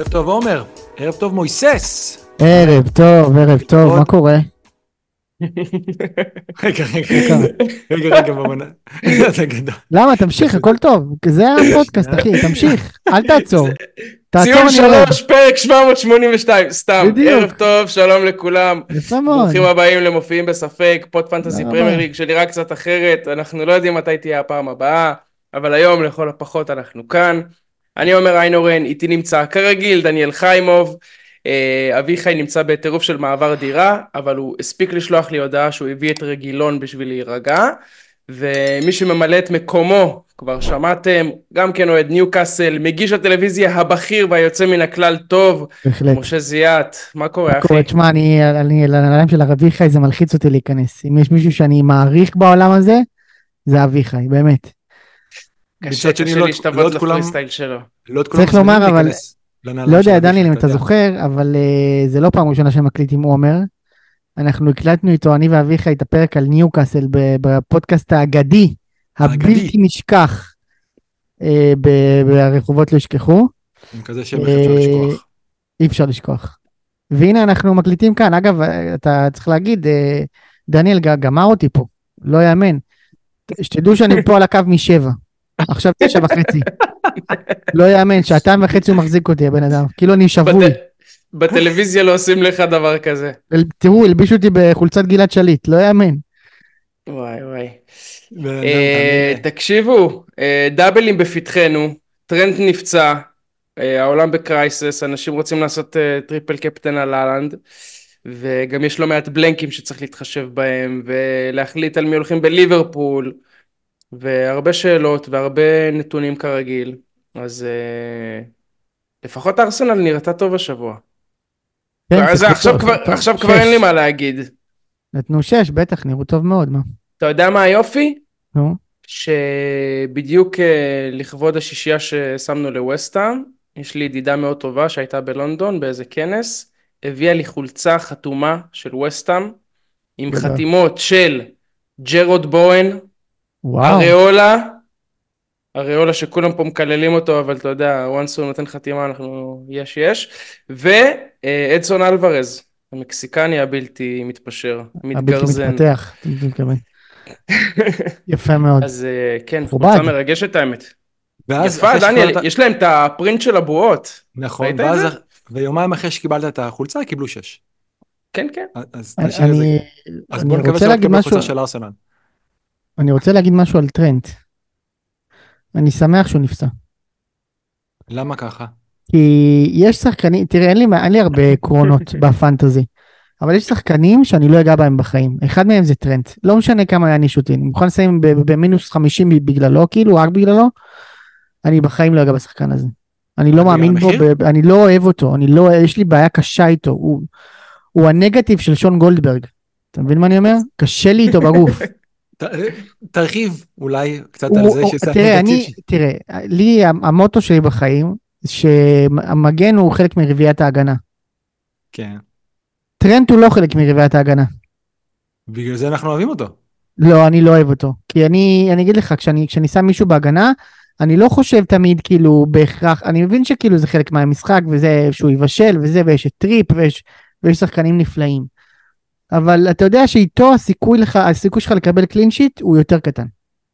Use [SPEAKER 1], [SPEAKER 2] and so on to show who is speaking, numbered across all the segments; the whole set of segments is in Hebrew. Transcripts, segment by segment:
[SPEAKER 1] ערב טוב עומר, ערב טוב מויסס.
[SPEAKER 2] ערב טוב, מה קורה?
[SPEAKER 1] רגע, בבנה.
[SPEAKER 2] למה? תמשיך, הכל טוב. זה הפודקאסט, אחי, תמשיך. אל תעצור.
[SPEAKER 3] ציון 3, פרק 782, סתם. ערב טוב, שלום לכולם.
[SPEAKER 2] יפה מאוד.
[SPEAKER 3] ברוכים הבאים למופיעים בספק, פוד פנטסי פרמייר ליג שנראה קצת אחרת. אנחנו לא יודעים מתי תהיה הפעם הבאה, אבל היום לכל הפחות אנחנו כאן. אני עומר איינורן, איתי נמצא כרגיל דניאל חיימוב. אביחי נמצא בטירוף של מעבר דירה, אבל הוא הספיק לשלוח לי הודעה שהוא הביא את רגילון בשביל להירגע, ומי שממלא את מקומו, כבר שמעתם, גם כן אוהד ניוקאסל, מגיש הטלוויזיה הבכיר והיוצא מן הכלל טוב, בהחלט. משה זיאת, מה קורה אחי?
[SPEAKER 2] תשמע, אני לנעליים של אביחי זה מלחיץ אותי להיכנס, אם יש מישהו שאני מעריך בעולם הזה, זה אביחי, באמת.
[SPEAKER 3] קשה להשתוות לפריסטייל שלו.
[SPEAKER 2] צריך לומר, אבל לא יודע דניאל אם אתה זוכר, אבל זה לא פעם ראשונה שמקליט עם עומר, אנחנו הקלטנו איתו, אני ואביחי, את הפרק על ניוקאסל בפודקאסט האגדי, הבלתי נשכח, ברחובות לא ישכחו.
[SPEAKER 1] עם כזה שם אפשר לשכוח.
[SPEAKER 2] אי אפשר לשכוח. והנה אנחנו מקליטים כאן, אגב, אתה צריך להגיד, דניאל גמר אותי פה, לא יאמן. שתדעו שאני פה על הקו מ7, עכשיו 9:30. לא יאמן, 2:30 הוא מחזיק אותי, הבן אדם, כאילו אני שבוי.
[SPEAKER 3] בטלוויזיה לא עושים לך דבר כזה.
[SPEAKER 2] תראו, הלבישו אותי בחולצת גלעד שליט, לא יאמן.
[SPEAKER 3] וואי. תקשיבו, דאבלים בפתחנו, טרנט נפצע, העולם בקרייסס, אנשים רוצים לעשות טריפל קפטן על הלנד, וגם יש לא מעט בלנקים שצריך להתחשב בהם, ולהחליט על מי הולכים בליברפול, והרבה שאלות והרבה נתונים כרגיל, אז לפחות ארסנל נראתה טוב השבוע. עכשיו כבר אין לי מה להגיד.
[SPEAKER 2] נתנו 6, בטח, נראו טוב מאוד, מה?
[SPEAKER 3] אתה יודע מה היופי?
[SPEAKER 2] נו.
[SPEAKER 3] שבדיוק לכבוד השישייה ששמנו לווסטהאם, יש לי ידידה מאוד טובה שהייתה בלונדון באיזה כנס, הביאה לי חולצה חתומה של ווסטהאם, עם חתימות של ג'רוד בואן, אריולה שכולם פה מקללים אותו, אבל אתה יודע, once הוא נותן חתימה, אנחנו יש, ואדסון אלוורז, המקסיקני הבלתי מתפשר, מתגרזן.
[SPEAKER 2] הבלתי מתפתח, אתה מתכוון. יפה מאוד.
[SPEAKER 3] אז כן, חולצה מרגשת האמת. יפה, דניאל, יש להם את הפרינט של הבועות.
[SPEAKER 1] נכון, ויומיים אחרי שקיבלת את החולצה, קיבלו 6.
[SPEAKER 3] כן.
[SPEAKER 1] אז בוא נקווה שלקבל בחולצה של ארסנל.
[SPEAKER 2] אני רוצה להגיד משהו על טרנט. אני שמח שהוא נפסע.
[SPEAKER 1] למה ככה?
[SPEAKER 2] כי יש שחקנים, תראה, אין לי הרבה קרונות בפנטזי, אבל יש שחקנים שאני לא אגע בהם בחיים. אחד מהם זה טרנט. לא משנה כמה יעניש אותי. אני מוכן לסיים במינוס 50 בגללו, כאילו, רק בגללו. אני בחיים לא אגע בשחקן הזה. אני לא מאמין בו, אני לא אוהב אותו. יש לי בעיה קשה איתו. הוא הנגטיב של שון גולדברג. אתה מבין מה אני אומר? קשה לי איתו בגוף.
[SPEAKER 1] תרחיב אולי קצת על זה שזה נגטיב.
[SPEAKER 2] תראה, לי המוטו שלי בחיים, שהמגן הוא חלק מרביעיית ההגנה.
[SPEAKER 1] כן.
[SPEAKER 2] טרנט הוא לא חלק מרביעיית ההגנה.
[SPEAKER 1] בגלל זה אנחנו אוהבים אותו.
[SPEAKER 2] לא, אני לא אוהב אותו. כי אני אגיד לך, כשאני שם מישהו בהגנה, אני לא חושב תמיד כאילו בהכרח, אני מבין שכאילו זה חלק מהמשחק, וזה שהוא יבשל וזה, ויש את טריפ, ויש שחקנים נפלאים. אבל אתה יודע שאיתו הסיכוי שלך לקבל קלין שיט הוא יותר קטן.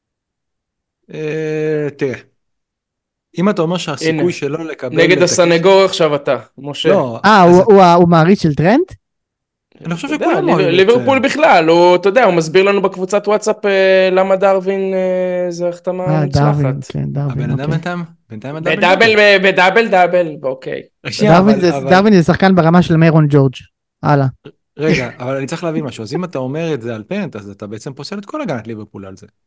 [SPEAKER 1] תראה. אם אתה אומר שהסיכוי שלו לקבל...
[SPEAKER 3] נגד הסנגור עכשיו אתה, משה.
[SPEAKER 2] הוא מעריץ של טרנט?
[SPEAKER 1] אני חושב שכולם מעריץ.
[SPEAKER 3] ליברפול בכלל, אתה יודע, הוא מסביר לנו בקבוצת וואטסאפ למה דרווין זה החתמה מוצלחת.
[SPEAKER 1] הבן אדם בינתיים
[SPEAKER 3] בדאבל, אוקיי.
[SPEAKER 2] דרווין זה שחקן ברמה של מיירון ג'ורג'. הלאה.
[SPEAKER 1] רגע, אבל אני צריך להבין משהו. אז אם אתה אומר את זה על פנט, אז אתה בעצם פוסל את כל הגנת ליברפול על זה.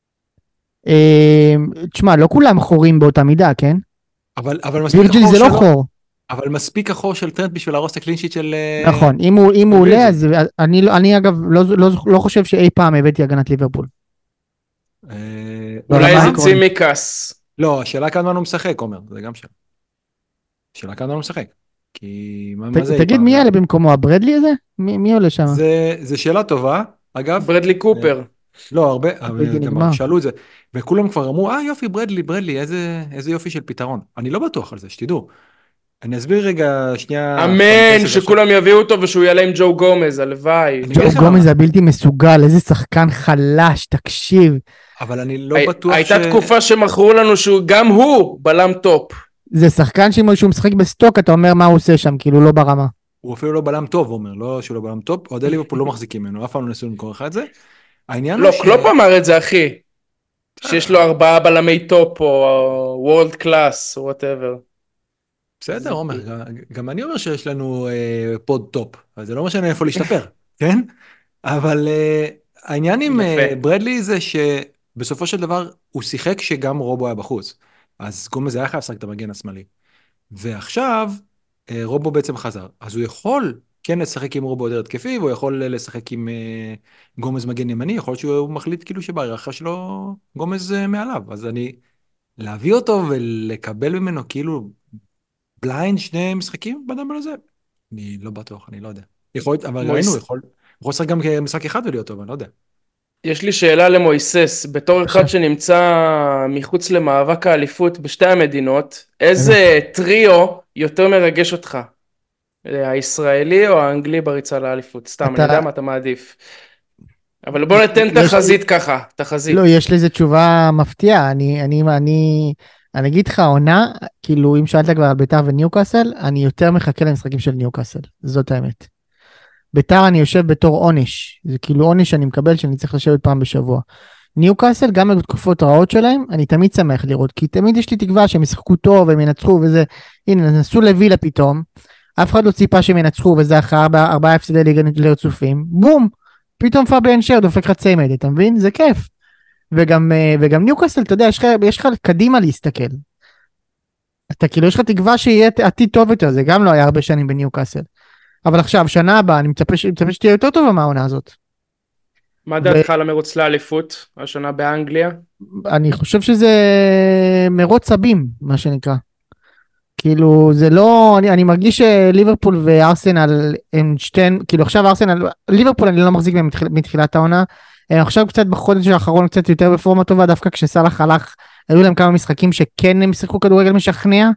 [SPEAKER 2] תשמע, לא כולם חורים באותה מידה, כן?
[SPEAKER 1] אבל מספיק
[SPEAKER 2] וירג'יל זה לא חור.
[SPEAKER 1] אבל מספיק החור של טרנט בשביל להרוס את הקלין שיט של...
[SPEAKER 2] נכון, אם הוא עולה, אז אני אגב לא חושב שאי פעם הבאתי הגנת ליברפול.
[SPEAKER 3] אולי זה צימקס.
[SPEAKER 1] לא, השאלה כמה הוא משחק, אומר, זה גם שאלה. השאלה כמה הוא משחק.
[SPEAKER 2] תגיד מי יעלה במקומו, הברדלי הזה? מי עולה שם?
[SPEAKER 1] זה שאלה טובה, אגב.
[SPEAKER 3] ברדלי קופר.
[SPEAKER 1] לא, הרבה, גם שאלו את זה, וכולם כבר אמרו, יופי, ברדלי, איזה יופי של פתרון. אני לא בטוח על זה, שתדעו. אני אסביר רגע שנייה
[SPEAKER 3] אמן,
[SPEAKER 1] קונטקסט לזה עכשיו.
[SPEAKER 3] שכולם יביאו אותו ושהוא יעלה עם ג'ו גומז, הלוואי.
[SPEAKER 1] אני אגיד
[SPEAKER 2] ג'ו
[SPEAKER 1] לכם
[SPEAKER 2] גומז
[SPEAKER 1] למה,
[SPEAKER 2] הבלתי מסוגל, איזה שחקן חלש, תקשיב.
[SPEAKER 1] אבל אני לא בטוח
[SPEAKER 3] הייתה תקופה שמכרו לנו גם הוא בלם טופ.
[SPEAKER 2] זה שחקן שאם שהוא משחק בסטוק, אתה אומר מה הוא עושה שם, כאילו לא ברמה.
[SPEAKER 1] הוא אפילו לא בלם טוב, הוא אומר, לא שהוא לא בלם טוב, אוהדי ליברפול לא מחזיקים ממנו, אף פעם לא ניסו למכור לך את זה. העניין הוא
[SPEAKER 3] לא, קלופ אמר את זה, אחי. שיש לו 4 בלמי טופ, או וורלד קלאס, או whatever.
[SPEAKER 1] בסדר, עומר, גם אני אומר שיש לנו פוד טופ, אז זה לא משנה איפה להשתפר, כן? אבל העניין עם
[SPEAKER 3] יפה.
[SPEAKER 1] ברדלי זה שבסופו של דבר הוא שיחק שגם רובו היה בחוץ, אז גומז היה חייב לשחק את המגן השמאלי. ועכשיו רובו בעצם חזר, אז הוא יכול כן לשחק עם רובו יותר התקפי, והוא יכול לשחק עם גומז מגן ימני, יכול להיות שהוא מחליט כאילו שבהיררכיה שלו גומז מעליו, אז להביא אותו ולקבל ממנו כאילו בליינד שני משחקים בדאבל הזה? אני לא בטוח, אני לא יודע. יכול להיות, אבל ראינו, יכול לשחק גם כמשחק אחד ולהיות טוב, אני לא יודע.
[SPEAKER 3] יש לי שאלה למויסס, בתור אחד שנמצא מחוץ למאבק האליפות בשתי המדינות, איזה טריו יותר מרגש אותך? הישראלי או האנגלי בריצה לאליפות? סתם, אני יודע מה אתה מעדיף. אבל בוא ניתן תחזית ככה, תחזית.
[SPEAKER 2] לא, יש לזה תשובה מפתיעה. אני אגיד לך, עונה, כאילו, אם שאלת כבר על ביתר וניוקאסל, אני יותר מחכה למשחקים של ניוקאסל. זאת האמת. ביתר אני יושב בתור עונש. זה כאילו עונש שאני מקבל שאני צריך לשבת פעם בשבוע. ניוקאסל, גם בתקופות רעות שלהם, אני תמיד שמח לראות, כי תמיד יש לי תקווה שהם ישחקו טוב, הם ינצחו וזה. הנה, נסו לווילה פתאום. אף אחד לא ציפה שהם ינצחו, וזה אחרי 4 הפסדי ליגה לרצופים. בום! פתאום פאביאן שר דופק חצי מד, אתה מבין? זה כיף. וגם ניוקאסל, אתה יודע, יש לך קדימה להסתכל. אתה כאילו, יש לך תקווה שיהיה עתיד טוב יותר, זה גם לא היה הרבה שנים בניוקאסל. אבל עכשיו, שנה הבאה, אני מצפה שתהיה יותר טובה מהעונה הזאת.
[SPEAKER 3] מה דעתך על המרוץ לאליפות, השנה באנגליה?
[SPEAKER 2] אני חושב שזה מרוץ סבים, מה שנקרא. כאילו, זה לא, אני מרגיש שליברפול וארסנל הם שתיהן, כאילו עכשיו ארסנל, ליברפול אני לא מחזיק מהם מתחילת העונה, הם עכשיו קצת בחודש האחרון קצת יותר בפורמה טובה, דווקא כשסלח הלך, היו להם כמה משחקים שכן הם שיחקו כדורגל משכנע,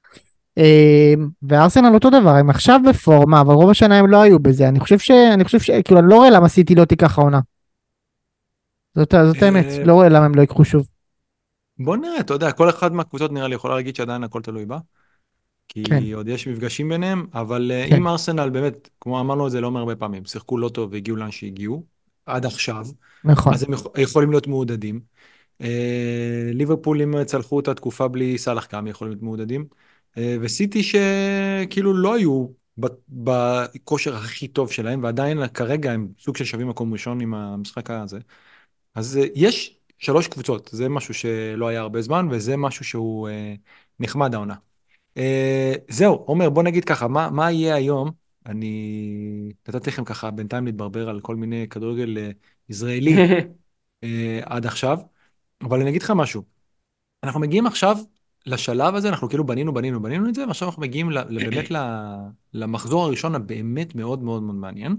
[SPEAKER 2] וארסנל אותו דבר, הם עכשיו בפורמה, אבל רוב השנה הם לא היו בזה, אני חושב כאילו אני לא רואה למה סיטי לא תיקח העונה. זאת האמת, לא רואה למה הם לא יקחו שוב.
[SPEAKER 1] בוא נראה, אתה יודע, כל אחד מהקבוצות נראה לי יכולה להגיד שעדיין הכל תלוי בה,
[SPEAKER 2] כן,
[SPEAKER 1] כי עוד יש מפגשים ביניהם, אבל
[SPEAKER 2] כן,
[SPEAKER 1] אם ארסנל באמת, כמו אמרנו את זה לא אומר הרבה פעמים, שיחקו לא טוב והגיעו לאן שהגיעו, עד עכשיו,
[SPEAKER 2] נכון.
[SPEAKER 1] אז הם יכולים להיות מעודדים. ליברפול אם צלחו את התקופה בלי סלח גם יכולים להיות מעודדים. וסיטי שכאילו לא היו בכושר הכי טוב שלהם, ועדיין כרגע הם סוג של שווים מקום ראשון עם המשחק הזה. אז יש 3 קבוצות, זה משהו שלא היה הרבה זמן, וזה משהו שהוא נחמד העונה. זהו, עומר, בוא נגיד ככה, מה יהיה היום? אני נתתי לכם ככה בינתיים להתברבר על כל מיני כדורגל ישראלי עד עכשיו, אבל אני אגיד לך משהו. אנחנו מגיעים עכשיו לשלב הזה, אנחנו כאילו בנינו את זה, ועכשיו אנחנו מגיעים באמת למחזור הראשון הבאמת מאוד מאוד מאוד מעניין.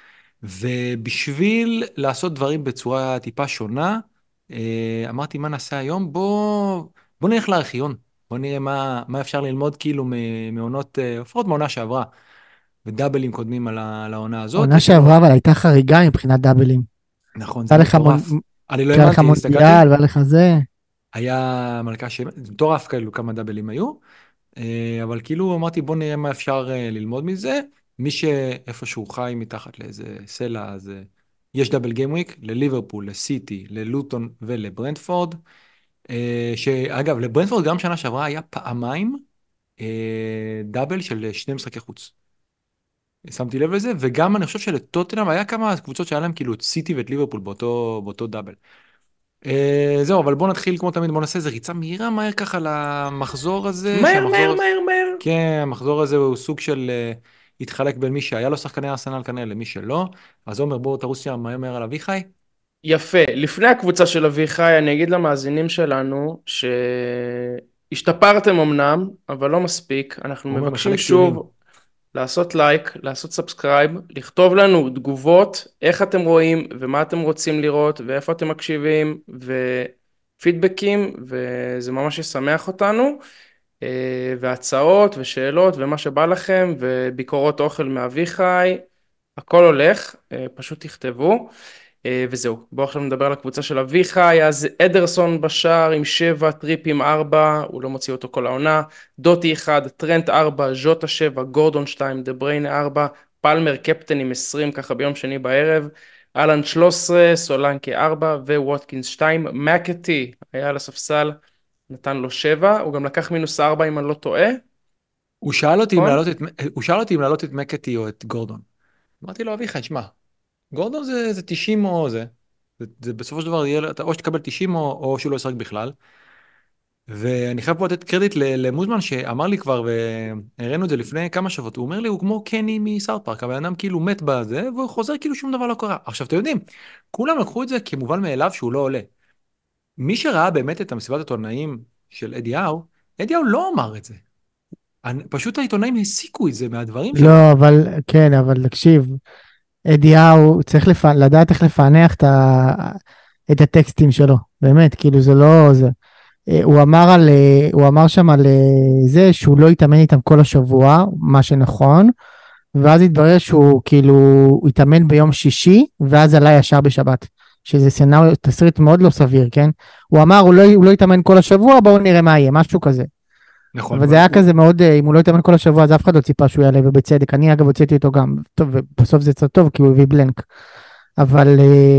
[SPEAKER 1] ובשביל לעשות דברים בצורה טיפה שונה, אמרתי מה נעשה היום? בוא נלך לארכיון. בוא נראה מה אפשר ללמוד כאילו מעונות, לפחות מעונה שעברה, ודאבלים קודמים על העונה הזאת.
[SPEAKER 2] עונה
[SPEAKER 1] יש לנו,
[SPEAKER 2] שעברה אבל הייתה חריגה מבחינת דאבלים.
[SPEAKER 1] נכון, זה
[SPEAKER 2] היה לך
[SPEAKER 1] מטורף. אני לא
[SPEAKER 2] היה לך
[SPEAKER 1] האמנתי, הסתכלתי,
[SPEAKER 2] מונדיאל, והיה לך זה.
[SPEAKER 1] היה מלכה זה מטורף כאילו כמה דאבלים היו, אבל כאילו אמרתי בוא נראה מה אפשר ללמוד מזה. מי שאיפשהו חי מתחת לאיזה סלע, אז יש דאבל גיים וויק לליברפול, לסיטי, ללוטון ולברנטפורד, שאגב לברנטפורד גם שנה שעברה היה פעמיים דאבל של 2 משחקי חוץ. שמתי לב לזה, וגם אני חושב שלטוטנהאם היה כמה קבוצות שהיה להם כאילו את סיטי ואת ליברפול באותו דאבל. זהו, אבל בוא נתחיל כמו תמיד, בוא נעשה איזה ריצה מהירה מהר ככה למחזור הזה.
[SPEAKER 3] מהר.
[SPEAKER 1] כן, המחזור הזה הוא סוג של התחלק בין מי שהיה לו שחקני ארסנל כנראה למי שלא. אז עומר, בוא תרוץ שם מהר על אביחי.
[SPEAKER 3] יפה, לפני הקבוצה של אביחי אני אגיד למאזינים שלנו שהשתפרתם אמנם, אבל לא מספיק, אנחנו
[SPEAKER 1] עומר
[SPEAKER 3] מבקשים
[SPEAKER 1] מחלק ציונים.
[SPEAKER 3] שוב לעשות לייק, לעשות סאבסקרייב, לכתוב לנו תגובות, איך אתם רואים ומה אתם רוצים לראות ואיפה אתם מקשיבים ופידבקים, וזה ממש ישמח אותנו. והצעות ושאלות ומה שבא לכם, וביקורות אוכל מאביחי, הכל הולך, פשוט תכתבו. וזהו, בואו עכשיו נדבר על הקבוצה של אביחי. אז אדרסון בשער עם 7, טריפ עם 4, הוא לא מוציא אותו כל העונה, דוטי 1, טרנט 4, ז'וטה 7, גורדון 2, דה בריינה 4, פלמר קפטן עם 20, ככה ביום שני בערב, אלן 13, סולנקה 4 וווטקינס 2, מקטי היה על הספסל, נתן לו 7, הוא גם לקח מינוס 4 אם אני לא טועה. נכון?
[SPEAKER 1] הוא שאל אותי אם להעלות את מקטי או את גורדון. אמרתי לו, אביחי, שמע, גורדון זה 90 או זה. זה בסופו של דבר, או שתקבל 90 או שהוא לא ישחק בכלל. ואני חייב פה לתת קרדיט למוזמן שאמר לי כבר, והראינו את זה לפני כמה שבועות, הוא אומר לי, הוא כמו קני מסאוט פארק, הבן אדם כאילו מת בזה, והוא חוזר כאילו שום דבר לא קרה. עכשיו, אתם יודעים, כולם לקחו את זה כמובן מאליו שהוא לא עולה. מי שראה באמת את המסיבת העיתונאים של אדי האו לא אמר את זה. פשוט העיתונאים הסיקו את זה מהדברים שלו.
[SPEAKER 2] לא, אבל, כן, אבל תקשיב, אדיהו צריך לדעת איך לפענח את הטקסטים שלו, באמת, כאילו זה לא זה. הוא אמר שם על זה שהוא לא יתאמן איתם כל השבוע, מה שנכון, ואז התברר שהוא כאילו, הוא התאמן ביום שישי, ואז עלה ישר בשבת, שזה סצנריו, תסריט מאוד לא סביר, כן? הוא אמר, הוא לא יתאמן כל השבוע, בואו נראה מה יהיה, משהו כזה.
[SPEAKER 1] נכון.
[SPEAKER 2] אבל זה היה כזה מאוד, אם הוא לא יתאמן כל השבוע, אז אף אחד לא ציפה שהוא יעלה, ובצדק, אני אגב הוצאתי אותו גם, טוב, ובסוף זה קצת טוב, כי הוא הביא בלנק, אבל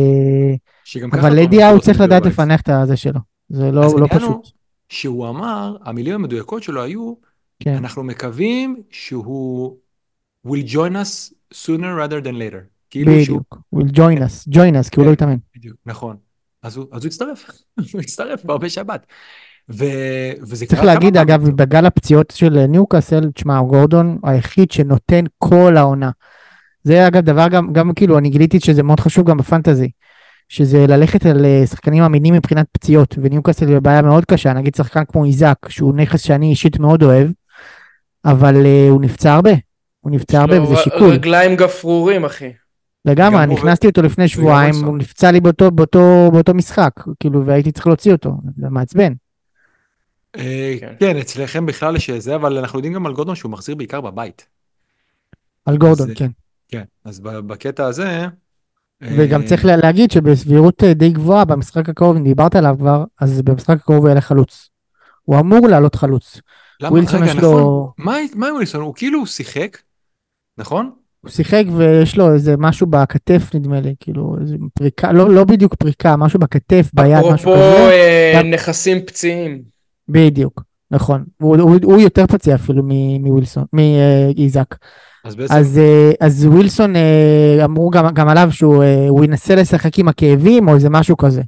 [SPEAKER 2] אדי הוא צריך לדעת לפענח את הזה שלו, זה לא פשוט.
[SPEAKER 1] שהוא אמר, המילים המדויקות שלו היו,
[SPEAKER 2] כן.
[SPEAKER 1] אנחנו מקווים שהוא will join us sooner rather than later. כאילו
[SPEAKER 2] בדיוק, will join us, כי הוא לא יתאמן.
[SPEAKER 1] בדיוק, נכון. אז הוא הצטרף, הוא הצטרף כבר בשבת. וזה
[SPEAKER 2] צריך להגיד, אגב, בגל הפציעות של ניוקאסל, תשמע, גורדון היחיד שנותן כל העונה. זה אגב דבר גם כאילו, אני גיליתי שזה מאוד חשוב גם בפנטזי, שזה ללכת על שחקנים אמינים מבחינת פציעות, וניוקאסל זה בעיה מאוד קשה, נגיד שחקן כמו איזק, שהוא נכס שאני אישית מאוד אוהב, אבל הוא נפצע הרבה, וזה שיקול.
[SPEAKER 3] רגליים גפרורים, אחי.
[SPEAKER 2] לגמרי, נכנסתי אותו לפני שבועיים, הוא נפצע לי באותו משחק, כאילו, והייתי צריך להוציא אותו, זה מעצבן.
[SPEAKER 1] כן, אצלכם בכלל שזה, אבל אנחנו יודעים גם על גורדון שהוא מחזיר בעיקר בבית.
[SPEAKER 2] על גורדון, כן.
[SPEAKER 1] כן, אז בקטע הזה...
[SPEAKER 2] וגם צריך להגיד שבסבירות די גבוהה, במשחק הקרוב, אם דיברת עליו כבר, אז במשחק הקרוב הוא יעלה חלוץ. הוא אמור לעלות חלוץ.
[SPEAKER 1] ווילסון יש לו... מה עם ווילסון? הוא כאילו שיחק, נכון?
[SPEAKER 2] הוא שיחק ויש לו איזה משהו בכתף נדמה לי, כאילו איזה פריקה, לא בדיוק פריקה, משהו בכתף, ביד, משהו כזה.
[SPEAKER 3] אפרופו נכסים פציעים.
[SPEAKER 2] בדיוק, נכון. הוא יותר פציע אפילו מווילסון, מאיזק. אז ווילסון אמרו גם עליו שהוא ינסה לשחק עם הכאבים או איזה משהו כזה.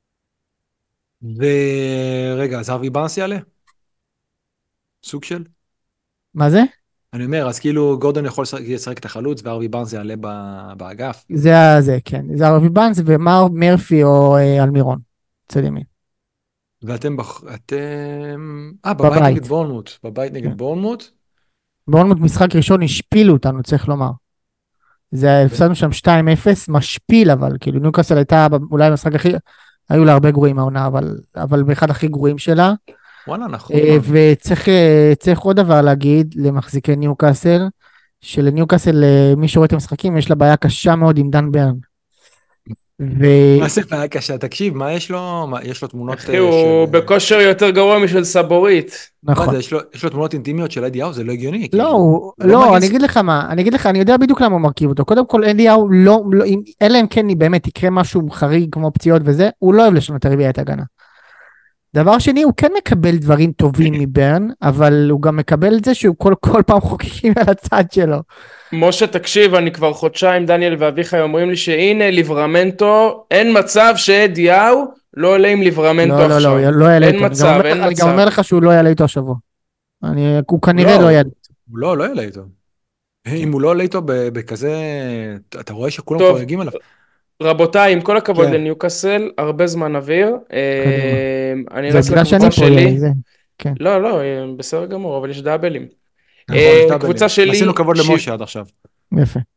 [SPEAKER 1] ורגע, אז ארווי בארנס יעלה? סוג של?
[SPEAKER 2] מה זה?
[SPEAKER 1] אני אומר, אז כאילו גורדון יכול לשחק את החלוץ וארווי בארנס יעלה באגף.
[SPEAKER 2] זה, כן. זה ארווי בארנס ומרפי או אלמירון. צד ימין.
[SPEAKER 1] ואתם בבית נגד בורנמוט. בבית נגד בורנמוט.
[SPEAKER 2] בורנמוט משחק ראשון השפילו אותנו, צריך לומר. זה הפסדנו שם 2-0, משפיל אבל, כאילו ניוקאסל הייתה אולי המשחק הכי, היו לה הרבה גרועים מהעונה, אבל באחד הכי גרועים שלה.
[SPEAKER 1] וואלה, נכון.
[SPEAKER 2] וצריך עוד דבר להגיד למחזיקי ניוקאסל, שלניוקאסל, מי שרואה את המשחקים, יש לה בעיה קשה מאוד עם דן ברן.
[SPEAKER 1] מה זה בעיה קשה? תקשיב, מה יש לו? יש לו תמונות...
[SPEAKER 3] אחי, הוא בכושר יותר גרוע משל סבורית.
[SPEAKER 2] נכון.
[SPEAKER 1] יש לו תמונות אינטימיות של אדי האו, זה לא הגיוני.
[SPEAKER 2] לא, אני אגיד לך מה, אני יודע בדיוק למה הוא מרכיב אותו. קודם כל, אדי האו, אלא אם כן באמת יקרה משהו חריג כמו פציעות וזה, הוא לא אוהב לשנות את הרביעיית הגנה. דבר שני, הוא כן מקבל דברים טובים מברן, אבל הוא גם מקבל את זה שהוא כל פעם חוקקים על הצד שלו.
[SPEAKER 3] משה, תקשיב, אני כבר חודשיים, דניאל ואביחי אומרים לי שהנה ליברמנטו, אין מצב שאדיהו לא עולה עם ליברמנטו עכשיו.
[SPEAKER 2] לא יעלה
[SPEAKER 3] איתו. אין מצב.
[SPEAKER 2] אני גם אומר לך שהוא לא יעלה איתו השבוע. הוא כנראה לא יעלה.
[SPEAKER 1] הוא לא יעלה איתו. אם הוא לא עולה איתו בכזה, אתה רואה שכולם חוגגים עליו.
[SPEAKER 3] רבותיי, עם כל הכבוד לניוקאסל, הרבה זמן אוויר. אני רץ
[SPEAKER 2] לקבוצה שלי.
[SPEAKER 3] לא, בסדר גמור, אבל יש דאבלים.
[SPEAKER 1] קבוצה שלי... עשינו כבוד למשה עד עכשיו.
[SPEAKER 2] יפה.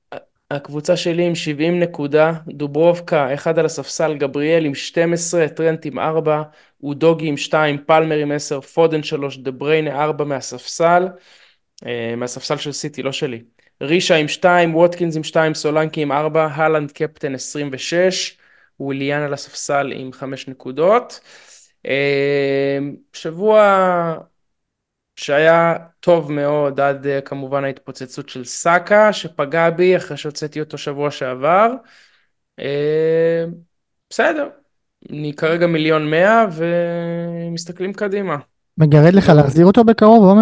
[SPEAKER 3] הקבוצה שלי עם 70 נקודה, דוברובקה, אחד על הספסל, גבריאל עם 12, טרנט עם 4, אודוגי עם 2, פלמר עם 10, פודן 3, דה בריינה 4 מהספסל, מהספסל של סיטי, לא שלי. רישה עם 2, ווטקינס עם 2, סולנקי עם 4, הלנד קפטן 26, וויליאן על הספסל עם 5 נקודות. שבוע שהיה טוב מאוד עד כמובן ההתפוצצות של סאקה שפגע בי אחרי שהוצאתי אותו שבוע שעבר. בסדר, אני כרגע 1,100,000 ומסתכלים קדימה.
[SPEAKER 2] מגרד לך
[SPEAKER 3] לא.
[SPEAKER 2] להחזיר אותו בקרוב, עומר?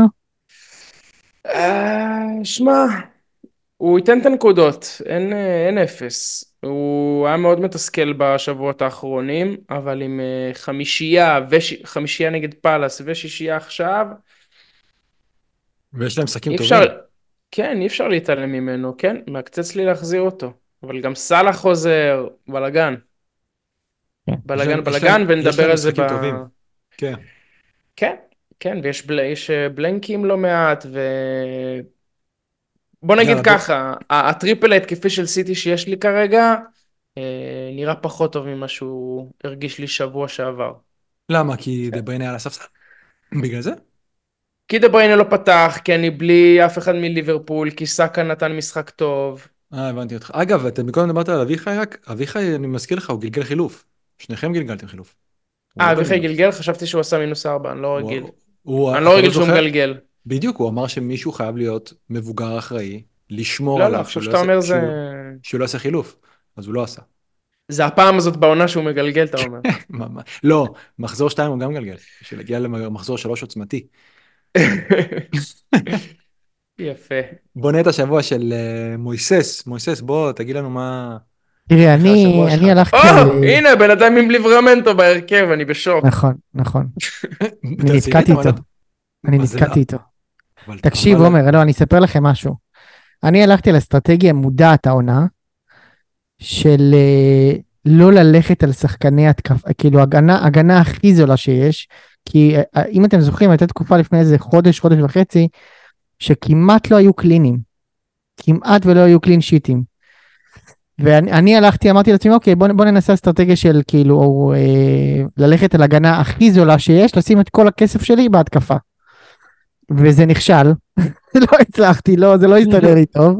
[SPEAKER 3] שמע, הוא ייתן את הנקודות, אין אפס. הוא היה מאוד מתסכל בשבועות האחרונים, אבל עם חמישייה נגד פאלאס ושישייה עכשיו,
[SPEAKER 1] ויש להם משחקים
[SPEAKER 3] אי אפשר,
[SPEAKER 1] טובים.
[SPEAKER 3] כן, אי אפשר להתעלם ממנו, כן, מקצץ לי להחזיר אותו. אבל גם סאלח חוזר, בלגן.
[SPEAKER 2] כן.
[SPEAKER 3] בלגן,
[SPEAKER 1] יש
[SPEAKER 3] ונדבר
[SPEAKER 1] להם
[SPEAKER 3] על זה
[SPEAKER 1] משחקים טובים. כן.
[SPEAKER 3] כן, כן, יש בלנקים לא מעט, בוא נגיד
[SPEAKER 1] יאללה, בוא.
[SPEAKER 3] ככה, הטריפל ההתקפי של סיטי שיש לי כרגע, נראה פחות טוב ממה שהוא הרגיש לי שבוע שעבר.
[SPEAKER 1] למה? כי דה בריינה על הספסל? בגלל זה?
[SPEAKER 3] כי דה בריינה לא פתח, כי אני בלי אף אחד מליברפול, כי סאקה נתן משחק טוב.
[SPEAKER 1] הבנתי אותך. אגב, אתם קודם דיברת על אביחי רק, אביחי, אני מזכיר לך, הוא גלגל חילוף. שניכם גלגלתם חילוף. הוא לא
[SPEAKER 3] אביחי
[SPEAKER 1] במגרש.
[SPEAKER 3] גלגל, חשבתי שהוא עשה -4, אני לא רגיל. אני לא
[SPEAKER 1] אתה לא
[SPEAKER 3] רגיל שהוא
[SPEAKER 1] זוכר?
[SPEAKER 3] מגלגל.
[SPEAKER 1] בדיוק, הוא אמר שמישהו חייב להיות מבוגר אחראי, לשמור
[SPEAKER 3] לא, לא,
[SPEAKER 1] עליו
[SPEAKER 3] עכשיו שאתה אומר זה...
[SPEAKER 1] שהוא לא יעשה חילוף. אז הוא לא עשה.
[SPEAKER 3] זה הפעם הזאת בעונה שהוא מגלגל, אתה אומר.
[SPEAKER 1] לא, מחזור 2 הוא גם גלגל, בשביל להגיע למחזור 3 עוצמתי.
[SPEAKER 3] יפה.
[SPEAKER 1] בונה את השבוע של מויסס. מויסס, בוא, תגיד לנו
[SPEAKER 2] תראה,
[SPEAKER 1] איך השבוע שלך.
[SPEAKER 2] אני הלכתי על...
[SPEAKER 3] הנה, בן אדם עם ליברמנטו בהרכב, אני בשוק.
[SPEAKER 2] נכון, נכון. אני
[SPEAKER 1] תעשי לי את
[SPEAKER 2] נתקעתי איתו.
[SPEAKER 1] המנות.
[SPEAKER 2] אני
[SPEAKER 1] מה זה לא?
[SPEAKER 2] נתקעתי איתו.
[SPEAKER 1] אבל-
[SPEAKER 2] תקשיב,
[SPEAKER 1] אבל-
[SPEAKER 2] עומר, לא, אני אספר לכם משהו. אני הלכתי על אסטרטגיה מודעת העונה, של לא ללכת על שחקני התקפה, כאילו הגנה הכי זולה שיש, כי אם אתם זוכרים, הייתה תקופה לפני איזה חודש, חודש וחצי, שכמעט לא היו קלינים. כמעט ולא היו קלין שיטים. ואני הלכתי, אמרתי לעצמי, אוקיי, בוא ננסה אסטרטגיה של כאילו, ללכת על הגנה הכי זולה שיש, לשים את כל הכסף שלי בהתקפה. וזה נכשל, לא הצלחתי, זה לא הסתדר לי טוב.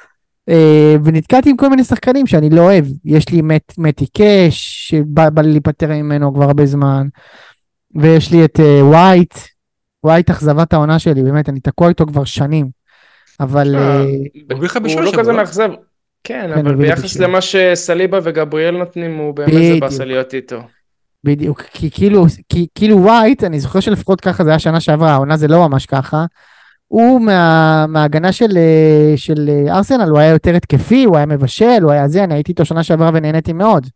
[SPEAKER 2] ונתקעתי עם כל מיני שחקנים שאני לא אוהב. יש לי מתי קש, שבא לי להיפטר ממנו כבר הרבה זמן, ויש לי את ווייט אכזבת העונה שלי, באמת, אני תקוע איתו כבר שנים. אבל...
[SPEAKER 1] הוא הביא לך
[SPEAKER 3] הוא
[SPEAKER 1] בישול
[SPEAKER 3] לא
[SPEAKER 1] שבוע,
[SPEAKER 3] כזה
[SPEAKER 1] לא?
[SPEAKER 3] מאכזב. כן,
[SPEAKER 2] כן,
[SPEAKER 3] אבל
[SPEAKER 2] הביא לי
[SPEAKER 3] ביחס
[SPEAKER 2] בישול.
[SPEAKER 3] למה שסליבה וגבריאל נותנים, הוא באמת זה באסה להיות איתו.
[SPEAKER 2] בדיוק, כי כאילו ווייט, אני זוכר שלפחות ככה זה היה שנה שעברה, העונה זה לא ממש ככה, הוא מההגנה של ארסנל, הוא היה יותר התקפי, הוא היה מבשל, הוא היה זה, אני הייתי איתו שנה שעברה ונהניתי מאוד.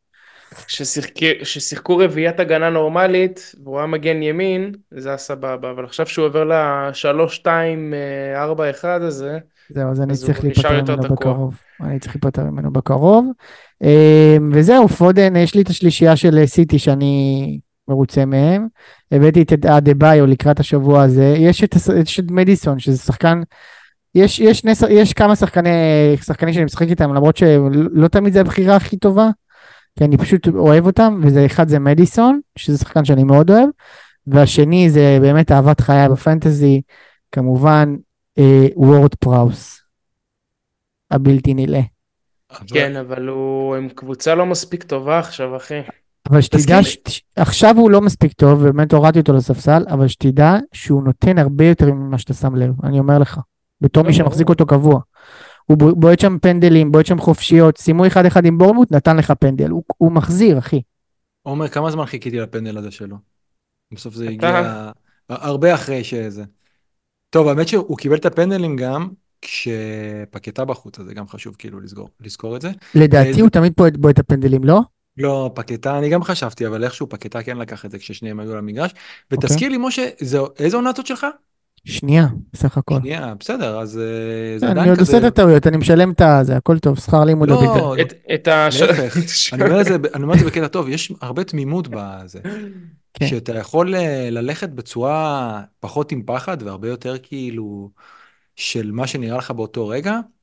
[SPEAKER 3] כששיחקו רביעיית הגנה נורמלית, והוא היה מגן ימין, זה היה סבבה, אבל עכשיו שהוא עובר ל-3-2-4-1 הזה,
[SPEAKER 2] זהו, אז אני
[SPEAKER 3] אז הוא
[SPEAKER 2] צריך
[SPEAKER 3] נשאר
[SPEAKER 2] להיפטר
[SPEAKER 3] יותר
[SPEAKER 2] ממנו
[SPEAKER 3] תקוע.
[SPEAKER 2] בקרוב. אני צריך להיפטר ממנו בקרוב. וזהו, פודן, יש לי את השלישייה של סיטי שאני מרוצה מהם. הבאתי את אדבאיו לקראת השבוע הזה. יש את מדיסון, שזה שחקן, יש כמה שחקנים שאני משחק איתם, למרות שלא תמיד זה הבחירה הכי טובה, כי אני פשוט אוהב אותם, אחד זה מדיסון, שזה שחקן שאני מאוד אוהב, והשני זה באמת אהבת חיי בפנטזי, כמובן, וורד פראוס, הבלתי נילא.
[SPEAKER 3] כן, אבל הוא עם קבוצה לא מספיק טובה עכשיו, אחי.
[SPEAKER 2] אבל שתדע, עכשיו הוא לא מספיק טוב, ובאמת הורדתי אותו לספסל, אבל שתדע שהוא נותן הרבה יותר ממה שאתה שם לב, אני אומר לך, בתור מי שמחזיק אותו קבוע. הוא בועט שם פנדלים, בועט שם חופשיות, שימו 1-1 עם בורמוט, נתן לך פנדל, הוא מחזיר, אחי.
[SPEAKER 1] עומר, כמה זמן חיכיתי לפנדל הזה שלו? בסוף זה הגיע הרבה אחרי שזה. טוב, האמת שהוא קיבל את הפנדלים גם כשפקטה בחוץ, אז זה גם חשוב כאילו לזכור את זה.
[SPEAKER 2] לדעתי הוא תמיד בועט את הפנדלים, לא?
[SPEAKER 1] לא, פקטה, אני גם חשבתי, אבל איכשהו פקטה כן לקח את זה כששניהם היו למגרש. ותזכיר לי, משה, איזה עונה זאת שלך?
[SPEAKER 2] שנייה, בסך הכל.
[SPEAKER 1] שנייה, בסדר, אז זה
[SPEAKER 2] אני
[SPEAKER 1] עדיין
[SPEAKER 2] עוד
[SPEAKER 1] כזה...
[SPEAKER 2] עושה את הטעויות, אני משלם את זה, הכל טוב, שכר לימוד.
[SPEAKER 1] לא,
[SPEAKER 3] להפך,
[SPEAKER 1] אני אומר את זה בקטע טוב, יש הרבה תמימות בזה, שאתה יכול ללכת בצורה פחות עם פחד, והרבה יותר כאילו של מה שנראה לך באותו רגע,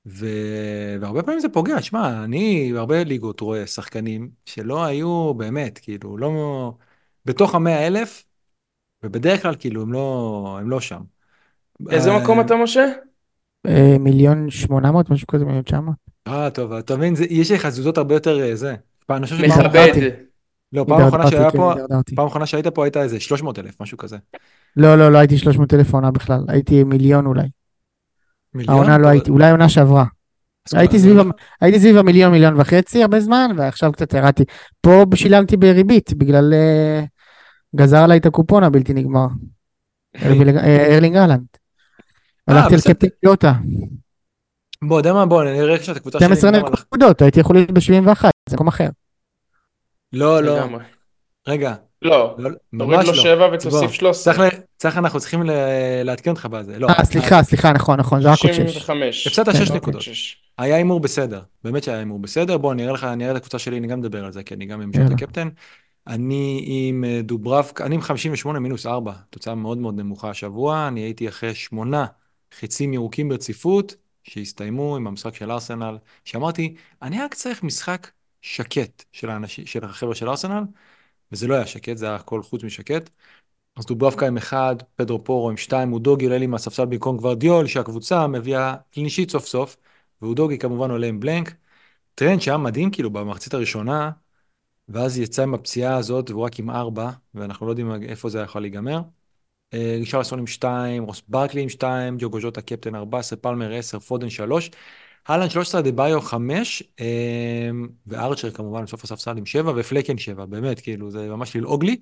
[SPEAKER 1] והרבה פעמים זה פוגע, שמע, אני בהרבה ליגות רואה שחקנים שלא היו באמת, כאילו, לא, בתוך 100,000, ובדרך כלל כאילו הם לא שם.
[SPEAKER 3] איזה מקום אתה, משה?
[SPEAKER 2] 1,800,000 משהו כזה, 1,900,000.
[SPEAKER 1] טוב, אתה מבין, יש לך חזוזות הרבה יותר זה. אני חושב שפעם אחרונה,
[SPEAKER 3] מכבד.
[SPEAKER 2] הידרדרתי,
[SPEAKER 1] לא,
[SPEAKER 2] הידרדרתי, כן, הידרדרתי.
[SPEAKER 1] פעם אחרונה שהיית פה הייתה איזה 300,000, משהו כזה.
[SPEAKER 2] לא, לא, לא הייתי 300,000 עונה בכלל, הייתי מיליון אולי. העונה
[SPEAKER 1] מיליון?
[SPEAKER 2] לא
[SPEAKER 1] טוב,
[SPEAKER 2] הייתי, אולי עונה שעברה.
[SPEAKER 1] אז כבר,
[SPEAKER 2] הייתי סביב המיליון, מיליון וחצי הרבה זמן, ועכשיו קצת ירדתי. פה שילמתי בריבית, בגלל גזר עליי את הקופון הבלתי נגמר. ארלינג אהלנד. הלכתי על
[SPEAKER 1] בסדר.
[SPEAKER 2] קפטן פיוטה.
[SPEAKER 1] בוא, יודע מה, בוא, אני אראה איך הקבוצה שלי
[SPEAKER 2] 12
[SPEAKER 1] נגמר לך.
[SPEAKER 2] נקודות, הייתי יכול להיות ב-71, זה מקום אחר.
[SPEAKER 1] לא, לא,
[SPEAKER 3] לגמרי.
[SPEAKER 1] רגע,
[SPEAKER 3] לא,
[SPEAKER 1] לא,
[SPEAKER 3] תוריד
[SPEAKER 1] ממש
[SPEAKER 3] לו
[SPEAKER 1] לא.
[SPEAKER 3] 7
[SPEAKER 1] בוא,
[SPEAKER 3] ותוסיף 13.
[SPEAKER 1] אנחנו צריכים לעדכן אותך בזה. לא,
[SPEAKER 2] סליחה, נכון, זה רק עוד 6.
[SPEAKER 3] 65.
[SPEAKER 1] הפסדת
[SPEAKER 2] כן,
[SPEAKER 1] 6
[SPEAKER 2] אוקיי.
[SPEAKER 1] נקודות. היה הימור בסדר, באמת שהיה הימור בסדר. בוא, אני אראה את הקבוצה שלי, אני גם מדבר על זה, כי אני גם עם שוט
[SPEAKER 2] יאללה.
[SPEAKER 1] הקפטן. אני עם דוברבק, אני עם 58 מינוס 4, תוצאה מאוד מאוד נמוכה השבוע. אני הייתי אחרי 8 חצים ירוקים ברציפות, שהסתיימו עם המשחק של ארסנל, שאמרתי, אני רק צריך משחק שקט של החבר'ה של ארסנל, וזה לא היה שקט, זה היה הכל חוץ משקט. אז דוברבקה עם 1, פדרו פורו עם 2, אודוגי עולה לי מהספסל במקום גוורדיול, שהקבוצה מביאה קלינשית סוף סוף, ואודוגי כמובן עולה עם בלנק. טרנד שהיה מדהים כאילו במחצית הראשונה, ואז יצא עם הפציעה הזאת, והוא רק עם 4, ואנחנו לא יודעים איפה זה יכול להיגמר. רישרלסון עם 2, רוס ברקלי עם 2, ג'וגו ז'וטה קפטן 14, פלמר 10, פודן 3, הלנד 13, דבאיו 5, וארצ'ר כמובן בסוף הספסל עם 7, ופלקן 7, באמת, כאילו, זה ממש ללעוג לי.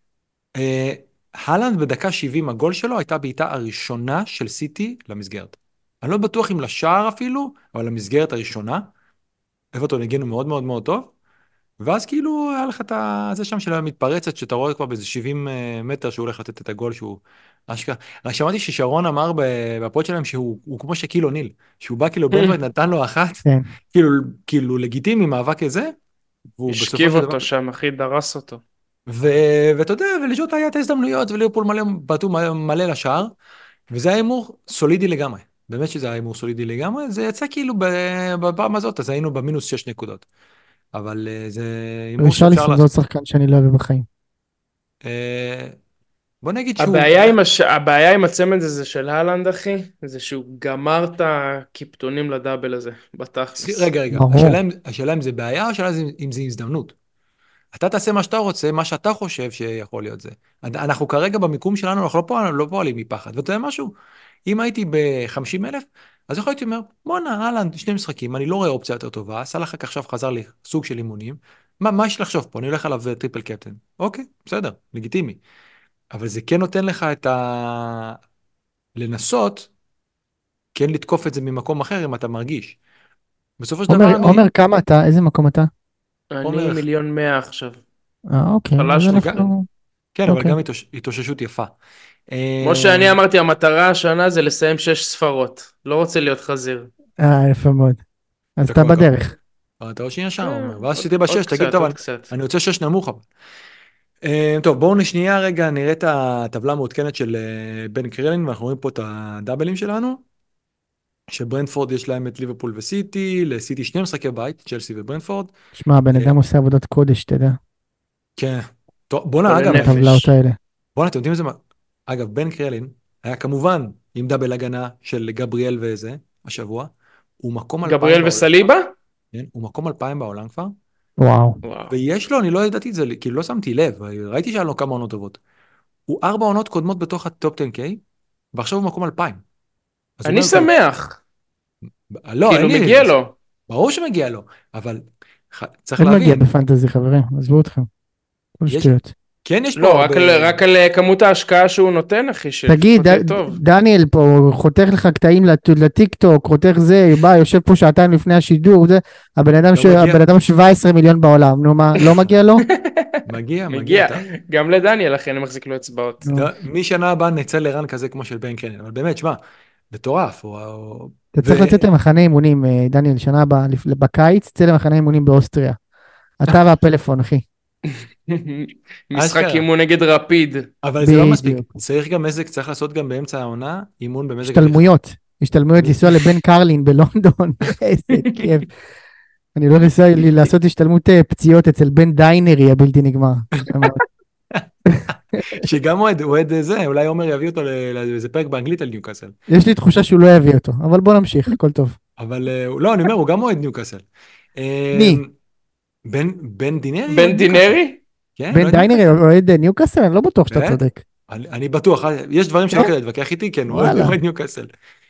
[SPEAKER 1] הלנד בדקה 70, הגול שלו הייתה בעיטה הראשונה של סיטי למסגרת. אני לא בטוח אם לשער אפילו, אבל למסגרת הראשונה. אברטון הגיעו מאוד מאוד מאוד טוב. ואז כאילו היה לך את זה שם של המתפרצת, שאתה רואה כבר באיזה 70 מטר שהוא הולך לתת את הגול שהוא אשכרה. שמעתי ששרון אמר בפוד שלהם שהוא כמו שקיל אוניל, שהוא בא כאילו ברנטפורד נתן לו אחת,
[SPEAKER 2] כן.
[SPEAKER 1] כאילו לגיטימי מאבק כזה, והוא בסופו
[SPEAKER 3] השכיב
[SPEAKER 1] של דבר,
[SPEAKER 3] אותו שם, אחי, דרס אותו.
[SPEAKER 1] ואתה יודע, ולז'וטה היה את ההזדמנויות, וליברפול בעטו מלא לשער, וזה היה הימור סולידי לגמרי, באמת שזה היה הימור סולידי לגמרי, זה יצא כאילו בפעם הזאת, אז היינו במינוס 6 נקודות. אבל זה הימור שאפשר
[SPEAKER 2] רישרליסון זה עוד
[SPEAKER 1] לעשות.
[SPEAKER 2] שחקן שאני לא אוהב בחיים.
[SPEAKER 1] בוא נגיד שהוא...
[SPEAKER 3] הבעיה עם הצמד הזה של הלנד, אחי, זה שהוא גמר את הקיפטונים לדאבל הזה, בתכלס.
[SPEAKER 1] רגע,
[SPEAKER 2] ברור.
[SPEAKER 1] השאלה אם זה בעיה, או השאלה אם זה הזדמנות. אתה תעשה מה שאתה רוצה, מה שאתה חושב שיכול להיות זה. אנחנו כרגע במיקום שלנו, אנחנו לא פועלים מפחד. ואתה יודע משהו? אם הייתי ב-50,000, אז יכול להיות אומר, בואנה, אהלן, 2 משחקים, אני לא רואה אופציה יותר טובה, סלאח עכשיו חזר לי סוג של אימונים, מה יש לחשוב פה? אני הולך עליו טריפל קפטן. אוקיי, בסדר, לגיטימי. אבל זה כן נותן לך לנסות, כן לתקוף את זה ממקום אחר אם אתה מרגיש. בסופו של דבר
[SPEAKER 2] עומר, כמה אתה? איזה מקום אתה?
[SPEAKER 3] אני 1,100,000 עכשיו.
[SPEAKER 2] אוקיי, אז
[SPEAKER 3] חלש לי.
[SPEAKER 2] אנחנו...
[SPEAKER 1] כן, אבל
[SPEAKER 2] אוקיי.
[SPEAKER 1] גם התאוששות יפה.
[SPEAKER 3] כמו שאני אמרתי, המטרה השנה זה לסיים 6 ספרות. לא רוצה להיות חזיר.
[SPEAKER 2] יפה מאוד. אז אתה
[SPEAKER 1] כבר
[SPEAKER 2] בדרך.
[SPEAKER 1] אתה עוד שנייה שם, אומר. ואז שתהיה ב6, תגיד, טוב,
[SPEAKER 3] עוד קצת.
[SPEAKER 1] אני רוצה 6 נמוך. טוב, בואו שנייה רגע נראה את הטבלה המעודכנת של בן קרלין, ואנחנו רואים פה את הדאבלים שלנו, שברנדפורד יש להם את ליברפול וסיטי, לסיטי 2 משחקי בית, צ'לסי וברנדפורד.
[SPEAKER 2] שמע, הבן אדם עושה עבודת קודש, אתה יודע.
[SPEAKER 1] כן. טוב, בוא'נה,
[SPEAKER 3] חולה
[SPEAKER 1] אגב,
[SPEAKER 3] נפש.
[SPEAKER 2] הטבלאות האלה.
[SPEAKER 1] בוא'נה, אתם יודעים איזה מה? אגב, בן קרלין היה כמובן עם דאבל הגנה של גבריאל וזה, השבוע. הוא מקום 2,000
[SPEAKER 3] גבריאל
[SPEAKER 1] בעולם.
[SPEAKER 3] וסליבה?
[SPEAKER 1] כן, הוא מקום 2,000 בעולם כבר.
[SPEAKER 2] וואו.
[SPEAKER 1] ויש לו, אני לא ידעתי את זה, כאילו לא שמתי לב, ראיתי שהיה לו כמה עונות טובות. הוא 4 עונות קודמות בתוך הטופ 10K, ועכשיו הוא מקום 2,000.
[SPEAKER 3] אני שמח.
[SPEAKER 1] לא,
[SPEAKER 3] כאילו מגיע לו.
[SPEAKER 1] ברור שמגיע לו, אבל צריך
[SPEAKER 2] אין מגיע
[SPEAKER 1] להבין.
[SPEAKER 2] בפנטזי, חברים, עזבו אתכם. כל שטויות.
[SPEAKER 1] כן, יש פה
[SPEAKER 3] לא, רק על כמות ההשקעה שהוא נותן, אחי,
[SPEAKER 2] תגיד,
[SPEAKER 3] שלפחות יהיה טוב.
[SPEAKER 2] דניאל פה חותך לך קטעים לטיק טוק, חותך זה, בא, יושב פה שעתיים לפני השידור, זה, הבן אדם 17 מיליון בעולם, נו מה, לא מגיע לו?
[SPEAKER 1] מגיע.
[SPEAKER 3] גם לדניאל, אחי, אני מחזיק לו אצבעות.
[SPEAKER 1] משנה הבאה נצא לרן כזה כמו של בן קרלין, אבל באמת, שמע, מטורף.
[SPEAKER 2] אתה צריך לצאת למחנה אימונים, דניאל, שנה הבאה, בקיץ, צא למחנה אימונים באוסטריה. אתה והפלאפון, אחי.
[SPEAKER 3] משחק אימון נגד רפיד.
[SPEAKER 1] אבל זה לא מספיק, צריך גם מזג, צריך לעשות גם באמצע העונה, אימון במזג.
[SPEAKER 2] השתלמויות. השתלמויות לנסוע לבן קרלין בלונדון, איזה כיף. אני לא ניסה לי לעשות השתלמות פציעות אצל בן דיינרי הבלתי נגמר.
[SPEAKER 1] שגם אוהד זה, אולי עומר יביא אותו לאיזה פרק באנגלית על ניוקאסל.
[SPEAKER 2] יש לי תחושה שהוא לא יביא אותו, אבל בוא נמשיך, הכל טוב.
[SPEAKER 1] אבל לא, אני אומר, הוא גם אוהד ניוקאסל.
[SPEAKER 2] מי?
[SPEAKER 1] בן דינרי?
[SPEAKER 3] בן דינרי?
[SPEAKER 1] כן,
[SPEAKER 2] בן דיינרי אוהד ניוקאסל? אני לא בטוח שאתה צודק.
[SPEAKER 1] אני בטוח, יש דברים שאני כדי להתווכח איתי, כן, הוא אוהד ניוקאסל.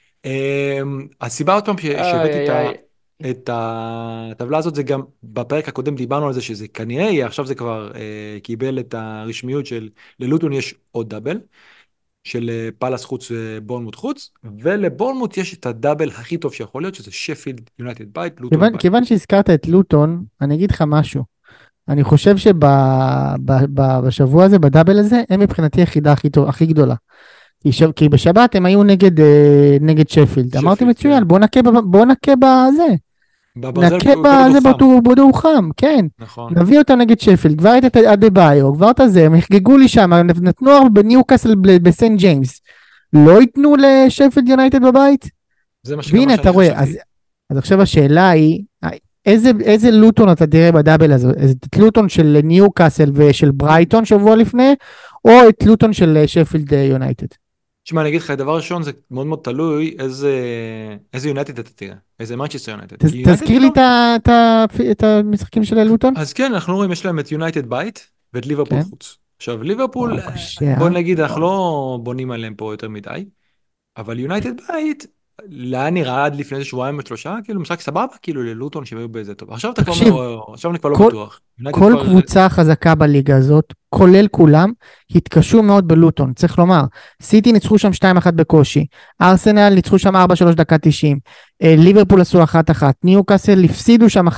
[SPEAKER 1] הסיבה עוד פעם שהבאתי את הטבלה הזאת, זה גם בפרק הקודם דיברנו על זה שזה כנראה יהיה, עכשיו זה כבר קיבל את הרשמיות של ללוטון יש עוד דאבל, של פלאס חוץ ובורנמוט חוץ, ולבורנמוט יש את הדאבל הכי טוב שיכול להיות, שזה שפילד יונייטד בית, לוטון בית.
[SPEAKER 2] כיוון שהזכרת את לוטון, אני אגיד לך משהו. אני חושב שבשבוע הזה, בדאבל הזה, הם מבחינתי היחידה הכי גדולה. כי בשבת הם היו נגד שפילד. אמרתי מצוין, בוא נקה בזה. נקה בזה בודו חם, כן. נביא אותם נגד שפילד, כבר את אדבאיו, כבר את הזה, הם יחגגו לי שם, נתנו בניוקאסל בסנט ג'יימס. לא ייתנו לשפילד יונייטד בבית?
[SPEAKER 1] זה מה שגם
[SPEAKER 2] והנה, אתה רואה, אז עכשיו השאלה היא, איזה לוטון אתה תראה בדאבל הזה? את לוטון של ניוקאסל ושל ברייטון שבוע לפני, או את לוטון של שפילד יונייטד?
[SPEAKER 1] תשמע, אני אגיד לך, הדבר ראשון זה מאוד מאוד תלוי איזה יונייטד אתה תראה, איזה מנצ'סטר יונייטד.
[SPEAKER 2] תזכיר לי את המשחקים של לוטון?
[SPEAKER 1] אז כן, אנחנו רואים, יש להם את יונייטד בית ואת ליברפול חוץ. עכשיו, ליברפול, בוא נגיד, אנחנו לא בונים עליהם פה יותר מדי, אבל יונייטד בית, לאן נראה עד לפני איזה שבועיים או שלושה, כאילו משחק סבבה, כאילו ללוטון שהיו באיזה טוב. עכשיו אני כבר לא בטוח.
[SPEAKER 2] כל קבוצה חזקה בליגה הזאת, כולל כולם, התקשו מאוד בלוטון, צריך לומר. סיטי ניצחו שם 2-1 בקושי, ארסנל ניצחו שם 4-3 דקה 90, ליברפול עשו 1-1, ניוקאסל הפסידו שם 1-0.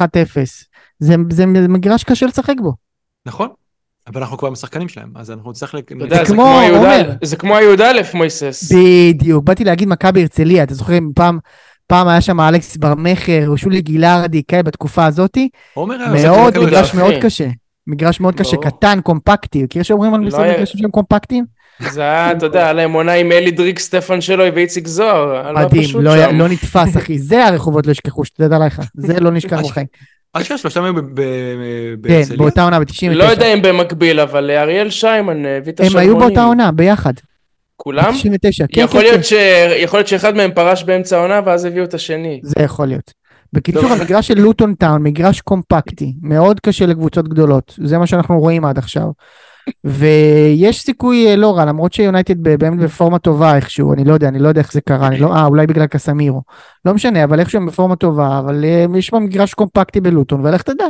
[SPEAKER 2] זה מגרש קשה לשחק בו.
[SPEAKER 1] נכון. אבל אנחנו כבר משחקנים שלהם, אז אנחנו צריך...
[SPEAKER 3] זה כמו היהודה אלף מויסס.
[SPEAKER 2] בדיוק, באתי להגיד מכבי הרצליה, אתה זוכרים, פעם היה שם אלכסיס ברמכר, או שולי גילארדי, כאלה בתקופה הזאת, מגרש מאוד קשה, קטן, קומפקטי, מכיר שאומרים על מגרשים שהם קומפקטיים?
[SPEAKER 3] זה היה, אתה יודע, עליהם עונה עם אלי דריק סטפן שלו ואיציק זוהר,
[SPEAKER 2] מדהים, לא נתפס אחי, זה הרחובות לא ישכחו, שתדע לך, זה לא נשכח בחיים.
[SPEAKER 1] אשכרה שלושתם היו
[SPEAKER 2] כן, באותה עונה ב-99.
[SPEAKER 3] לא יודע אם במקביל, אבל אריאל שיימן הביא את השלמונים.
[SPEAKER 2] הם היו באותה עונה, ביחד.
[SPEAKER 3] כולם?
[SPEAKER 2] ב-99, כן.
[SPEAKER 3] יכול להיות שאחד מהם פרש באמצע העונה, ואז הביאו את השני.
[SPEAKER 2] זה יכול להיות. בקיצור, המגרש של לוטון טאון, מגרש קומפקטי, מאוד קשה לקבוצות גדולות. זה מה שאנחנו רואים עד עכשיו. ויש סיכוי לא רע, למרות שיונייטד באמת בפורמה טובה איכשהו, אני לא יודע איך זה קרה, אולי בגלל קסמירו, לא משנה, אבל איכשהו הם בפורמה טובה, אבל יש בה מגרש קומפקטי בלוטון, ולך תדע.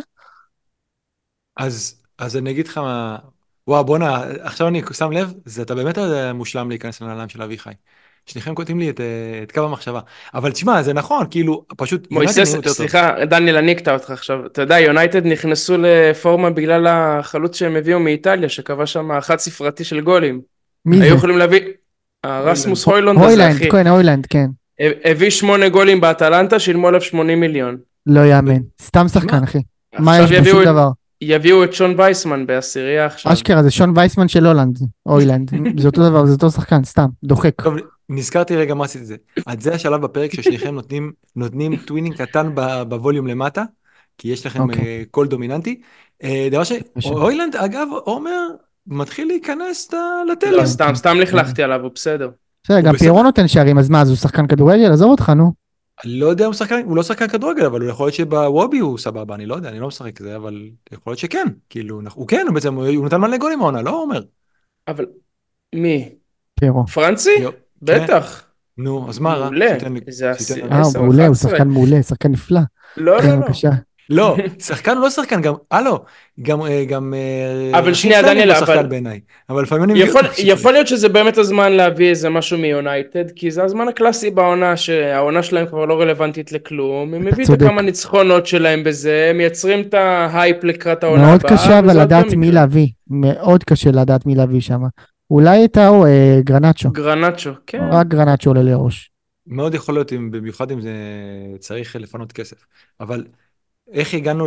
[SPEAKER 1] אז אני אגיד לך מה, וואו בונה, עכשיו אני שם לב, זה אתה באמת מושלם להיכנס לנעליים של אביחי. שניכם כותבים לי את קו המחשבה, אבל תשמע, זה נכון, כאילו, פשוט...
[SPEAKER 3] מויסס, סליחה, דניאל, אני אקטע אותך עכשיו, אתה יודע, יונייטד נכנסו לפורמה בגלל החלוץ שהם הביאו מאיטליה, שקבע שם חד ספרתי של גולים.
[SPEAKER 2] מי זה?
[SPEAKER 3] היו יכולים להביא, רסמוס הוילנד הזה, אחי.
[SPEAKER 2] הוילנד, כן.
[SPEAKER 3] הביא 8 גולים באטלנטה, שילמו עליו 80 מיליון.
[SPEAKER 2] לא יאמן, סתם שחקן, אחי. מה יש בשום דבר?
[SPEAKER 3] יביאו את שון וייסמן בעשירייה עכשיו.
[SPEAKER 2] אשכרה, זה שון וייסמן של הוילנד. זה אותו דבר, זה אותו שחקן, סתם, דוחק.
[SPEAKER 1] טוב, נזכרתי רגע מה עשיתי את זה. עד זה השלב בפרק ששניכם נותנים טווינינג קטן בווליום למטה, כי יש לכם קול דומיננטי. דבר שהוילנד, אגב, עומר, מתחיל להיכנס לטלם.
[SPEAKER 3] לא, סתם לכלכתי עליו, הוא בסדר.
[SPEAKER 2] בסדר, גם פירו נותן שערים, אז מה, אז הוא שחקן כדורגל? עזוב אותך, נו.
[SPEAKER 1] אני לא יודע, הוא לא שחקן כדורגל, אבל הוא יכול להיות שבוובי הוא סבבה, אני לא יודע, אני לא משחק את זה, אבל יכול להיות שכן, כאילו, הוא כן, הוא נתן מלא גולים העונה, לא אומר.
[SPEAKER 3] אבל מי?
[SPEAKER 2] פירו.
[SPEAKER 3] פרנסי? בטח.
[SPEAKER 1] נו, אז מה רע?
[SPEAKER 2] הוא מעולה, הוא שחקן מעולה, שחקן נפלא.
[SPEAKER 3] לא.
[SPEAKER 1] לא, שחקן הוא לא שחקן, גם
[SPEAKER 3] אבל שנייה דניאל,
[SPEAKER 1] אבל
[SPEAKER 3] יכול להיות שזה באמת הזמן להביא איזה משהו מיונייטד, כי זה הזמן הקלאסי בעונה, שהעונה שלהם כבר לא רלוונטית לכלום, הם הביאו את כמה ניצחונות שלהם בזה, מייצרים את ההייפ לקראת העונה הבאה.
[SPEAKER 2] מאוד קשה אבל לדעת מי להביא, מאוד קשה לדעת מי להביא שם. אולי את גרנצ'ו,
[SPEAKER 3] כן.
[SPEAKER 2] רק גרנצ'ו עולה לראש.
[SPEAKER 1] מאוד יכול להיות, במיוחד אם זה צריך לפנות כסף, אבל איך הגענו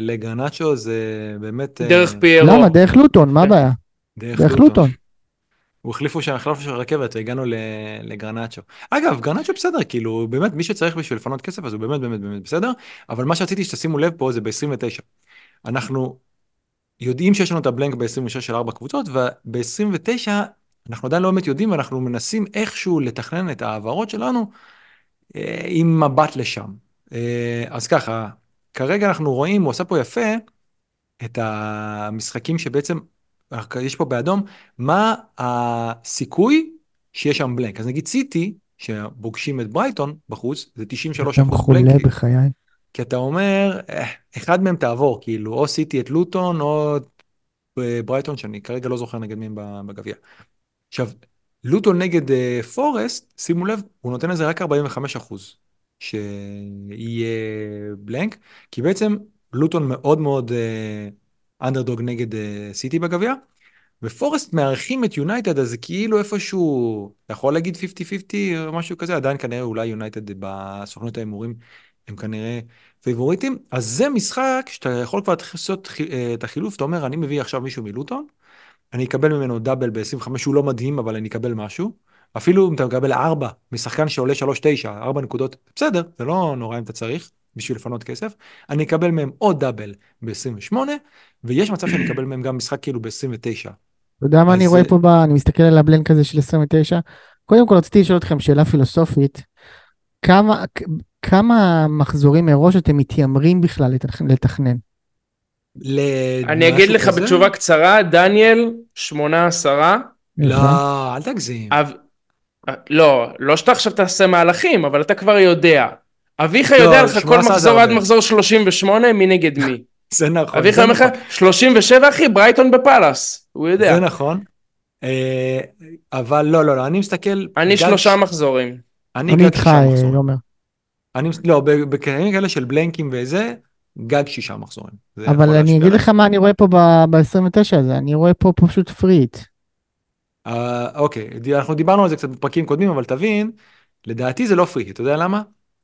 [SPEAKER 1] לגרנצ'ו זה באמת...
[SPEAKER 3] דרך פיירו.
[SPEAKER 2] למה? דרך לוטון, מה הבעיה? דרך לוטון.
[SPEAKER 1] הוא החליפו שם, החלפנו של הרכבת והגענו לגרנצ'ו. אגב, גרנצ'ו בסדר, כאילו, באמת, מי שצריך בשביל לפנות כסף, אז הוא באמת באמת באמת בסדר, אבל מה שרציתי שתשימו לב פה זה ב-29. אנחנו יודעים שיש לנו את הבלנק ב-26 של 4 קבוצות, וב-29 אנחנו עדיין לא באמת יודעים, ואנחנו מנסים איכשהו לתכנן את העברות שלנו עם מבט לשם. אז ככה, כרגע אנחנו רואים, הוא עושה פה יפה, את המשחקים שבעצם, יש פה באדום, מה הסיכוי שיש שם בלנק. אז נגיד סיטי, שפוגשים את ברייטון בחוץ, זה 93%
[SPEAKER 2] אתה חולה
[SPEAKER 1] בלנק,
[SPEAKER 2] בחיי.
[SPEAKER 1] כי אתה אומר, אחד מהם תעבור, כאילו, או סיטי את לוטון, או ברייטון, שאני כרגע לא זוכר נגד מי בגביע. עכשיו, לוטון נגד פורסט, שימו לב, הוא נותן לזה רק 45% שיהיה בלנק, כי בעצם לוטון מאוד מאוד אנדרדוג נגד סיטי בגביע, ופורסט מארחים את יונייטד, אז זה כאילו איפשהו, אתה יכול להגיד 50-50 או משהו כזה, עדיין כנראה אולי יונייטד בסוכנות ההימורים הם כנראה פייבוריטים, אז זה משחק שאתה יכול כבר לעשות את החילוף, אתה אומר, אני מביא עכשיו מישהו מלוטון, אני אקבל ממנו דאבל ב-25, הוא לא מדהים, אבל אני אקבל משהו. אפילו אם אתה מקבל 4, משחקן שעולה 3-9, 4 נקודות, בסדר, זה לא נורא אם אתה צריך, בשביל לפנות כסף. אני אקבל מהם עוד דאבל ב-28, ויש מצב שאני אקבל מהם גם משחק כאילו ב-29.
[SPEAKER 2] אתה יודע מה אני
[SPEAKER 1] אז
[SPEAKER 2] רואה פה אני מסתכל על הבלנק הזה של 29. קודם כל רציתי לשאול אתכם שאלה פילוסופית. כמה מחזורים מראש אתם מתיימרים בכלל לתכנן?
[SPEAKER 3] אני אגיד לך
[SPEAKER 1] כזה?
[SPEAKER 3] בתשובה קצרה, דניאל, 8-10.
[SPEAKER 1] לא, אל תגזים.
[SPEAKER 3] לא שאתה עכשיו תעשה מהלכים, אבל אתה כבר יודע. אביך
[SPEAKER 1] לא,
[SPEAKER 3] יודע לך כל
[SPEAKER 1] 18
[SPEAKER 3] מחזור עד
[SPEAKER 1] הרבה.
[SPEAKER 3] מחזור 38, מי נגד מי.
[SPEAKER 1] זה נכון,
[SPEAKER 3] אביך
[SPEAKER 1] זה
[SPEAKER 3] אומר לך,
[SPEAKER 1] נכון.
[SPEAKER 3] 37 אחי, ברייטון בפלאס. הוא יודע.
[SPEAKER 1] זה נכון. אבל לא, לא, לא, אני מסתכל...
[SPEAKER 3] אני 3 מחזורים.
[SPEAKER 1] אני
[SPEAKER 2] אני
[SPEAKER 1] גג
[SPEAKER 2] איתך,
[SPEAKER 1] 6 מחזורים.
[SPEAKER 2] עומר.
[SPEAKER 1] לא, בקריינים כאלה של בלנקים וזה, גג 6 מחזורים. זה יכול
[SPEAKER 2] אבל אני
[SPEAKER 1] להשפיע
[SPEAKER 2] אגיד
[SPEAKER 1] עליי.
[SPEAKER 2] לך מה אני רואה פה ב-29 הזה, אני רואה פה פשוט פריט.
[SPEAKER 1] אוקיי, אנחנו דיברנו על זה קצת בפרקים קודמים, אבל תבין, לדעתי זה לא פרי, אתה יודע למה?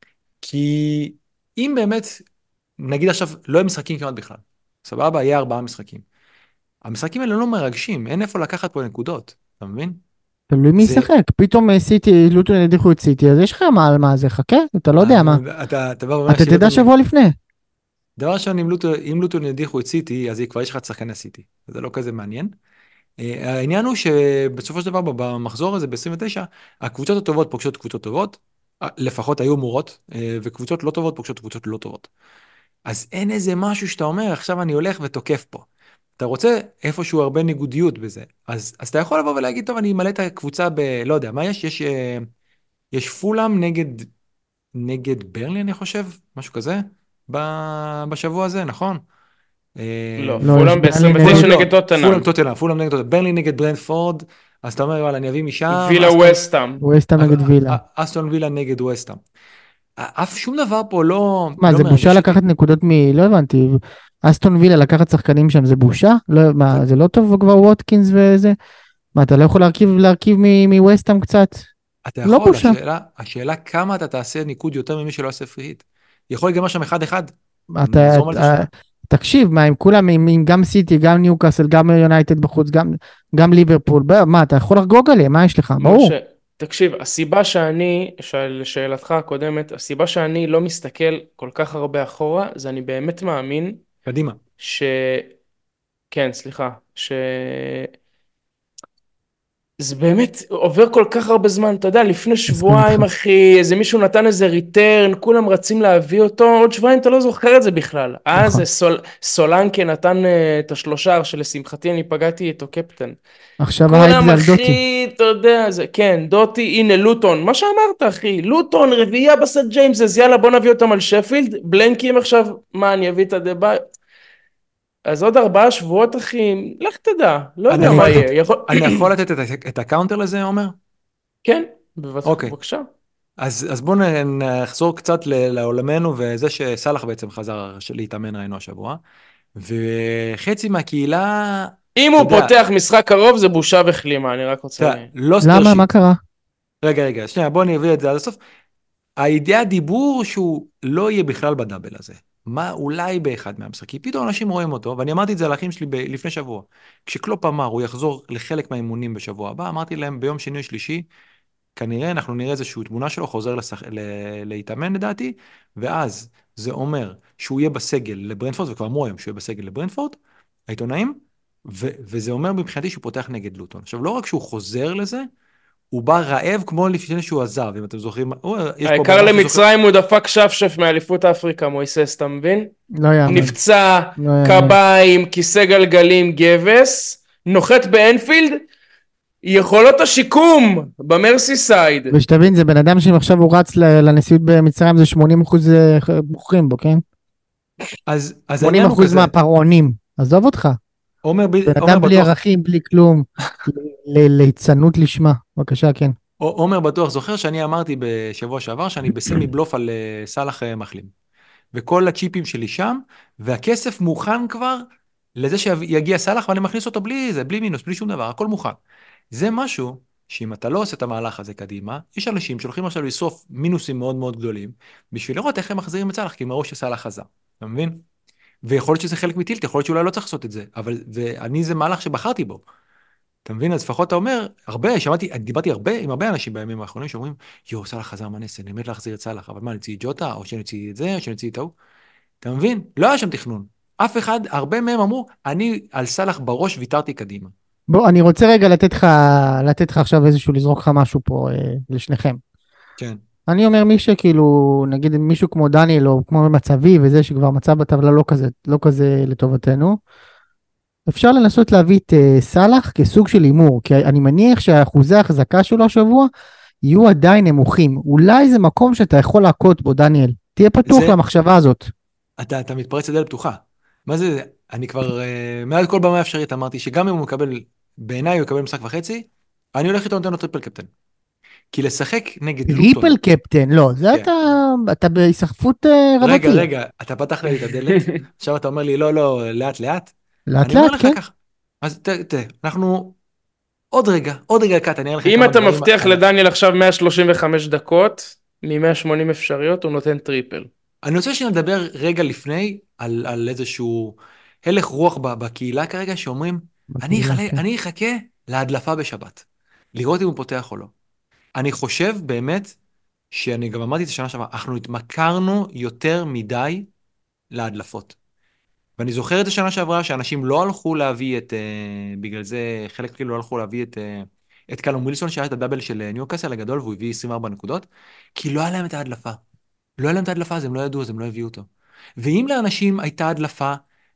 [SPEAKER 1] כי אם באמת, נגיד עכשיו, לא יהיו משחקים כמעט בכלל, סבבה, יהיה 4 משחקים. המשחקים האלה לא מרגשים, אין איפה לקחת פה נקודות, אתה מבין?
[SPEAKER 2] תלוי מי
[SPEAKER 1] זה...
[SPEAKER 2] ישחק, פתאום סיטי, לוטון ידיחו את סיטי, אז יש לך מה על מה זה, חכה, אתה לא יודע מה.
[SPEAKER 1] אתה בא ואומר
[SPEAKER 2] אתה תדע שבוע לפני.
[SPEAKER 1] דבר ראשון, אם לוטון ידיחו את סיטי, אז כבר יש לך את שחקני סיטי, זה לא כזה מעניין. העניין הוא שבסופו של דבר במחזור הזה ב-29, הקבוצות הטובות פוגשות קבוצות טובות, לפחות היו אמורות, וקבוצות לא טובות פוגשות קבוצות לא טובות. אז אין איזה משהו שאתה אומר, עכשיו אני הולך ותוקף פה. אתה רוצה איפשהו הרבה ניגודיות בזה. אז אתה יכול לבוא ולהגיד, טוב, אני אמלא את הקבוצה לא יודע, מה יש? יש פולאם נגד ברלי, אני חושב, משהו כזה, בשבוע הזה, נכון?
[SPEAKER 3] לא,
[SPEAKER 2] לא, יש
[SPEAKER 3] פולאם
[SPEAKER 2] ברלי
[SPEAKER 3] ב-29
[SPEAKER 1] לא,
[SPEAKER 3] נגד טוטנהאם.
[SPEAKER 1] פולאם נגד טוטנהאם, ברלי נגד ברנדפורד, אז אתה אומר, וואלה, אני אביא משם,
[SPEAKER 3] וילה ווסטהאם.
[SPEAKER 2] ווסטהאם נגד וילה.
[SPEAKER 1] אסטון וילה נגד ווסטהאם. שום דבר פה לא
[SPEAKER 2] מה, זה בושה
[SPEAKER 1] מרגש אותי.
[SPEAKER 2] לקחת נקודות לא הבנתי, אסטון וילה לקחת שחקנים שם, זה בושה? מה, זה לא טוב כבר ווטקינס וזה? מה, אתה לא יכול להרכיב מווסטהאם קצת?
[SPEAKER 1] אתה
[SPEAKER 2] לא
[SPEAKER 1] יכול,
[SPEAKER 2] בושה.
[SPEAKER 1] השאלה כמה אתה תעשה ניקוד יותר ממי שלא עושה פריט. יכול להיגמר שם 1-1,
[SPEAKER 2] אתה,
[SPEAKER 1] נזרום על זה שנייה.
[SPEAKER 2] תקשיב, מה, עם כולם, עם גם סיטי, גם ניוקאסל, גם יונייטד בחוץ, גם ליברפול, מה, אתה יכול לחגוג עליהם, מה יש לך? ברור.
[SPEAKER 3] תקשיב, הסיבה לשאלתך הקודמת, הסיבה שאני לא מסתכל כל כך הרבה אחורה, זה אני באמת מאמין
[SPEAKER 1] קדימה.
[SPEAKER 3] כן, סליחה, זה באמת עובר כל כך הרבה זמן, אתה יודע, לפני שבועיים אחי, איזה מישהו נתן איזה ריטרן, כולם רצים להביא אותו, עוד שבועיים אתה לא זוכר את זה בכלל. אז סולנקה נתן את השלושה, שלשמחתי אני פגעתי איתו קפטן.
[SPEAKER 2] עכשיו ההייפ זה על דוטי.
[SPEAKER 3] אחי, אתה יודע, זה, כן, דוטי, הנה לוטון, מה שאמרת אחי, לוטון, רביעייה בסט ג'יימסס, יאללה בוא נביא אותם על שפילד, בלנקים עכשיו, מה אני אביא את הדבאי? אז עוד 4 שבועות אחי, לך תדע, לא יודע מה יהיה.
[SPEAKER 1] אני יכול לתת את הקאונטר לזה, עומר?
[SPEAKER 3] כן,
[SPEAKER 1] אוקיי.
[SPEAKER 3] בבקשה.
[SPEAKER 1] אז בואו נחזור קצת לעולמנו, וזה שסלח בעצם חזר להתאמן ראינו השבוע, וחצי מהקהילה...
[SPEAKER 3] אם הוא פותח משחק קרוב זה בושה וכלימה, אני רק רוצה...
[SPEAKER 2] למה? מה קרה?
[SPEAKER 1] רגע, שנייה, בואו נביא את זה עד הסוף. הידיעה דיבור שהוא לא יהיה בכלל בדאבל הזה. מה אולי באחד מהמשחקים, פתאום אנשים רואים אותו, ואני אמרתי את זה לאחים שלי לפני שבוע. כשקלופ אמר, הוא יחזור לחלק מהאימונים בשבוע הבא, אמרתי להם ביום שני או שלישי, כנראה אנחנו נראה איזושהי תמונה שלו, חוזר להתאמן לדעתי, ואז זה אומר שהוא יהיה בסגל לברנפורד, וכבר אמרו היום שהוא יהיה בסגל לברנפורד, העיתונאים, וזה אומר מבחינתי שהוא פותח נגד לוטון. עכשיו, לא רק שהוא חוזר לזה, הוא בא רעב כמו לפני שהוא עזב, אם אתם זוכרים.
[SPEAKER 3] העיקר למצרים הוא דפק שפשף מאליפות אפריקה, מויסס, אתה מבין?
[SPEAKER 2] לא יאמן.
[SPEAKER 3] נפצע,
[SPEAKER 2] לא יאמן.
[SPEAKER 3] קביים, כיסא גלגלים, גבס, נוחת באנפילד, יכולות השיקום במרסי סייד.
[SPEAKER 2] ושתבין, זה בן אדם שאם עכשיו הוא רץ לנשיאות במצרים, זה 80% בוחרים בו, כן?
[SPEAKER 1] אז
[SPEAKER 2] 80% מהפרעונים, עזוב אותך. בן אדם בלי ערכים, בלי כלום, ליצנות לשמה. בבקשה, כן.
[SPEAKER 1] עומר בטוח זוכר שאני אמרתי בשבוע שעבר שאני בסמי בלוף על סלח מחלים. וכל הצ'יפים שלי שם, והכסף מוכן כבר לזה שיגיע סלח, ואני מכניס אותו בלי זה, בלי מינוס, בלי שום דבר, הכל מוכן. זה משהו שאם אתה לא עושה את המהלך הזה קדימה, יש אנשים שהולכים עכשיו לסוף מינוסים מאוד מאוד גדולים, בשביל לראות איך הם מחזירים את סלח, כי הם ראו שסלח חזר. אתה מבין? ויכול להיות שזה חלק מטילט, יכול להיות שאולי לא צריך לעשות את זה, אבל ואני זה מהלך שבחרתי בו. אתה מבין? אז לפחות אתה אומר, דיברתי עם הרבה אנשים בימים האחרונים שאומרים, סלח חזר, מה נעשה? אני מת להחזיר את סלח, אבל מה, נציג ג'וטה, או שנציג את זה, או שנציג את ההוא? אתה מבין? לא היה שם תכנון. אף אחד, הרבה מהם אמרו, אני על סלח בראש ויתרתי קדימה.
[SPEAKER 2] בוא, אני רוצה רגע לתת לך עכשיו איזשהו, לזרוק לך משהו פה לשניכם.
[SPEAKER 1] כן.
[SPEAKER 2] אני אומר מי שכאילו, נגיד מישהו כמו דניאל, או כמו מצבי, וזה שכבר מצב בטבלה לא כזה לטובתנו, אפשר לנסות להביא את סלח כסוג של אימור, כי אני מניח שהאחוזי ההחזקה שלו השבוע, יהיו עדיין נמוכים. אולי זה מקום שאתה יכול להכות בו, דניאל. תהיה פתוח למחשבה הזאת.
[SPEAKER 1] אתה מתפרץ לדלת פתוחה. מה זה? אני כבר, מעל כל במה אפשרית אמרתי, שגם אם הוא מקבל, בעיניי הוא יקבל משחק וחצי, אני הולך איתו נותן לו טריפל קפטן. כי לשחק נגד לוטון...
[SPEAKER 2] טריפל קפטן, לא, זה אתה בהיסחפות רבתי.
[SPEAKER 1] רגע, אתה פתח לי את הדלת, עכשיו אתה אומר לי, לא, לאט,
[SPEAKER 2] לאט,
[SPEAKER 1] כן. אז תראה, אנחנו... עוד רגע, קט, אני אראה לך...
[SPEAKER 3] אם אתה מבטיח לדניאל עכשיו 135 דקות, מ-180 אפשריות, הוא נותן טריפל.
[SPEAKER 1] אני רוצה שנדבר רגע לפני על איזשהו הלך רוח בקהילה כרגע, שאומרים, אני אחכה להדלפה בשבת, לראות אם הוא פותח או לא. אני חושב באמת, שאני גם אמרתי את השנה שעברה, אנחנו התמכרנו יותר מדי להדלפות. ואני זוכר את השנה שעברה שאנשים לא הלכו להביא בגלל זה חלק כאילו לא הלכו להביא את קלום ווילסון, שהיה את הדאבל של ניוקאסל הגדול, והוא הביא 24 נקודות, כי לא היה להם את ההדלפה. לא היה להם את ההדלפה, אז הם לא ידעו, אז הם לא הביאו אותו. ואם לאנשים הייתה הדלפה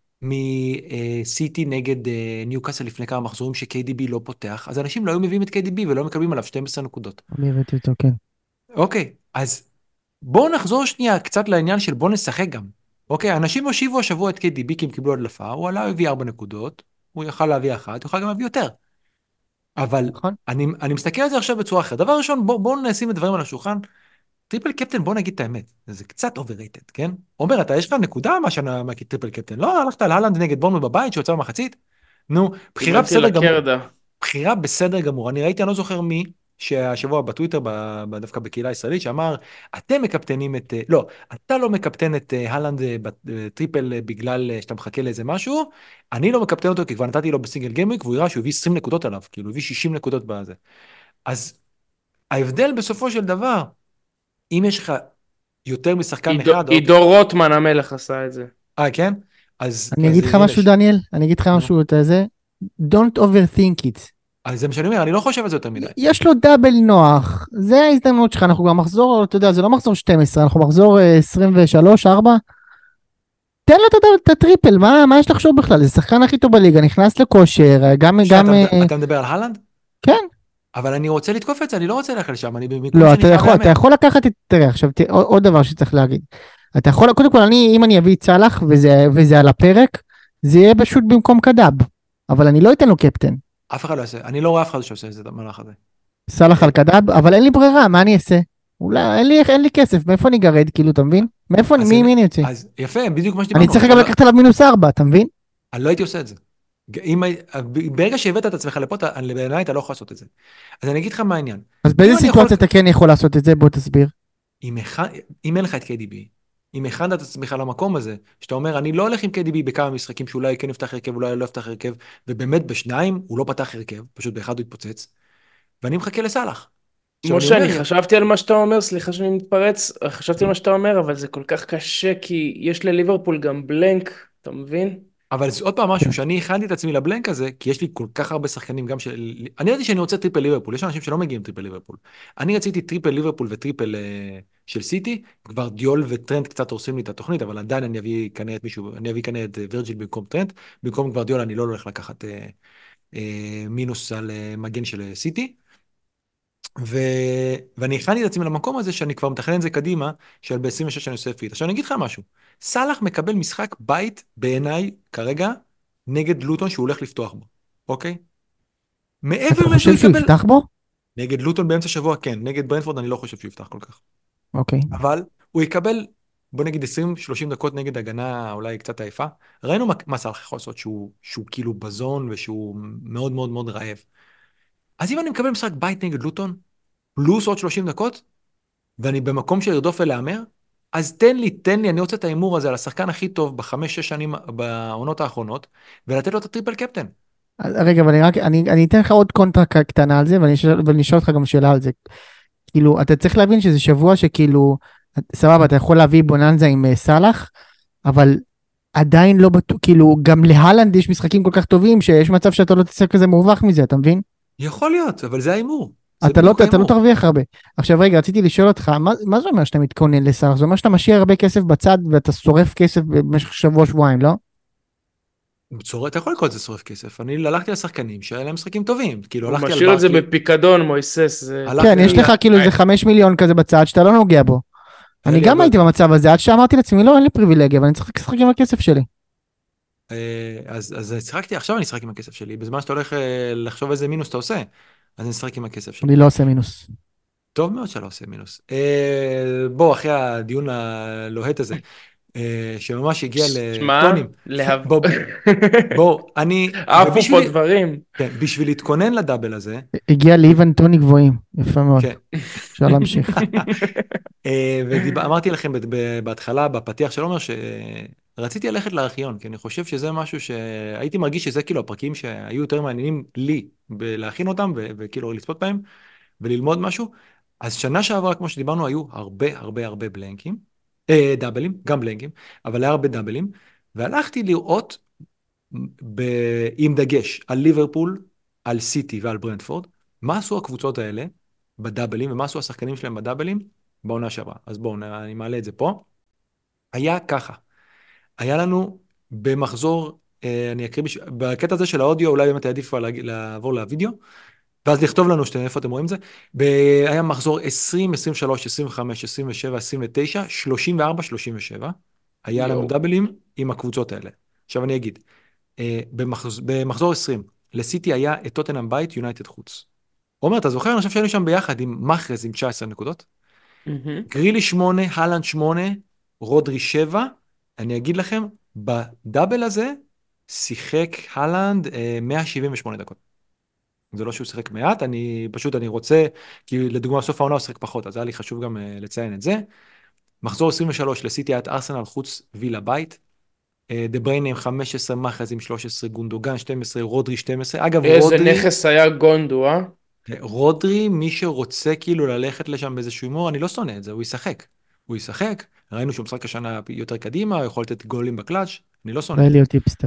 [SPEAKER 1] מסיטי נגד ניוקאסל לפני כמה מחזורים ש-KDB לא פותח, אז אנשים לא היו מביאים את KDB ולא מקבלים עליו 12 נקודות.
[SPEAKER 2] אני הבאתי אותו, כן.
[SPEAKER 1] אוקיי, אז בואו נחזור שנייה קצת לעניין של בואו נשחק גם. אוקיי, אנשים הושיבו השבוע את KDB כי הם קיבלו הדלפה, הוא עלה, הביא 4 נקודות, הוא יכל להביא 1, הוא יכל גם להביא יותר. אבל אני מסתכל על זה עכשיו בצורה אחרת. דבר ראשון, בואו נשים את דברים על השולחן. טריפל קפטן, בוא נגיד את האמת, זה קצת overrated, כן? אומר, יש לך נקודה מה טריפל קפטן? לא, הלכת על הלנד נגד בורנמוט בבית שיוצא במחצית? נו, בחירה בסדר גמור. בחירה בסדר גמור. אני ראיתי, אני לא זוכר מי, שהשבוע בטוויטר, דווקא בקהילה הישראלית, שאמר, אתם מקפטנים לא, אתה לא מקפטן את הלנד בטריפל בגלל שאתה מחכה לאיזה משהו, אני לא מקפטן אותו כי כבר נתתי לו בסינגל גיימוויק, והוא יראה שהוא הביא 20 נקודות עליו, כאילו הוא הביא 60 נקודות בזה. אז ההבדל בסופו של דבר, אם יש לך יותר משחקן אחד...
[SPEAKER 3] עידו רוטמן המלך עשה את זה.
[SPEAKER 1] כן?
[SPEAKER 2] אני אגיד לך משהו, דניאל, אני אגיד לך משהו, אתה זה, don't overthink it.
[SPEAKER 1] אז זה מה שאני אומר, אני לא חושב על זה יותר מדי.
[SPEAKER 2] יש לו דאבל נוח, זה ההזדמנות שלך, אנחנו גם מחזור, אתה יודע, זה לא מחזור 12, אנחנו מחזור 23, 4, תן לו את הטריפל, מה יש לחשוב בכלל? זה שחקן הכי טוב בליגה, נכנס לכושר, גם...
[SPEAKER 1] אתה מדבר על הלנד?
[SPEAKER 2] כן.
[SPEAKER 1] אבל אני רוצה לתקוף את זה, אני לא רוצה ללכת לשם,
[SPEAKER 2] לא, אתה יכול לקחת את... תראה, עכשיו, עוד דבר שצריך להגיד. אתה יכול, קודם כל, אם אני אביא את סלח, וזה על הפרק, זה יהיה פשוט במקום קדאב. אבל אני לא אתן לו קפטן.
[SPEAKER 1] אף אחד לא יעשה, אני לא רואה אף אחד שעושה את המהלך הזה.
[SPEAKER 2] סלח על קדאב, אבל אין לי ברירה, מה אני אעשה? אולי, אין לי כסף, מאיפה אני גרד, כאילו, אתה מבין? מאיפה, מי אני יוצא?
[SPEAKER 1] אז יפה, בדיוק מה שדיברנו.
[SPEAKER 2] אני צריך גם לקחת עליו -4, אתה מבין?
[SPEAKER 1] אני לא הייתי עושה את זה. ברגע שהבאת את עצמך לפה, בעיניי אתה לא יכול לעשות את זה. אז אני אגיד לך מה העניין.
[SPEAKER 2] אז באיזה סיטואציה אתה כן יכול לעשות את זה? בוא תסביר.
[SPEAKER 1] אם אין לך את KDB, אם הכנת את עצמך למקום הזה, שאתה אומר, אני לא הולך עם KDB בכמה משחקים שאולי כן יפתח הרכב, אולי לא יפתח הרכב, ובאמת בשניים הוא לא פתח הרכב, פשוט באחד הוא התפוצץ, ואני מחכה לסלאח. עכשיו אני
[SPEAKER 3] משה,
[SPEAKER 1] אומר,
[SPEAKER 3] אני חשבתי על מה שאתה אומר, סליחה שאני מתפרץ, חשבתי על מה שאתה אומר, אבל זה כל כך קשה, כי יש לליברפול גם בלנק, אתה מבין?
[SPEAKER 1] אבל זה עוד פעם משהו,
[SPEAKER 2] כן.
[SPEAKER 1] שאני הכנתי את עצמי לבלנק הזה, כי יש לי כל כך הרבה שחקנים, גם של... אני ידעתי שאני רוצה טריפל ליברפול, יש אנשים שלא מגיעים טריפל ליברפול. אני רציתי טריפל ליברפול וטריפל של סיטי, כבר דיול וטרנד קצת הורסים לי את התוכנית, אבל עדיין אני אביא כנראה את מישהו, אני אביא כנראה את וירג'יל במקום טרנד, במקום כבר דיול אני לא הולך לקחת מינוס על מגן של סיטי. ו... ואני הכנתי את עצמי למקום הזה שאני כבר מתכנן את זה קדימה, של ב-26 אני עושה פיט. עכשיו אני אגיד לך משהו, סאלח מקבל משחק בית בעיניי כרגע נגד לוטון שהוא הולך לפתוח בו, אוקיי?
[SPEAKER 2] אתה
[SPEAKER 1] מעבר לזה הוא
[SPEAKER 2] חושב שהוא
[SPEAKER 1] יקבל...
[SPEAKER 2] יפתח בו?
[SPEAKER 1] נגד לוטון באמצע שבוע כן, נגד ברנפורד אני לא חושב שהוא יפתח כל כך.
[SPEAKER 2] אוקיי.
[SPEAKER 1] אבל הוא יקבל, בוא נגיד 20-30 דקות נגד הגנה אולי קצת עייפה. ראינו מה סאלח יכול לעשות, שהוא כאילו בזון ושהוא מאוד מאוד מאוד רעב. אז אם אני מקבל משחק בית נגד לוטון, פלוס עוד 30 דקות, ואני במקום של לרדוף ולהמר, אז תן לי, אני רוצה את ההימור הזה על השחקן הכי טוב בחמש, שש שנים בעונות האחרונות, ולתת לו את הטריפל קפטן.
[SPEAKER 2] רגע, אבל אני אתן לך עוד קונטרה קטנה על זה, ואני אשאל אותך גם שאלה על זה. כאילו, אתה צריך להבין שזה שבוע שכאילו, סבבה, אתה יכול להביא בוננזה עם סלאח, אבל עדיין לא בטוח, כאילו, גם להלנד יש משחקים כל כך טובים, שיש מצב שאתה לא תצא כזה מורווח מזה, אתה מבין?
[SPEAKER 1] יכול להיות, אבל זה ההימור. זה
[SPEAKER 2] אתה
[SPEAKER 1] בדיוק
[SPEAKER 2] לא
[SPEAKER 1] ההימור.
[SPEAKER 2] תרוויח הרבה. עכשיו רגע, רציתי לשאול אותך, מה זה אומר שאתה מתכונן לסלאח? זה אומר שאתה משאיר הרבה כסף בצד, ואתה שורף כסף במשך שבוע, שבועיים, לא?
[SPEAKER 1] אתה יכול לקרוא את זה שורף כסף. אני הלכתי לשחקנים שהיה להם משחקים טובים. כאילו,
[SPEAKER 3] הוא
[SPEAKER 1] הלכתי על
[SPEAKER 3] משאיר את זה
[SPEAKER 1] ברקלי,
[SPEAKER 3] בפיקדון, מויסס, זה...
[SPEAKER 1] הלכתי
[SPEAKER 2] כן, יש לך כאילו איזה 5 מיליון כזה בצד, שאתה לא נוגע בו.
[SPEAKER 1] היה
[SPEAKER 2] אני
[SPEAKER 1] לי
[SPEAKER 2] גם
[SPEAKER 1] הרבה...
[SPEAKER 2] הייתי במצב הזה, עד שאמרתי לעצמי, לא, אין לי פריבילגיה, אבל אני צריך לשחק עם הכסף שלי.
[SPEAKER 1] אז שיחקתי, עכשיו אני אשחק עם הכסף שלי. בזמן שאתה הולך לחשוב איזה מינוס אתה עושה, אז אני אשחק עם הכסף שלי.
[SPEAKER 2] אני לא עושה מינוס.
[SPEAKER 1] טוב מאוד שאתה לא עושה מינוס. בוא, אחרי הדיון הלוהט הזה, שממש הגיע
[SPEAKER 3] שמע,
[SPEAKER 1] לטונים. בוא, אני,
[SPEAKER 3] עפו פה דברים.
[SPEAKER 1] כן, בשביל להתכונן לדאבל הזה,
[SPEAKER 2] הגיע לאיוון טוני גבוהים, יפה מאוד.
[SPEAKER 1] כן.
[SPEAKER 2] אפשר להמשיך.
[SPEAKER 1] ואמרתי לכם בהתחלה, בפתיח של עומר, שרציתי ללכת לארכיון, כי אני חושב שזה משהו שהייתי מרגיש שזה כאילו הפרקים שהיו יותר מעניינים לי, להכין אותם וכאילו לצפות בהם, וללמוד משהו. אז שנה שעברה, כמו שדיברנו, היו הרבה בלנקים, דאבלים, גם בלנקים, אבל היה הרבה דאבלים, והלכתי לראות עם דגש על ליברפול, על סיטי ועל ברנטפורד, מה עשו הקבוצות האלה בדאבלים, ומה עשו השחקנים שלהם בדאבלים בעונה שעברה. אז בואו, אני מעלה את זה פה. היה ככה, היה לנו במחזור, אני אקריא, בקטע הזה של האודיו, אולי באמת העדיף לעבור לוידאו, ואז לכתוב לנו איפה אתם רואים את זה. היה מחזור 20, 23, 25, 27, 29, 34, 37. היה לנו
[SPEAKER 3] יואו.
[SPEAKER 1] דאבלים עם הקבוצות האלה. עכשיו אני אגיד, במחזור 20, לסיטי היה את טוטנהאם בית, יונייטד חוץ. עומר, אתה זוכר? אני חושב שהיינו שם ביחד עם מחרז עם 19 נקודות. גרילי 8, הלנד 8, רודרי 7. אני אגיד לכם, בדאבל הזה שיחק הלנד 178 דקות. זה לא שהוא שיחק מעט, אני רוצה, כי לדוגמה סוף העונה הוא שיחק פחות, אז היה לי חשוב גם לציין את זה. מחזור 23 לסיטי היה את ארסנל חוץ וילה בית. דה בריינה עם 15, מחרז עם 13, גונדוגן 12, רודרי 12. אגב,
[SPEAKER 3] איזה נכס היה גונדו, אה?
[SPEAKER 1] רודרי, מי שרוצה כאילו ללכת לשם באיזשהו הימור, אני לא שונא את זה, הוא ישחק. הוא ישחק, ראינו שהוא משחק השנה יותר קדימה, הוא יכול לתת גולים בקלאץ', אני לא שונא
[SPEAKER 2] לא
[SPEAKER 1] את זה.
[SPEAKER 2] להיות טיפסטר.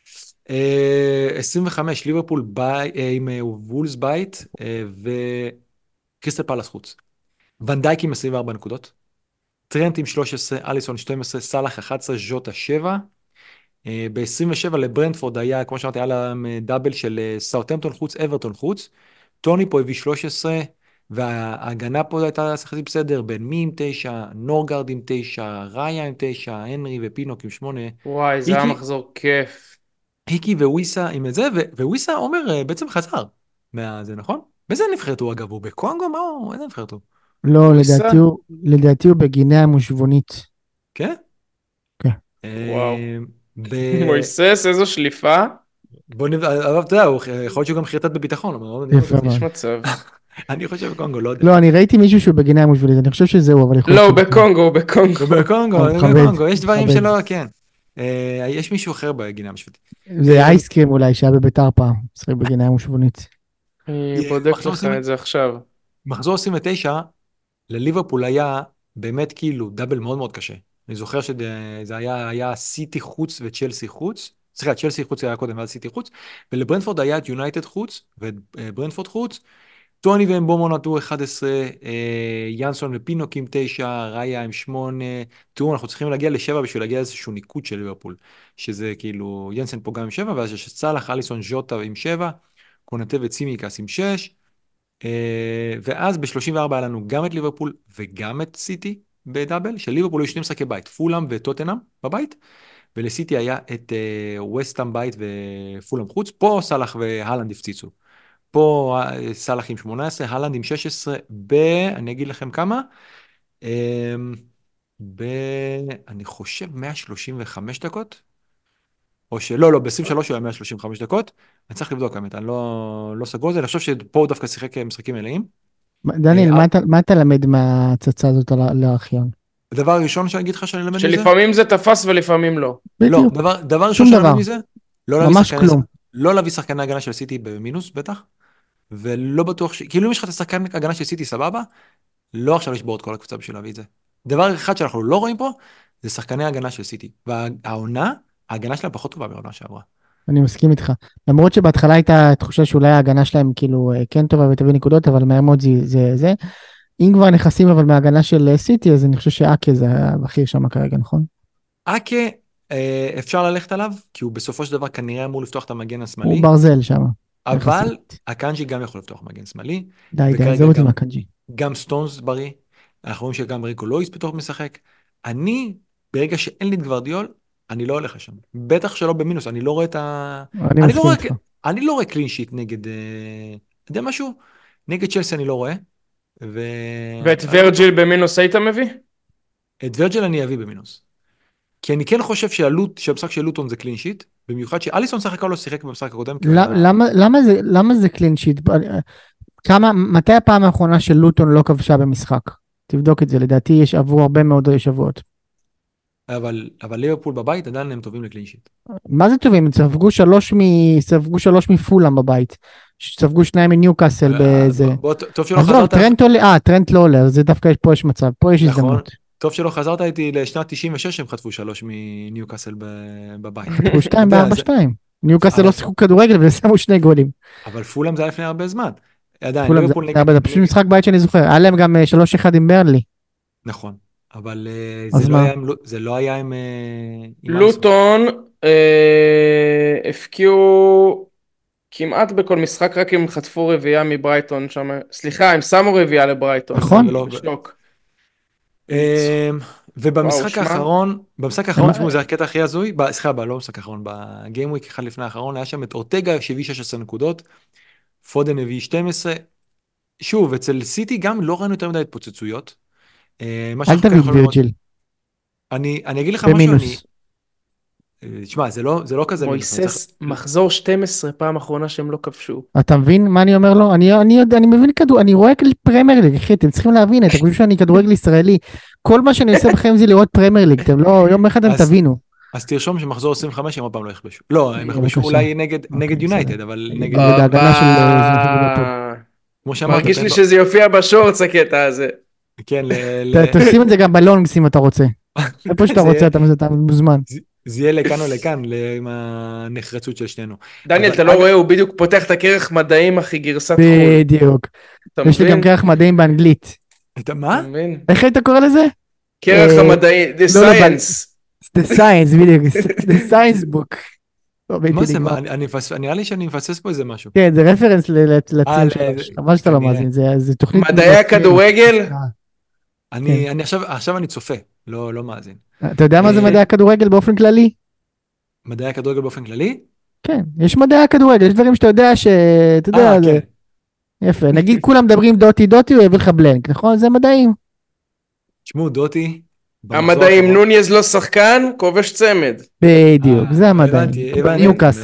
[SPEAKER 1] 25, ליברפול עם וולס בית, וקריסטל פלאס חוץ. ונדייק עם 24 נקודות, טרנט עם 13, אליסון 12, סאלח 11, ז'וטה 7. ב-27 לברנדפורד היה, כמו שאמרתי, היה להם דאבל של סאוטהמפטון חוץ, אברטון חוץ. טוני פה הביא 13, וההגנה פה הייתה שחקנית בסדר, בן מי עם 9, נורגרד עם 9, ראיה עם 9, הנרי ופינוק עם 8.
[SPEAKER 3] וואי, זה היה מחזור כיף.
[SPEAKER 1] היקי וויסה עם את זה, וויסה עומר בעצם חזר מהזה, נכון? באיזה נבחרת הוא אגב? הוא בקונגו? מה הוא? איזה נבחרת הוא?
[SPEAKER 2] לא,
[SPEAKER 3] וויסה?
[SPEAKER 2] לדעתי הוא בגינאה המושבונית.
[SPEAKER 1] כן?
[SPEAKER 2] כן.
[SPEAKER 3] וואו.
[SPEAKER 1] ב...
[SPEAKER 3] מויסס, איזו שליפה.
[SPEAKER 1] בוא נבדוק, אבל אתה יודע, יכול להיות שהוא גם חרטט בביטחון.
[SPEAKER 2] יפה מאוד.
[SPEAKER 3] יש מצב.
[SPEAKER 1] אני חושב בקונגו, לא יודע.
[SPEAKER 2] לא, אני ראיתי מישהו שהוא בגינה המושבולית, אני חושב שזהו, אבל יכול
[SPEAKER 3] לא,
[SPEAKER 2] להיות
[SPEAKER 3] הוא בקונגו, הוא בקונגו.
[SPEAKER 1] בקונגו,
[SPEAKER 2] מכבד,
[SPEAKER 1] בקונגו, יש דברים
[SPEAKER 2] מכבד.
[SPEAKER 1] שלא, כן. יש מישהו אחר בגינה המשפטית.
[SPEAKER 2] זה אייסקרים אולי, שהיה בביתר פעם, משחק בגינה המושבולית.
[SPEAKER 3] אני בודק לך את זה עכשיו.
[SPEAKER 1] מחזור 29, לליברפול היה באמת כאילו דאבל מאוד מאוד קשה. אני זוכר שזה היה סיטי חוץ וצ'לסי חוץ. סליחה, צ'לסי חוץ היה קודם, ואז סיטי חוץ. ולברנפורד היה את יונייטד חוץ, וברנפורד חוץ. טוני ואמבומו נתנו 11, ינסון ופינוק עם 9, ראיה עם 8. תראו, אנחנו צריכים להגיע ל7 בשביל להגיע לאיזשהו ניקוד של ליברפול. שזה כאילו, ינסן פה גם עם 7, ואז יש סלאח, אליסון, ז'וטה עם 7, קונטה וצימיקס עם 6. ואז ב-34 היה לנו גם את ליברפול וגם את סיטי בדאבל, של ליברפול היו שני משחקי בית, פולאם וטוטנאם בבית, ולסיטי היה את ווסטהאם בית ופולאם חוץ. פה סלאח והלנד הפציצו. פה סלאח עם 18, הלנד עם 16, אני אגיד לכם כמה, אני חושב 135 דקות, או שלא, ב-23 הוא היה 135 דקות, אני צריך לבדוק האמת, אני לא סגור על זה, אני חושב שפה הוא דווקא שיחק משחקים מלאים.
[SPEAKER 2] דניאל, מה אתה למד מההצצה הזאת לארכיון?
[SPEAKER 1] הדבר הראשון שאני אגיד לך שאני למד מזה?
[SPEAKER 3] שלפעמים זה תפס ולפעמים לא.
[SPEAKER 1] לא,
[SPEAKER 2] בדיוק,
[SPEAKER 1] דבר ראשון שאני למד מזה,
[SPEAKER 2] ממש כלום.
[SPEAKER 1] לא להביא שחקני הגנה של סיטי במינוס, בטח, ולא בטוח כאילו אם יש לך את השחקן הגנה של סיטי סבבה, לא עכשיו לשבור את כל הקבוצה בשביל להביא את זה. דבר אחד שאנחנו לא רואים פה, זה שחקני הגנה של סיטי, והעונה, ההגנה שלהם פחות טובה מהעונה שעברה.
[SPEAKER 2] אני מסכים איתך. למרות שבהתחלה הייתה תחושה שאולי ההגנה שלהם כאילו כן טובה ותביא נקודות, אבל מהר מאוד זה. אם כבר נכנסים אבל מההגנה של סיטי, אז אני חושב שאקה זה הבכיר שם כרגע, נכון?
[SPEAKER 1] אקה, אפשר ללכת עליו, כי הוא בסופו של דבר כנראה אמור לפתוח את המגן השמאלי.
[SPEAKER 2] הוא ברזל שם.
[SPEAKER 1] אבל הקנג'י גם יכול לפתוח מגן שמאלי.
[SPEAKER 2] די, זה אותי מהקנג'י.
[SPEAKER 1] גם סטונס בריא. אנחנו רואים שגם ריקו לואיס פתאום משחק. אני, ברגע שאין לי את גוורדיול, אני לא הולך לשם. בטח שלא במינוס, אני לא רואה את ה... אני לא רואה קלין שיט נגד... אתה יודע משהו? נגד צ'לסי אני לא רואה.
[SPEAKER 3] ואת ורג'יל במינוס היית מביא?
[SPEAKER 1] את ורג'יל אני אביא במינוס. כי אני כן חושב שהמשחק של לוטון זה קלין שיט, במיוחד שאליסון שחקה לא שיחק במשחק הקודם.
[SPEAKER 2] למה זה קלין שיט? מתי הפעם האחרונה של לוטון לא כבשה במשחק? תבדוק את זה, לדעתי יש עבור הרבה מאוד שבועות.
[SPEAKER 1] אבל ליברפול בבית עדיין הם טובים לקלין שיט.
[SPEAKER 2] מה זה טובים? ספגו 3 מפולאם בבית. ספגו 2 מניוקאסל בזה.
[SPEAKER 1] טוב שלא חזרת...
[SPEAKER 2] טרנט לא עולה, זה דווקא פה יש מצב, פה יש הזדמנות.
[SPEAKER 1] טוב שלא חזרת איתי לשנת 96 הם חטפו 3 מניוקאסל בבית.
[SPEAKER 2] חטפו 2 ב-4-2. ניוקאסל לא שיחקו כדורגל ושמו 2 גולים.
[SPEAKER 1] אבל פולאם זה היה לפני הרבה זמן. עדיין,
[SPEAKER 2] זה פשוט משחק בית שאני זוכר. היה להם גם 3-1 עם ברנלי.
[SPEAKER 1] נכון, אבל זה לא היה עם...
[SPEAKER 3] לוטון הפקיעו כמעט בכל משחק, רק אם חטפו רביעייה מברייטון שם. סליחה, הם שמו רביעייה לברייטון.
[SPEAKER 2] נכון.
[SPEAKER 3] בשוק.
[SPEAKER 1] ובמשחק האחרון, תשמעו, זה הקטע הכי הזוי, סליחה, לא במשחק האחרון, בגיימוויק אחד לפני האחרון, היה שם את אורטגה שהביא 16 נקודות, פודן הביא 12, שוב, אצל סיטי גם לא ראינו יותר מדי התפוצצויות.
[SPEAKER 2] אל תביא וירג'יל.
[SPEAKER 1] אני אגיד לך משהו,
[SPEAKER 2] במינוס.
[SPEAKER 1] תשמע, זה לא כזה מינוס.
[SPEAKER 3] מויסס, מחזור 12 פעם אחרונה שהם לא כבשו.
[SPEAKER 2] אתה מבין מה אני אומר לו? אני מבין כדור, אני רואה פרמייר ליג, אחי, אתם צריכים להבין, אתם חושבים שאני כדורגל ישראלי, כל מה שאני עושה בחיים זה לראות פרמייר ליג, אתם לא, יום אחד אתם תבינו.
[SPEAKER 1] אז תרשום שמחזור 25 הם עוד פעם לא יכבשו. לא, הם יכבשו אולי נגד יונייטד, אבל נגד...
[SPEAKER 2] ההגנה של...
[SPEAKER 3] מרגיש לי שזה יופיע בשורץ הקטע הזה.
[SPEAKER 1] כן,
[SPEAKER 2] תשים את זה גם בלונגס אם אתה רוצה. איפה שאתה רוצה, אתה מוזמן.
[SPEAKER 1] זה יהיה לכאן או לכאן, עם הנחרצות של שנינו.
[SPEAKER 3] דניאל, אתה לא רואה, הוא בדיוק פותח את הכרך מדעים, אחי, גרסת חול.
[SPEAKER 2] בדיוק. יש לי גם כרך מדעים באנגלית.
[SPEAKER 1] אתה מה?
[SPEAKER 2] איך היית קורא לזה?
[SPEAKER 3] כרך המדעי, the science.
[SPEAKER 2] The science, בדיוק, the science book.
[SPEAKER 1] מה זה, נראה לי שאני מפסס פה איזה משהו.
[SPEAKER 2] כן, זה רפרנס לצים שלוש, אבל שאתה לא מאזין, זה תוכנית...
[SPEAKER 3] מדעי הכדורגל?
[SPEAKER 1] עכשיו אני צופה, לא מאזין.
[SPEAKER 2] אתה יודע מה זה מדעי הכדורגל באופן כללי?
[SPEAKER 1] מדעי הכדורגל באופן כללי?
[SPEAKER 2] כן, יש מדעי הכדורגל, יש דברים שאתה יודע אתה יודע, זה... יפה, נגיד כולם מדברים דוטי, הוא יביא לך בלנק, נכון? זה מדעים.
[SPEAKER 1] תשמעו, דוטי...
[SPEAKER 3] המדעים, נוניז לא שחקן, כובש צמד.
[SPEAKER 2] בדיוק, זה המדעים. ניוקאסל.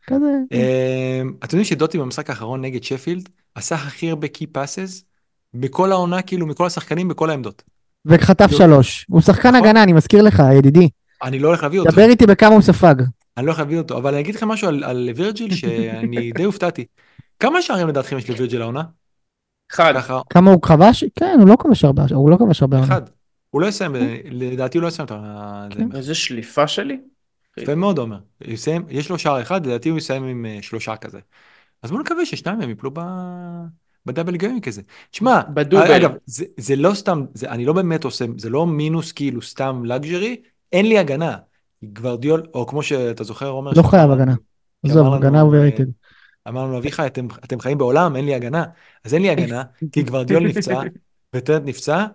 [SPEAKER 2] כזה.
[SPEAKER 1] אתם יודעים שדוטי במשחק האחרון נגד שפילד, עשה הכי הרבה קי פאסס, בכל העונה, כאילו מכל השחקנים, בכל העמדות.
[SPEAKER 2] וחטף 3. הוא שחקן
[SPEAKER 1] נכון?
[SPEAKER 2] הגנה, אני מזכיר לך, ידידי.
[SPEAKER 1] אני לא הולך להביא אותו.
[SPEAKER 2] דבר איתי בכמה הוא ספג.
[SPEAKER 1] אני לא הולך להביא אותו, אבל אני אגיד לכם משהו על וירג'יל, שאני די הופתעתי. כמה שערים לדעתכם יש לווירג'יל העונה?
[SPEAKER 3] אחד.
[SPEAKER 1] ככה,
[SPEAKER 2] כמה הוא כבש? כן, הוא לא כבש הרבה. הוא לא כבש הרבה.
[SPEAKER 1] אחד. הוא לא יסיים, לדעתי הוא לא יסיים את זה.
[SPEAKER 2] כן.
[SPEAKER 3] איזה שליפה שלי.
[SPEAKER 1] יפה מאוד, עומר. יש לו שער אחד, לדעתי הוא יסיים עם 3 כזה. אז בוא נקווה ששניים מהם יפלו בדאבל גיים כזה. תשמע,
[SPEAKER 3] בדובל.
[SPEAKER 1] אגב, זה לא סתם, אני לא באמת עושה, זה לא מינוס כאילו סתם לג'רי, אין לי הגנה. גוורדיול, או כמו שאתה זוכר, עומר,
[SPEAKER 2] לא חייב הגנה. עזוב, הגנה הוא וריטד.
[SPEAKER 1] אמר לנו, אביחי, אתם חיים בעולם, אין לי הגנה. אז אין לי הגנה, כי גוורדיול נפצע, וטרנט נפצע,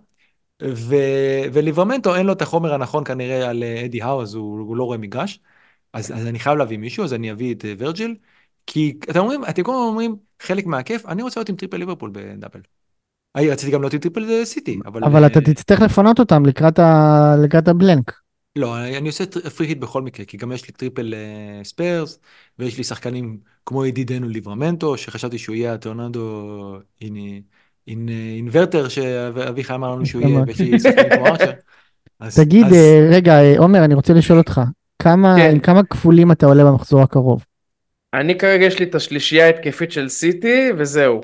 [SPEAKER 1] וליברמנטו אין לו את החומר הנכון כנראה על אדי האו, אז הוא לא רואה מגרש. אז אני חייב להביא מישהו, אז אני אביא את וירג'יל, כי אתם כל הזמן אומרים, חלק מהכיף, אני רוצה להיות עם טריפל ליברפול בדאבל. רציתי גם להיות עם טריפל סיטי,
[SPEAKER 2] אבל אתה תצטרך לפנות אותם לקראת הבלנק.
[SPEAKER 1] לא, אני עושה פרי היט בכל מקרה, כי גם יש לי טריפל ספיירס, ויש לי שחקנים כמו ידידנו ליברמנטו, שחשבתי שהוא יהיה הטורנדו אינברטר, שאביחי אמר לנו שהוא יהיה, ויש לי שחקנים כמו ארצ'ר.
[SPEAKER 2] תגיד, רגע, עומר, אני רוצה לשאול אותך, עם כמה כפולים אתה עולה במחזור הקרוב?
[SPEAKER 3] אני כרגע יש לי את השלישייה ההתקפית של סיטי, וזהו.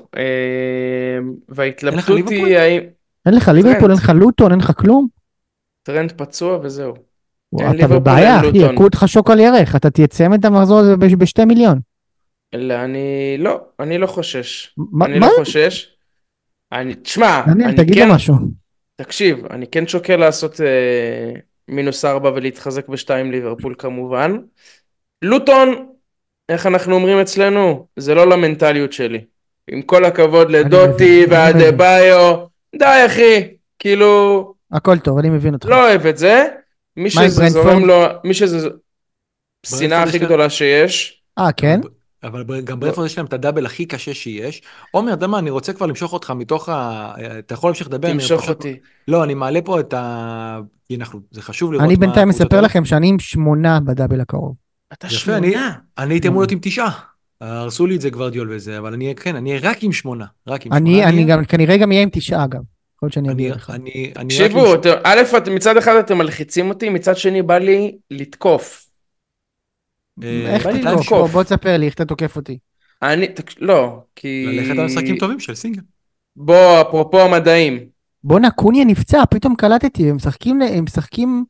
[SPEAKER 3] וההתלבטות היא האם...
[SPEAKER 2] אין לך ליברפול, אין לך לוטון, אין לך כלום?
[SPEAKER 3] טרנד פצוע וזהו.
[SPEAKER 2] אתה בבעיה, אחי, יקו אותך שוק על ירך, אתה תייצם את המחזור הזה ב2 מיליון.
[SPEAKER 3] אני לא חושש.
[SPEAKER 2] מה?
[SPEAKER 3] אני לא חושש. תשמע,
[SPEAKER 2] דניאל, תגיד לו משהו.
[SPEAKER 3] תקשיב, אני כן שוקל לעשות -4 ולהתחזק ב2 ליברפול כמובן. לוטון, איך אנחנו אומרים אצלנו? זה לא למנטליות שלי. עם כל הכבוד לדוטי ואדבאיו, די אחי, כאילו...
[SPEAKER 2] הכל טוב, אני מבין אותך.
[SPEAKER 3] לא אוהב את זה. מי שזה זורם לו, מי שזה... שנאה הכי גדולה שיש.
[SPEAKER 2] כן?
[SPEAKER 1] אבל גם ברנפורד יש להם את הדאבל הכי קשה שיש. עומר, אתה יודע מה, אני רוצה כבר למשוך אותך מתוך אתה יכול להמשיך לדבר.
[SPEAKER 3] תמשוך אותי.
[SPEAKER 1] לא, אני מעלה פה את זה חשוב לראות מה...
[SPEAKER 2] אני בינתיים מספר לכם שאני עם 8 בדאבל הקרוב.
[SPEAKER 3] אתה 8?
[SPEAKER 1] אני הייתי אמור להיות עם 9. הרסו לי את זה גוורדיול וזה, אבל אני אהיה רק עם 8.
[SPEAKER 2] אני גם כנראה גם אהיה עם 9 אגב. יכול להיות שאני אביא לך.
[SPEAKER 3] תקשיבו, א', מצד אחד אתם מלחיצים אותי, מצד שני בא לי לתקוף.
[SPEAKER 2] איך תתקוף? בוא תספר לי איך אתה תוקף אותי.
[SPEAKER 3] לא, כי...
[SPEAKER 1] ללכת על משחקים טובים של סינגל.
[SPEAKER 3] בוא, אפרופו המדעים.
[SPEAKER 2] בוא נקוניה נפצע, פתאום קלטתי, הם משחקים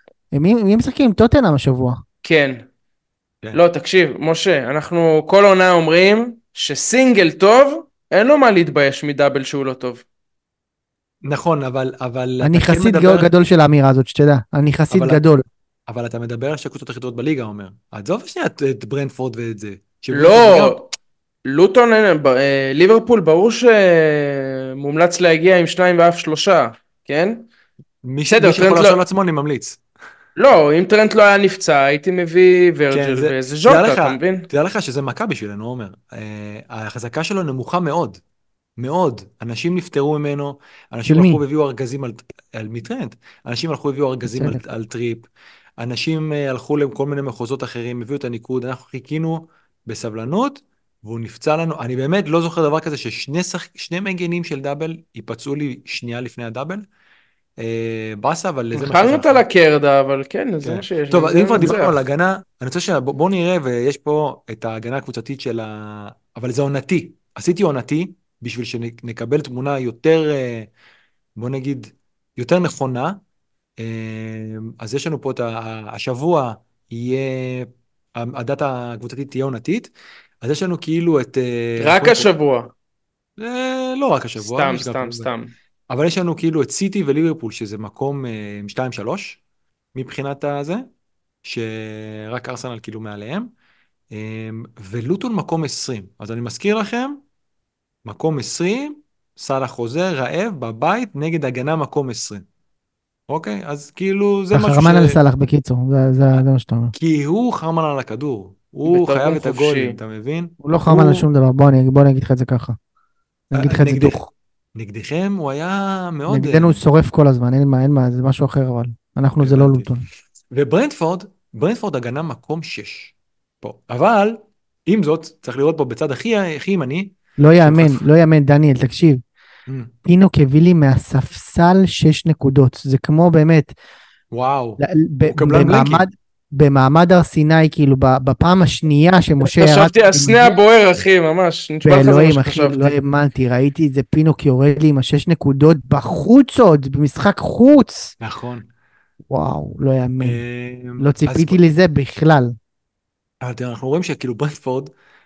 [SPEAKER 2] עם טוטנהאם השבוע.
[SPEAKER 3] כן. לא, תקשיב, משה, אנחנו כל עונה אומרים שסינגל טוב, אין לו מה להתבייש מדאבל שהוא לא טוב.
[SPEAKER 1] נכון, אבל...
[SPEAKER 2] אני חסיד גדול של האמירה הזאת, שתדע. אני חסיד גדול.
[SPEAKER 1] אבל אתה מדבר על שהקבוצות הכי טובות בליגה, אומר. עזוב שנייה את ברנפורד ואת זה.
[SPEAKER 3] לא, לוטון, ליברפול, ברור שמומלץ להגיע עם 2 ואף 3, כן?
[SPEAKER 1] מי שיכול לעשות לעצמו, אני ממליץ.
[SPEAKER 3] לא, אם טרנט לא היה נפצע, הייתי מביא ורג'ל ואיזה ז'וטה, אתה מבין?
[SPEAKER 1] תדע לך שזה מכה בשבילנו, עומר. החזקה שלו נמוכה מאוד. מאוד. אנשים נפטרו ממנו, אנשים הלכו והביאו ארגזים מטרנט, אנשים הלכו והביאו ארגזים על טריפ, אנשים הלכו לכל מיני מחוזות אחרים, הביאו את הניקוד, אנחנו חיכינו בסבלנות, והוא נפצע לנו. אני באמת לא זוכר דבר כזה ששני מגנים של דאבל ייפצעו לי שנייה לפני הדאבל. בסה, אבל זה
[SPEAKER 3] מה שחשבתי. אכלנו על הקרדה, אבל כן, זה מה שיש.
[SPEAKER 1] טוב, אם כבר דיברנו על הגנה, אני רוצה שבואו נראה, ויש פה את ההגנה הקבוצתית של אבל זה עונתי. עשיתי עונתי, בשביל שנקבל תמונה יותר, בוא נגיד, יותר נכונה. אז יש לנו פה את השבוע יהיה, הדאטה הקבוצתית תהיה עונתית, אז יש לנו כאילו את...
[SPEAKER 3] רק השבוע.
[SPEAKER 1] לא רק השבוע.
[SPEAKER 3] סתם.
[SPEAKER 1] אבל יש לנו כאילו את סיטי וליברפול, שזה מקום 2-3, מבחינת הזה, שרק ארסנל כאילו מעליהם, ולוטון מקום 20. אז אני מזכיר לכם, מקום 20, סלאח חוזר, רעב, בבית, נגד הגנה מקום 20. אוקיי? אז כאילו זה משהו
[SPEAKER 2] חרמן על סלאח בקיצור, זה מה שאתה אומר.
[SPEAKER 1] כי הוא חרמן על הכדור. הוא חייב את הגולים, אתה מבין?
[SPEAKER 2] הוא לא חרמן על שום דבר, בוא אני אגיד לך את זה ככה. אני אגיד לך את זה דוך.
[SPEAKER 1] נגדכם הוא היה מאוד...
[SPEAKER 2] נגדנו הוא שורף כל הזמן, אין מה, זה משהו אחר אבל. אנחנו זה לא לוטון.
[SPEAKER 1] וברנטפורד הגנה מקום 6. פה. אבל עם זאת, צריך לראות פה בצד הכי ימני,
[SPEAKER 2] לא
[SPEAKER 1] שהם
[SPEAKER 2] יאמן,
[SPEAKER 1] חטפו.
[SPEAKER 2] לא יאמן, דניאל, תקשיב. פינו הביא לי מהספסל 6 נקודות, זה כמו באמת,
[SPEAKER 1] וואו, הוא קבלן בלנקי.
[SPEAKER 2] במעמד הר סיני, כאילו בפעם השנייה שמשה ירד,
[SPEAKER 3] חשבתי הסנה הבוער, אחי, ממש, נשבע לך זה מה
[SPEAKER 2] באלוהים, אחי, לא
[SPEAKER 3] שחשבתי.
[SPEAKER 2] האמנתי, ראיתי את זה, פינו יורד לי עם 6 נקודות בחוץ עוד, במשחק חוץ.
[SPEAKER 1] נכון.
[SPEAKER 2] וואו, לא יאמן. לא
[SPEAKER 1] אז
[SPEAKER 2] ציפיתי לזה בכלל.
[SPEAKER 1] אבל תראה, אנחנו רואים שכאילו ברנטפורד,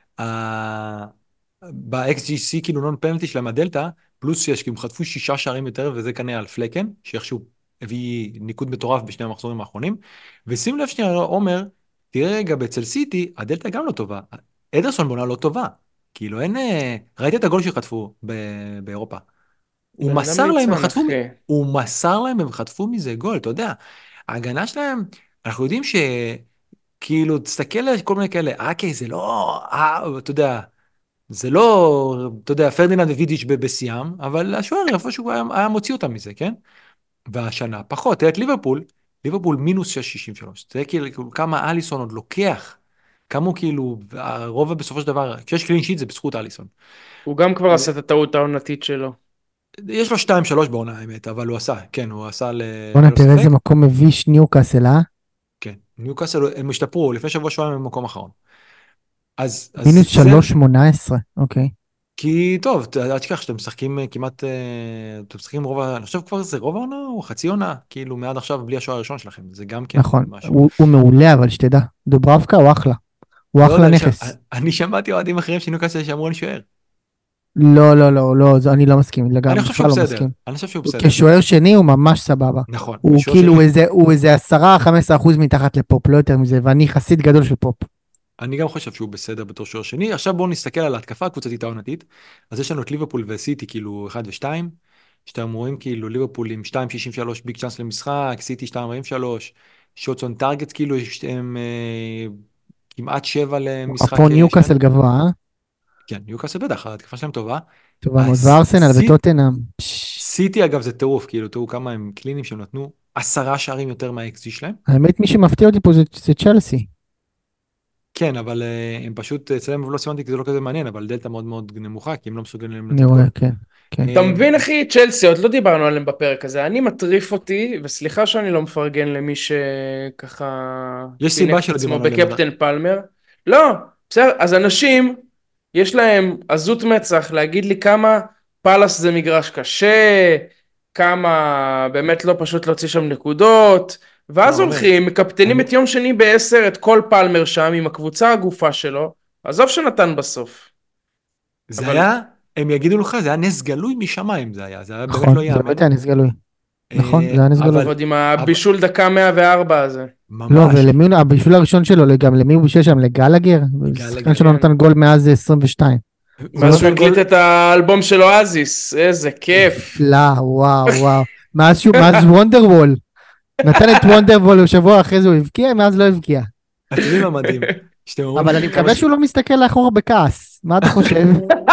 [SPEAKER 1] ב-XGC כאילו נון פנלטי שלהם הדלטה, פלוס 6, כי הם חטפו 6 שערים יותר, וזה כנראה על פלקן, שאיכשהו הביא ניקוד מטורף בשני המחזורים האחרונים. ושים לב שנייה, עומר, תראה רגע, אצל סיטי, הדלטה גם לא טובה. אדרסון בונה לא טובה. כאילו אין, ראית את הגול שחטפו באירופה. הוא
[SPEAKER 3] בן אדם
[SPEAKER 1] מסר להם,
[SPEAKER 3] ליצן, אחי.
[SPEAKER 1] הוא מסר להם, הם חטפו מזה גול, אתה יודע. ההגנה שלהם, אנחנו יודעים כאילו, תסתכל על כל מיני כאלה, אוקיי, זה לא, אתה יודע, זה לא, אתה יודע, פרדיננד ווידיץ' בשיאם, אבל השוער איפשהו היה מוציא אותם מזה, כן? והשנה, פחות, תראה את ליברפול מינוס 6.63, זה כאילו כמה אליסון עוד לוקח, כמה הוא כאילו, הרוב בסופו של דבר, כשיש קלין שיט זה בזכות אליסון.
[SPEAKER 3] הוא גם כבר עשה את הטעות העונתית שלו.
[SPEAKER 1] יש לו 2-3 בעונה האמת, אבל הוא עשה, כן, הוא עשה
[SPEAKER 2] בוא נתראה איזה מקום מביש ניוקאסל, אה?
[SPEAKER 1] כן, ניוקאסל, הם השתפרו, לפני שבוע הם במקום אחרון.
[SPEAKER 2] מינוס 3.18, אוקיי.
[SPEAKER 1] כי טוב, אל תשכח שאתם משחקים כמעט, אתם משחקים רוב, אני חושב כבר זה רוב העונה או חצי עונה, כאילו מעד עכשיו בלי השוער הראשון שלכם, זה גם כן
[SPEAKER 2] נכון,
[SPEAKER 1] משהו.
[SPEAKER 2] הוא מעולה, אבל שתדע, דוברבקה הוא אחלה, הוא אחלה נכס.
[SPEAKER 1] אני שמעתי אוהדים אחרים של ניוקאסל שאמרו אני שוער.
[SPEAKER 2] לא, לא, לא, לא, אני לא מסכים,
[SPEAKER 1] אני חושב שהוא בסדר, אני חושב שהוא בסדר.
[SPEAKER 2] כשוער שני הוא ממש סבבה.
[SPEAKER 1] נכון.
[SPEAKER 2] הוא כאילו איזה 10-15% מתחת לפופ, לא יותר מזה, ואני חסיד גדול של פופ.
[SPEAKER 1] אני גם חושב שהוא בסדר בתור שוער שני. עכשיו בואו נסתכל על ההתקפה הקבוצתית העונתית. אז יש לנו את ליברפול וסיטי כאילו 1 ו-2, שאתם רואים כאילו ליברפול עם 2.63 ביג צ'אנס למשחק, סיטי 2.43, שוטס און טארגט כאילו הם כמעט 7 למשחק.
[SPEAKER 2] אפו ניוקאסל גבוה, אה?
[SPEAKER 1] כן, ניוקאסל בטח, ההתקפה שלהם טובה.
[SPEAKER 2] טובה מאוד, וארסנל וטוטנהאם.
[SPEAKER 1] סיטי אגב זה טירוף, כאילו תראו כמה הם קלינים שהם נתנו 10 שערים יותר מה-XG שלהם.
[SPEAKER 2] האמת מי שמפתיע אותי פה זה צ'לסי.
[SPEAKER 1] כן, אבל הם פשוט, אצלם לא סימנתי כי זה לא כזה מעניין, אבל דלטה מאוד מאוד נמוכה, כי הם לא מסוגלים לתת גול.
[SPEAKER 2] כן, כן.
[SPEAKER 3] אתה מבין אחי, צ'לסי, עוד לא דיברנו עליהם בפרק הזה, אני מטריף אותי, וסליחה שאני לא מפרגן למי שככה...
[SPEAKER 1] יש סיבה של דיברנו עליהם.
[SPEAKER 3] בקפטן פלמר. לא, בסדר, אז אנשים, יש להם עזות מצח להגיד לי כמה פלס זה מגרש קשה, כמה באמת לא פשוט להוציא שם נקודות, ואז הולכים, מקפטנים את יום שני ב10 את כל פלמר שם עם הקבוצה הגופה שלו, עזוב שנתן בסוף.
[SPEAKER 1] זה היה, הם יגידו לך, זה היה נס גלוי משמיים, זה היה באמת לא יאמן.
[SPEAKER 2] זה באמת היה נס גלוי. נכון, זה היה נס גלוי.
[SPEAKER 3] עוד עם הבישול דקה 104 הזה.
[SPEAKER 2] לא, ולמי, הבישול הראשון שלו, גם למי הוא בישל שם, לגלגר? שחקן שלו נתן גול מאז 22.
[SPEAKER 3] מאז שהוא הקליט את האלבום שלו אזיס, איזה כיף.
[SPEAKER 2] לא, וואו. מאז וונדרוול. נתן את וונדרוול בשבוע אחרי זה הוא הבקיע, מאז לא הבקיע.
[SPEAKER 1] אתם יודעים מה מדהים?
[SPEAKER 2] אבל אני מקווה שהוא לא מסתכל לאחור בכעס. מה אתה חושב?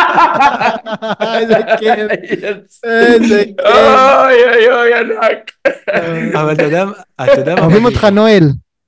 [SPEAKER 2] איזה כיף. איזה כיף.
[SPEAKER 3] אוי, ענק.
[SPEAKER 1] אבל אתה יודע מה?
[SPEAKER 2] אוהבים אותך נואל.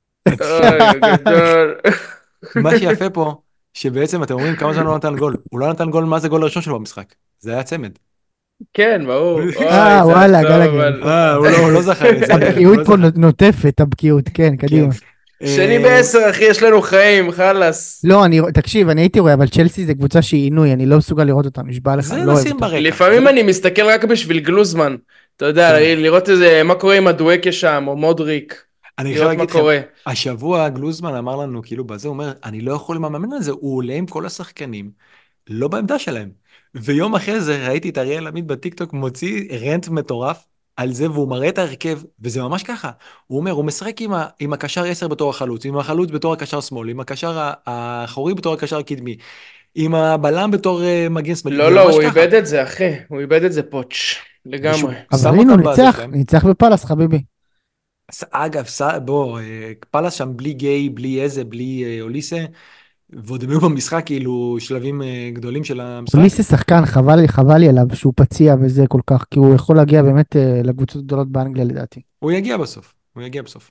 [SPEAKER 1] מה שיפה פה, שבעצם אתם אומרים כמה זמן הוא נתן גול. הוא לא נתן גול, מה זה גול הראשון שלו במשחק? זה היה צמד.
[SPEAKER 3] כן, ברור.
[SPEAKER 2] וואלה, גלגל.
[SPEAKER 1] הוא לא זכר את זה.
[SPEAKER 2] הבקיאות פה נוטפת, הבקיאות, כן, קדימה.
[SPEAKER 3] שני ב10 אחי, יש לנו חיים, חלאס.
[SPEAKER 2] לא, תקשיב, אני הייתי רואה, אבל צ'לסי זה קבוצה שהיא עינוי, אני לא מסוגל לראות אותה, נשבע לך.
[SPEAKER 3] לפעמים אני מסתכל רק בשביל גלוזמן, אתה יודע, לראות איזה, מה קורה עם הדואקה שם, או מודריק.
[SPEAKER 1] אני חייב להגיד לכם, השבוע גלוזמן אמר לנו, כאילו בזה, הוא אומר, אני לא יכול עם המאמן הזה, הוא עולה עם כל השחקנים, לא בעמדה שלהם. ויום אחרי זה ראיתי את אריאל עמית בטיקטוק מוציא רנט מטורף על זה, והוא מראה את ההרכב, וזה ממש ככה. הוא אומר, הוא משחק עם הקשר 10 בתור החלוץ, עם החלוץ בתור הקשר שמאל, עם הקשר האחורי בתור הקשר הקדמי, עם הבלם בתור מגן שמאלי.
[SPEAKER 3] לא, הוא איבד את זה, אחי. הוא איבד את זה פוץ' לגמרי.
[SPEAKER 2] אבל הנה, הוא ניצח בפלס, חביבי.
[SPEAKER 1] אגב, בוא, פלס שם בלי גיי, בלי איזה, בלי אוליסה, ועוד הם היו במשחק כאילו שלבים גדולים של המשחק.
[SPEAKER 2] אוליסה שחקן, חבל לי עליו שהוא פציע וזה כל כך, כי הוא יכול להגיע באמת לקבוצות גדולות באנגליה לדעתי.
[SPEAKER 1] הוא יגיע בסוף.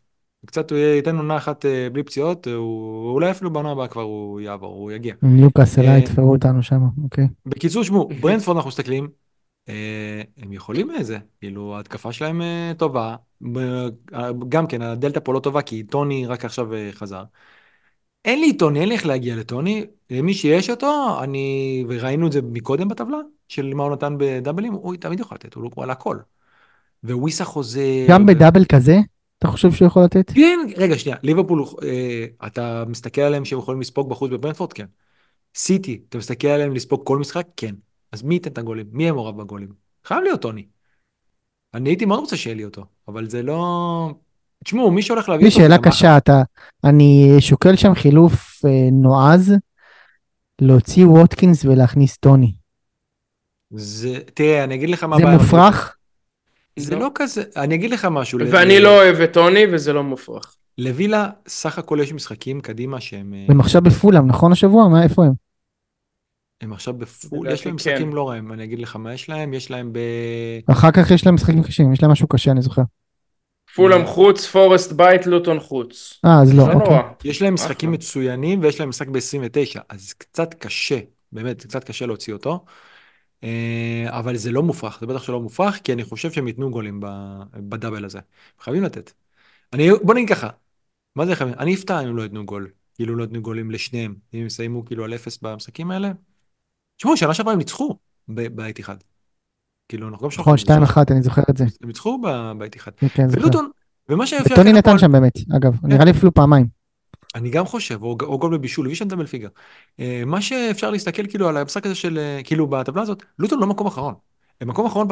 [SPEAKER 1] קצת הוא ייתן עונה אחת בלי פציעות, אולי אפילו בעונה הבאה כבר הוא יעבור, הוא יגיע.
[SPEAKER 2] עם לוקאס אליי יתפרו אותנו שם, אוקיי.
[SPEAKER 1] בקיצור, שמו, ברנדפורד אנחנו מסתכלים, הם יכולים איזה, כאילו ההתקפה שלהם טובה, גם כן הדלתא פה לא טובה כי טוני רק עכשיו חזר. אין לי טוני, אין לי איך להגיע לטוני, מי שיש אותו, וראינו את זה מקודם בטבלה, של מה הוא נתן בדאבלים, הוא תמיד יכול לתת, הוא על הכל. וויסה חוזר.
[SPEAKER 2] גם בדאבל כזה, אתה חושב שהוא יכול לתת?
[SPEAKER 1] כן, רגע, שנייה, ליברפול, אתה מסתכל עליהם שהם יכולים לספוג בחוץ בברנדפורד? כן. סיטי, אתה מסתכל עליהם לספוג כל משחק? כן. אז מי ייתן את הגולים? מי יהיה מעורב בגולים? חייב להיות טוני. אני הייתי מאוד רוצה שיהיה לי אותו, אבל זה לא... תשמעו, מי שהולך להביא
[SPEAKER 2] לי
[SPEAKER 1] אותו זה
[SPEAKER 2] שאלה
[SPEAKER 1] גם...
[SPEAKER 2] קשה, אני שוקל שם חילוף נועז, להוציא ווטקינס ולהכניס טוני.
[SPEAKER 1] תראה, אני אגיד לך מה
[SPEAKER 2] זה
[SPEAKER 1] הבעיה.
[SPEAKER 2] מופרך?
[SPEAKER 1] זה
[SPEAKER 3] לא.
[SPEAKER 1] לא כזה, אני אגיד לך משהו.
[SPEAKER 3] ואני לא אוהב את טוני, וזה לא מופרך.
[SPEAKER 1] לווילה, סך הכל יש משחקים קדימה שהם...
[SPEAKER 2] הם עכשיו בפולאם, נכון השבוע? איפה הם?
[SPEAKER 1] הם עכשיו בפול, יש
[SPEAKER 3] לדעתי
[SPEAKER 1] להם
[SPEAKER 3] כן.
[SPEAKER 1] משחקים לא רעים, אני אגיד לך מה יש להם, יש להם
[SPEAKER 2] אחר כך יש להם משחקים קשים, יש להם משהו קשה, אני זוכר.
[SPEAKER 3] פולאם חוץ, פורסט בית, לוטון חוץ.
[SPEAKER 2] אז לא,
[SPEAKER 3] לא
[SPEAKER 2] אוקיי.
[SPEAKER 3] נורא.
[SPEAKER 1] יש להם
[SPEAKER 3] אחלה.
[SPEAKER 1] משחקים מצוינים, ויש להם משחק ב-29, אז קצת קשה, באמת, קצת קשה להוציא אותו, אבל זה לא מופרך, זה בטח שלא מופרך, כי אני חושב שהם ייתנו גולים בדאבל הזה. חייבים לתת. בוא נגיד ככה, מה זה חייבים? אני אפתע אם הם לא ייתנו גול, כאילו לא ייתנו גולים לשניהם, אם הם יסיימו כאילו על אפס במשחקים האלה. תשמעו, שנה שעברה הם ניצחו באיתיחד. כאילו, אנחנו גם
[SPEAKER 2] נכון,
[SPEAKER 1] שוכחים,
[SPEAKER 2] 2-1, אני זוכר את זה.
[SPEAKER 1] הם ניצחו באיתיחד.
[SPEAKER 2] כן, זוכר.
[SPEAKER 1] ולוטון, ומה שיפה
[SPEAKER 2] וטוני
[SPEAKER 1] לכם
[SPEAKER 2] נתן
[SPEAKER 1] הכל,
[SPEAKER 2] שם באמת, אגב, נראה לי אפילו פעמיים.
[SPEAKER 1] אני גם חושב, או גול בבישול, ויש שם דאבל פיגר. מה שאפשר להסתכל כאילו על המשחק הזה של, כאילו בטבלה הזאת, לוטון לא מקום אחרון. הם מקום אחרון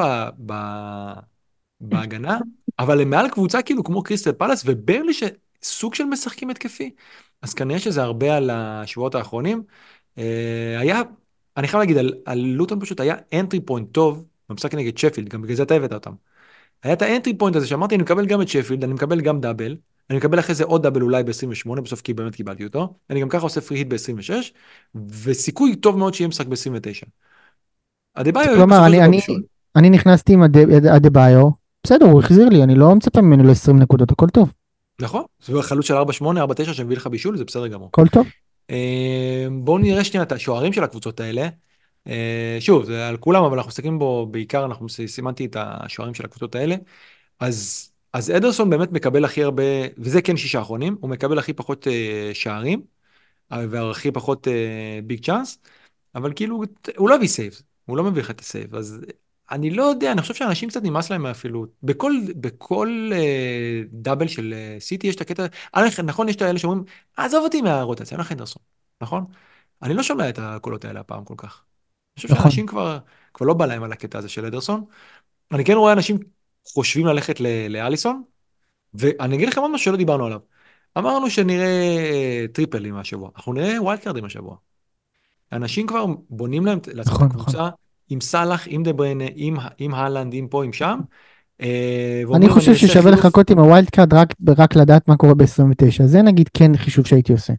[SPEAKER 1] בהגנה, אבל הם מעל קבוצה כאילו כמו קריסטל פלאס, וברלי שסוג של משחקים התקפי. אז כנראה שזה הרבה על השבועות האחרונים. היה, אני חייב להגיד, על לוטון פשוט היה entry point טוב, במשחק נגד שפילד, גם בגלל זה אתה הבאת אותם. היה את האנטרי פוינט הזה שאמרתי, אני מקבל גם את שפילד, אני מקבל גם דאבל, אני מקבל אחרי זה עוד דאבל אולי ב-28, בסוף כי באמת קיבלתי אותו, אני גם ככה עושה פרי היט ב-26, וסיכוי טוב מאוד שיהיה משחק ב-29. אדבאיו
[SPEAKER 2] כלומר,
[SPEAKER 1] בסופו של דבר בישול.
[SPEAKER 2] אני נכנסתי עם אדבאיו, בסדר, הוא החזיר לי, אני לא מצפה ממנו ל-20 נקודות, הכל טוב.
[SPEAKER 1] נכון, זה חלוץ של 4-8, 4-9 שמביא לך בישול, זה בסדר גמור.
[SPEAKER 2] הכל טוב.
[SPEAKER 1] בואו נראה שנייה את השוערים של הקבוצות האלה. שוב, זה על כולם, אבל אנחנו מסתכלים בו בעיקר, אנחנו סימנתי את השוערים של הקבוצות האלה. אז אדרסון באמת מקבל הכי הרבה, וזה כן 6 האחרונים, הוא מקבל הכי פחות שערים, והכי פחות ביג צ'אנס, אבל כאילו, הוא לא הביא סייב, הוא לא מביא לך את הסייב, אז אני לא יודע, אני חושב שאנשים קצת נמאס להם אפילו, בכל דאבל של סיטי יש את הקטע, נכון, יש את האלה שאומרים, עזוב אותי מהרוטציה, אני הולך אנדרסון, נכון? אני לא שומע את הקולות האלה הפעם כל כך. אני חושב
[SPEAKER 2] נכון.
[SPEAKER 1] שאנשים כבר לא בא להם על הקטע הזה של אדרסון, אני כן רואה אנשים חושבים ללכת לאליסון, ואני אגיד לכם עוד משהו שלא דיברנו עליו. אמרנו שנראה טריפלים השבוע, אנחנו נראה ווילד קארדים השבוע. אנשים כבר בונים להם לעצמם את
[SPEAKER 2] נכון, נכון.
[SPEAKER 1] הקבוצה, עם סאלח, עם דה בריינה, עם הלנד, עם פה, עם שם.
[SPEAKER 2] אני חושב ששווה לחכות עם הווילד קארד רק לדעת מה קורה ב-29, זה נגיד כן חישוב שהייתי עושה.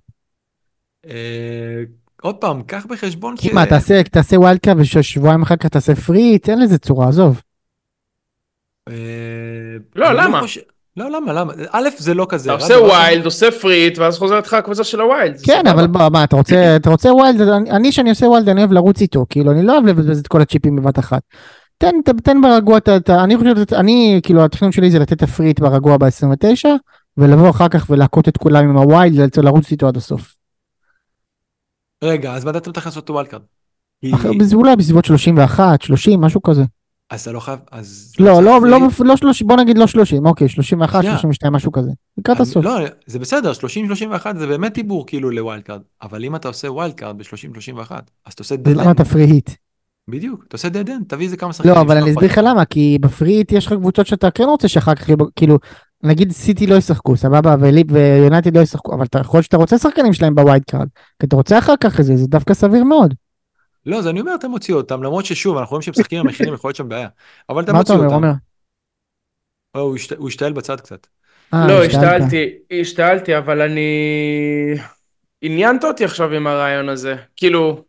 [SPEAKER 1] עוד פעם, קח בחשבון
[SPEAKER 2] כי מה, תעשה ווילד קארד ושבועיים אחר כך תעשה פרי, תן לזה צורה, עזוב.
[SPEAKER 3] לא, למה?
[SPEAKER 1] לא, למה? א', זה לא כזה.
[SPEAKER 3] אתה עושה ווילד, עושה פריט, ואז חוזרת לך הקבוצה של הווילד.
[SPEAKER 2] כן, אבל מה, אתה רוצה ווילד, שאני עושה ווילד, אני אוהב לרוץ איתו, כאילו, אני לא אוהב לבזבז את כל הצ'יפים בבת אחת. תן ברגוע, אני חושב, כאילו, התכנון שלי זה לתת את הפריט ברגוע ב-29, ולבוא אחר כך ולהקות את כולם עם הווילד, לרוץ איתו עד הסוף.
[SPEAKER 1] רגע, אז מתי אתה מתחיל לעשות את הווילד קארד?
[SPEAKER 2] אולי בסביבות 31, 30, משהו כזה.
[SPEAKER 1] אז אתה לא חייב,
[SPEAKER 2] לא 30, בוא נגיד לא 30, אוקיי, 31, 32, משהו כזה. לקראת הסוף.
[SPEAKER 1] לא, זה בסדר, 30-31 זה באמת דיבור כאילו לווילד קארד, אבל אם אתה עושה ווילד קארד ב-30-31, אז אתה עושה דד-אנד.
[SPEAKER 2] אז למה אתה פרי היט?
[SPEAKER 1] בדיוק, אתה עושה דד-אנד, תביא איזה כמה שחקנים.
[SPEAKER 2] לא, אבל אני אסביר לך למה, כי בפרי היט יש לך קבוצות שאתה כן רוצה שאחר כך, כאילו, נגיד סיטי לא ישחקו, סבבה, ויונייטד לא ישחקו, אבל יכול להיות שאתה רוצה שחקנים שלהם בווילד קארד, כי אתה רוצה אחר כך זה דווקא סביר מאוד.
[SPEAKER 1] לא, אז אני אומר, אתה מוציא אותם, למרות ששוב, אנחנו רואים שמשחקים המכינים יכול להיות שם בעיה. אבל אתה
[SPEAKER 2] מה אתה
[SPEAKER 1] מוציא
[SPEAKER 2] אומר,
[SPEAKER 1] אותם.
[SPEAKER 2] עומר?
[SPEAKER 1] הוא השתעל בצד קצת.
[SPEAKER 3] לא, השתעלתי, אבל עניינת אותי עכשיו עם הרעיון הזה. כאילו...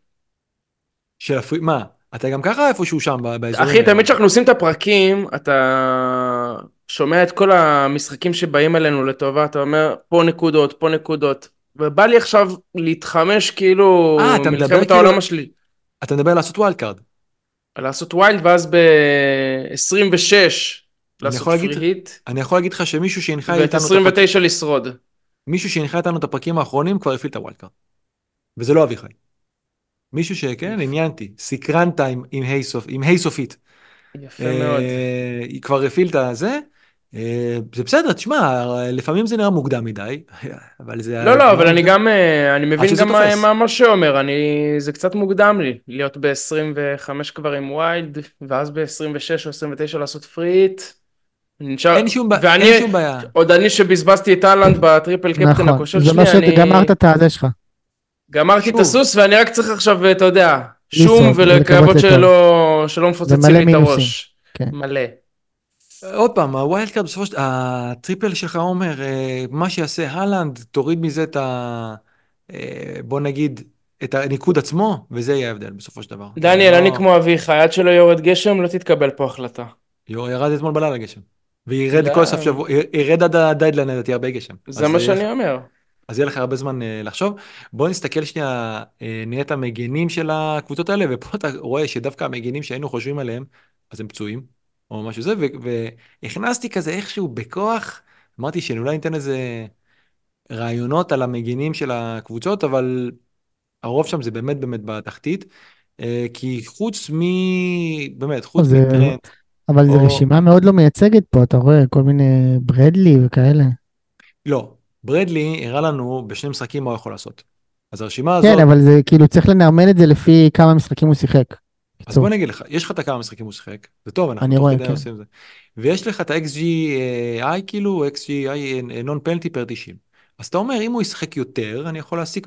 [SPEAKER 1] מה? אתה גם ככה איפשהו שם באזורים.
[SPEAKER 3] אחי, תמיד כשאנחנו עושים את הפרקים, אתה שומע את כל המשחקים שבאים אלינו לטובה, אתה אומר, פה נקודות, פה נקודות, ובא לי עכשיו להתחמש כאילו
[SPEAKER 1] אתה מדבר
[SPEAKER 3] מלחמת
[SPEAKER 1] כאילו,
[SPEAKER 3] העולם השלי.
[SPEAKER 1] אתה מדבר לעשות ווילד קארד.
[SPEAKER 3] לעשות ווילד, ואז ב-26
[SPEAKER 1] אני
[SPEAKER 3] לעשות
[SPEAKER 1] יכול להגיד,
[SPEAKER 3] פרי היט,
[SPEAKER 1] אני יכול להגיד לך שמישהו שהנחה
[SPEAKER 3] ואת
[SPEAKER 1] איתנו את הפרקים,
[SPEAKER 3] 29 לשרוד.
[SPEAKER 1] מישהו שהנחה איתנו את הפרקים האחרונים כבר הפעיל את הווילד קארד. וזה לא אביחי. מישהו שכן, עניינתי, סקרנת עם היי סופית.
[SPEAKER 3] יפה מאוד.
[SPEAKER 1] היא כבר הפעיל את הזה, זה בסדר, תשמע, לפעמים זה נראה מוקדם מדי, אבל זה...
[SPEAKER 3] לא, לא, אבל אני גם, אני
[SPEAKER 1] עד
[SPEAKER 3] מבין
[SPEAKER 1] שזה
[SPEAKER 3] גם
[SPEAKER 1] תופס.
[SPEAKER 3] מה שאומר, זה קצת מוקדם לי, להיות ב-25 כבר עם ווילד, ואז ב-26 או 29 לעשות פריט, ואני,
[SPEAKER 1] אין שום בעיה.
[SPEAKER 3] עוד אני שבזבזתי את אהלנד בטריפל קפטן
[SPEAKER 2] נכון,
[SPEAKER 3] הכושל
[SPEAKER 2] זה
[SPEAKER 3] שלי,
[SPEAKER 2] אומר
[SPEAKER 3] אני
[SPEAKER 2] שגמרת את הזה שלך.
[SPEAKER 3] גמרתי את
[SPEAKER 1] שוב.
[SPEAKER 3] הסוס, ואני רק צריך עכשיו, אתה יודע,
[SPEAKER 2] לנסוע,
[SPEAKER 3] שום
[SPEAKER 2] ולקוות
[SPEAKER 3] ולקוות
[SPEAKER 2] לטוב.
[SPEAKER 3] שלא מפוצצים
[SPEAKER 2] ומלא
[SPEAKER 3] לי את
[SPEAKER 2] מינוסים.
[SPEAKER 3] הראש.
[SPEAKER 2] כן.
[SPEAKER 3] מלא.
[SPEAKER 1] עוד פעם, הווילד קארד בסופו של... הטריפל שלך אומר, מה שיעשה הלנד, תוריד מזה את בוא נגיד, את הניקוד עצמו, וזה יהיה ההבדל בסופו של דבר.
[SPEAKER 3] דניאל, אני כמו אביך, עד שלא יורד גשם, לא תתקבל פה החלטה.
[SPEAKER 1] ירד אתמול בלילה גשם. וירד
[SPEAKER 3] לא.
[SPEAKER 1] כל סוף שבוע, ירד עד הדיידליין, לדעתי הרבה גשם.
[SPEAKER 3] זה מה שאני אומר.
[SPEAKER 1] אז יהיה לך הרבה זמן לחשוב. בוא נסתכל שנייה, נהיה את המגנים של הקבוצות האלה, ופה אתה רואה שדווקא המגנים שהיינו חושבים עליהם, אז הם פצועים, או משהו זה, והכנסתי כזה איכשהו בכוח, אמרתי שאולי ניתן איזה רעיונות על המגנים של הקבוצות, אבל הרוב שם זה באמת באמת בתחתית, כי חוץ באמת, חוץ מטרנט,
[SPEAKER 2] אבל זו
[SPEAKER 1] או...
[SPEAKER 2] רשימה מאוד לא מייצגת פה, אתה רואה כל מיני ברדלי וכאלה.
[SPEAKER 1] לא, ברדלי הראה לנו בשני משחקים מה הוא יכול לעשות. אז הרשימה
[SPEAKER 2] כן,
[SPEAKER 1] הזאת...
[SPEAKER 2] אבל זה כאילו צריך לנרמל את זה לפי כמה משחקים הוא שיחק.
[SPEAKER 1] אז בוא נגיד לך, יש לך את הכמה משחקים הוא שיחק, זה טוב, אנחנו
[SPEAKER 2] אני
[SPEAKER 1] תוך
[SPEAKER 2] רואה,
[SPEAKER 1] כדי
[SPEAKER 2] כן.
[SPEAKER 1] עושים זה. ויש לך את ה-XGI כאילו, XGI non-penalty per 90. אז אתה אומר, אם הוא ישחק יותר, אני יכול להסיק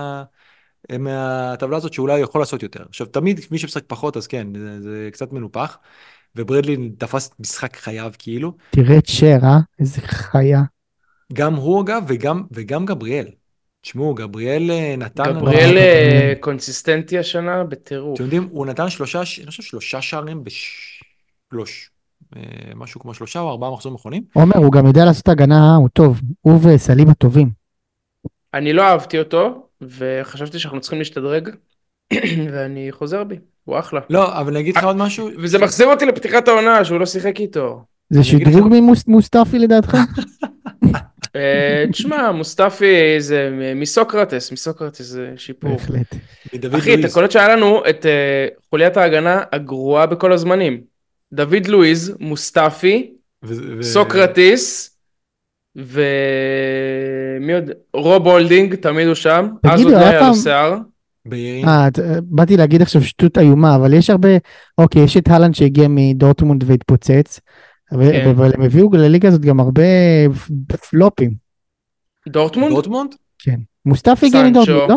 [SPEAKER 1] מהטבלה הזאת שאולי הוא יכול לעשות יותר. עכשיו, תמיד מי שמשחק פחות, אז כן, זה קצת מנופח, וברדלי תפס משחק חייו כאילו.
[SPEAKER 2] תראה את שר, איזה חיה.
[SPEAKER 1] גם הוא אגב, וגם גבריאל. תשמעו, גבריאל נתן...
[SPEAKER 3] גבריאל קונסיסטנטי השנה בטירוף.
[SPEAKER 1] אתם יודעים, הוא נתן שלושה שערים משהו כמו 3 או 4 מחזורים מכונים.
[SPEAKER 2] עומר, הוא גם יודע לעשות הגנה, הוא טוב. הוא וסלים הטובים.
[SPEAKER 3] אני לא אהבתי אותו, וחשבתי שאנחנו צריכים להשתדרג, ואני חוזר בי, הוא אחלה.
[SPEAKER 1] לא, אבל אני אגיד לך עוד משהו.
[SPEAKER 3] וזה מחזיר אותי לפתיחת העונה, שהוא לא שיחק איתו.
[SPEAKER 2] זה שדרוג ממוסטפי לדעתך?
[SPEAKER 3] תשמע, מוסטפי זה מסוקרטס זה שיפור.
[SPEAKER 2] בהחלט.
[SPEAKER 3] אחי, אתה קולט שהיה לנו את חוליית ההגנה הגרועה בכל הזמנים. דוד לואיז, מוסטפי, סוקרטיס, ומי עוד? רוב הולדינג, תמיד הוא שם. אז עוד לא היה לו שיער.
[SPEAKER 2] באתי להגיד עכשיו שטות איומה, אבל יש הרבה, אוקיי, יש את הלנד שהגיע מדורטמונד והתפוצץ, אבל הם הביאו לליגה הזאת גם הרבה פלופים.
[SPEAKER 3] דורטמונד?
[SPEAKER 2] כן. מוסטפי הגיע מדורטמונד, לא?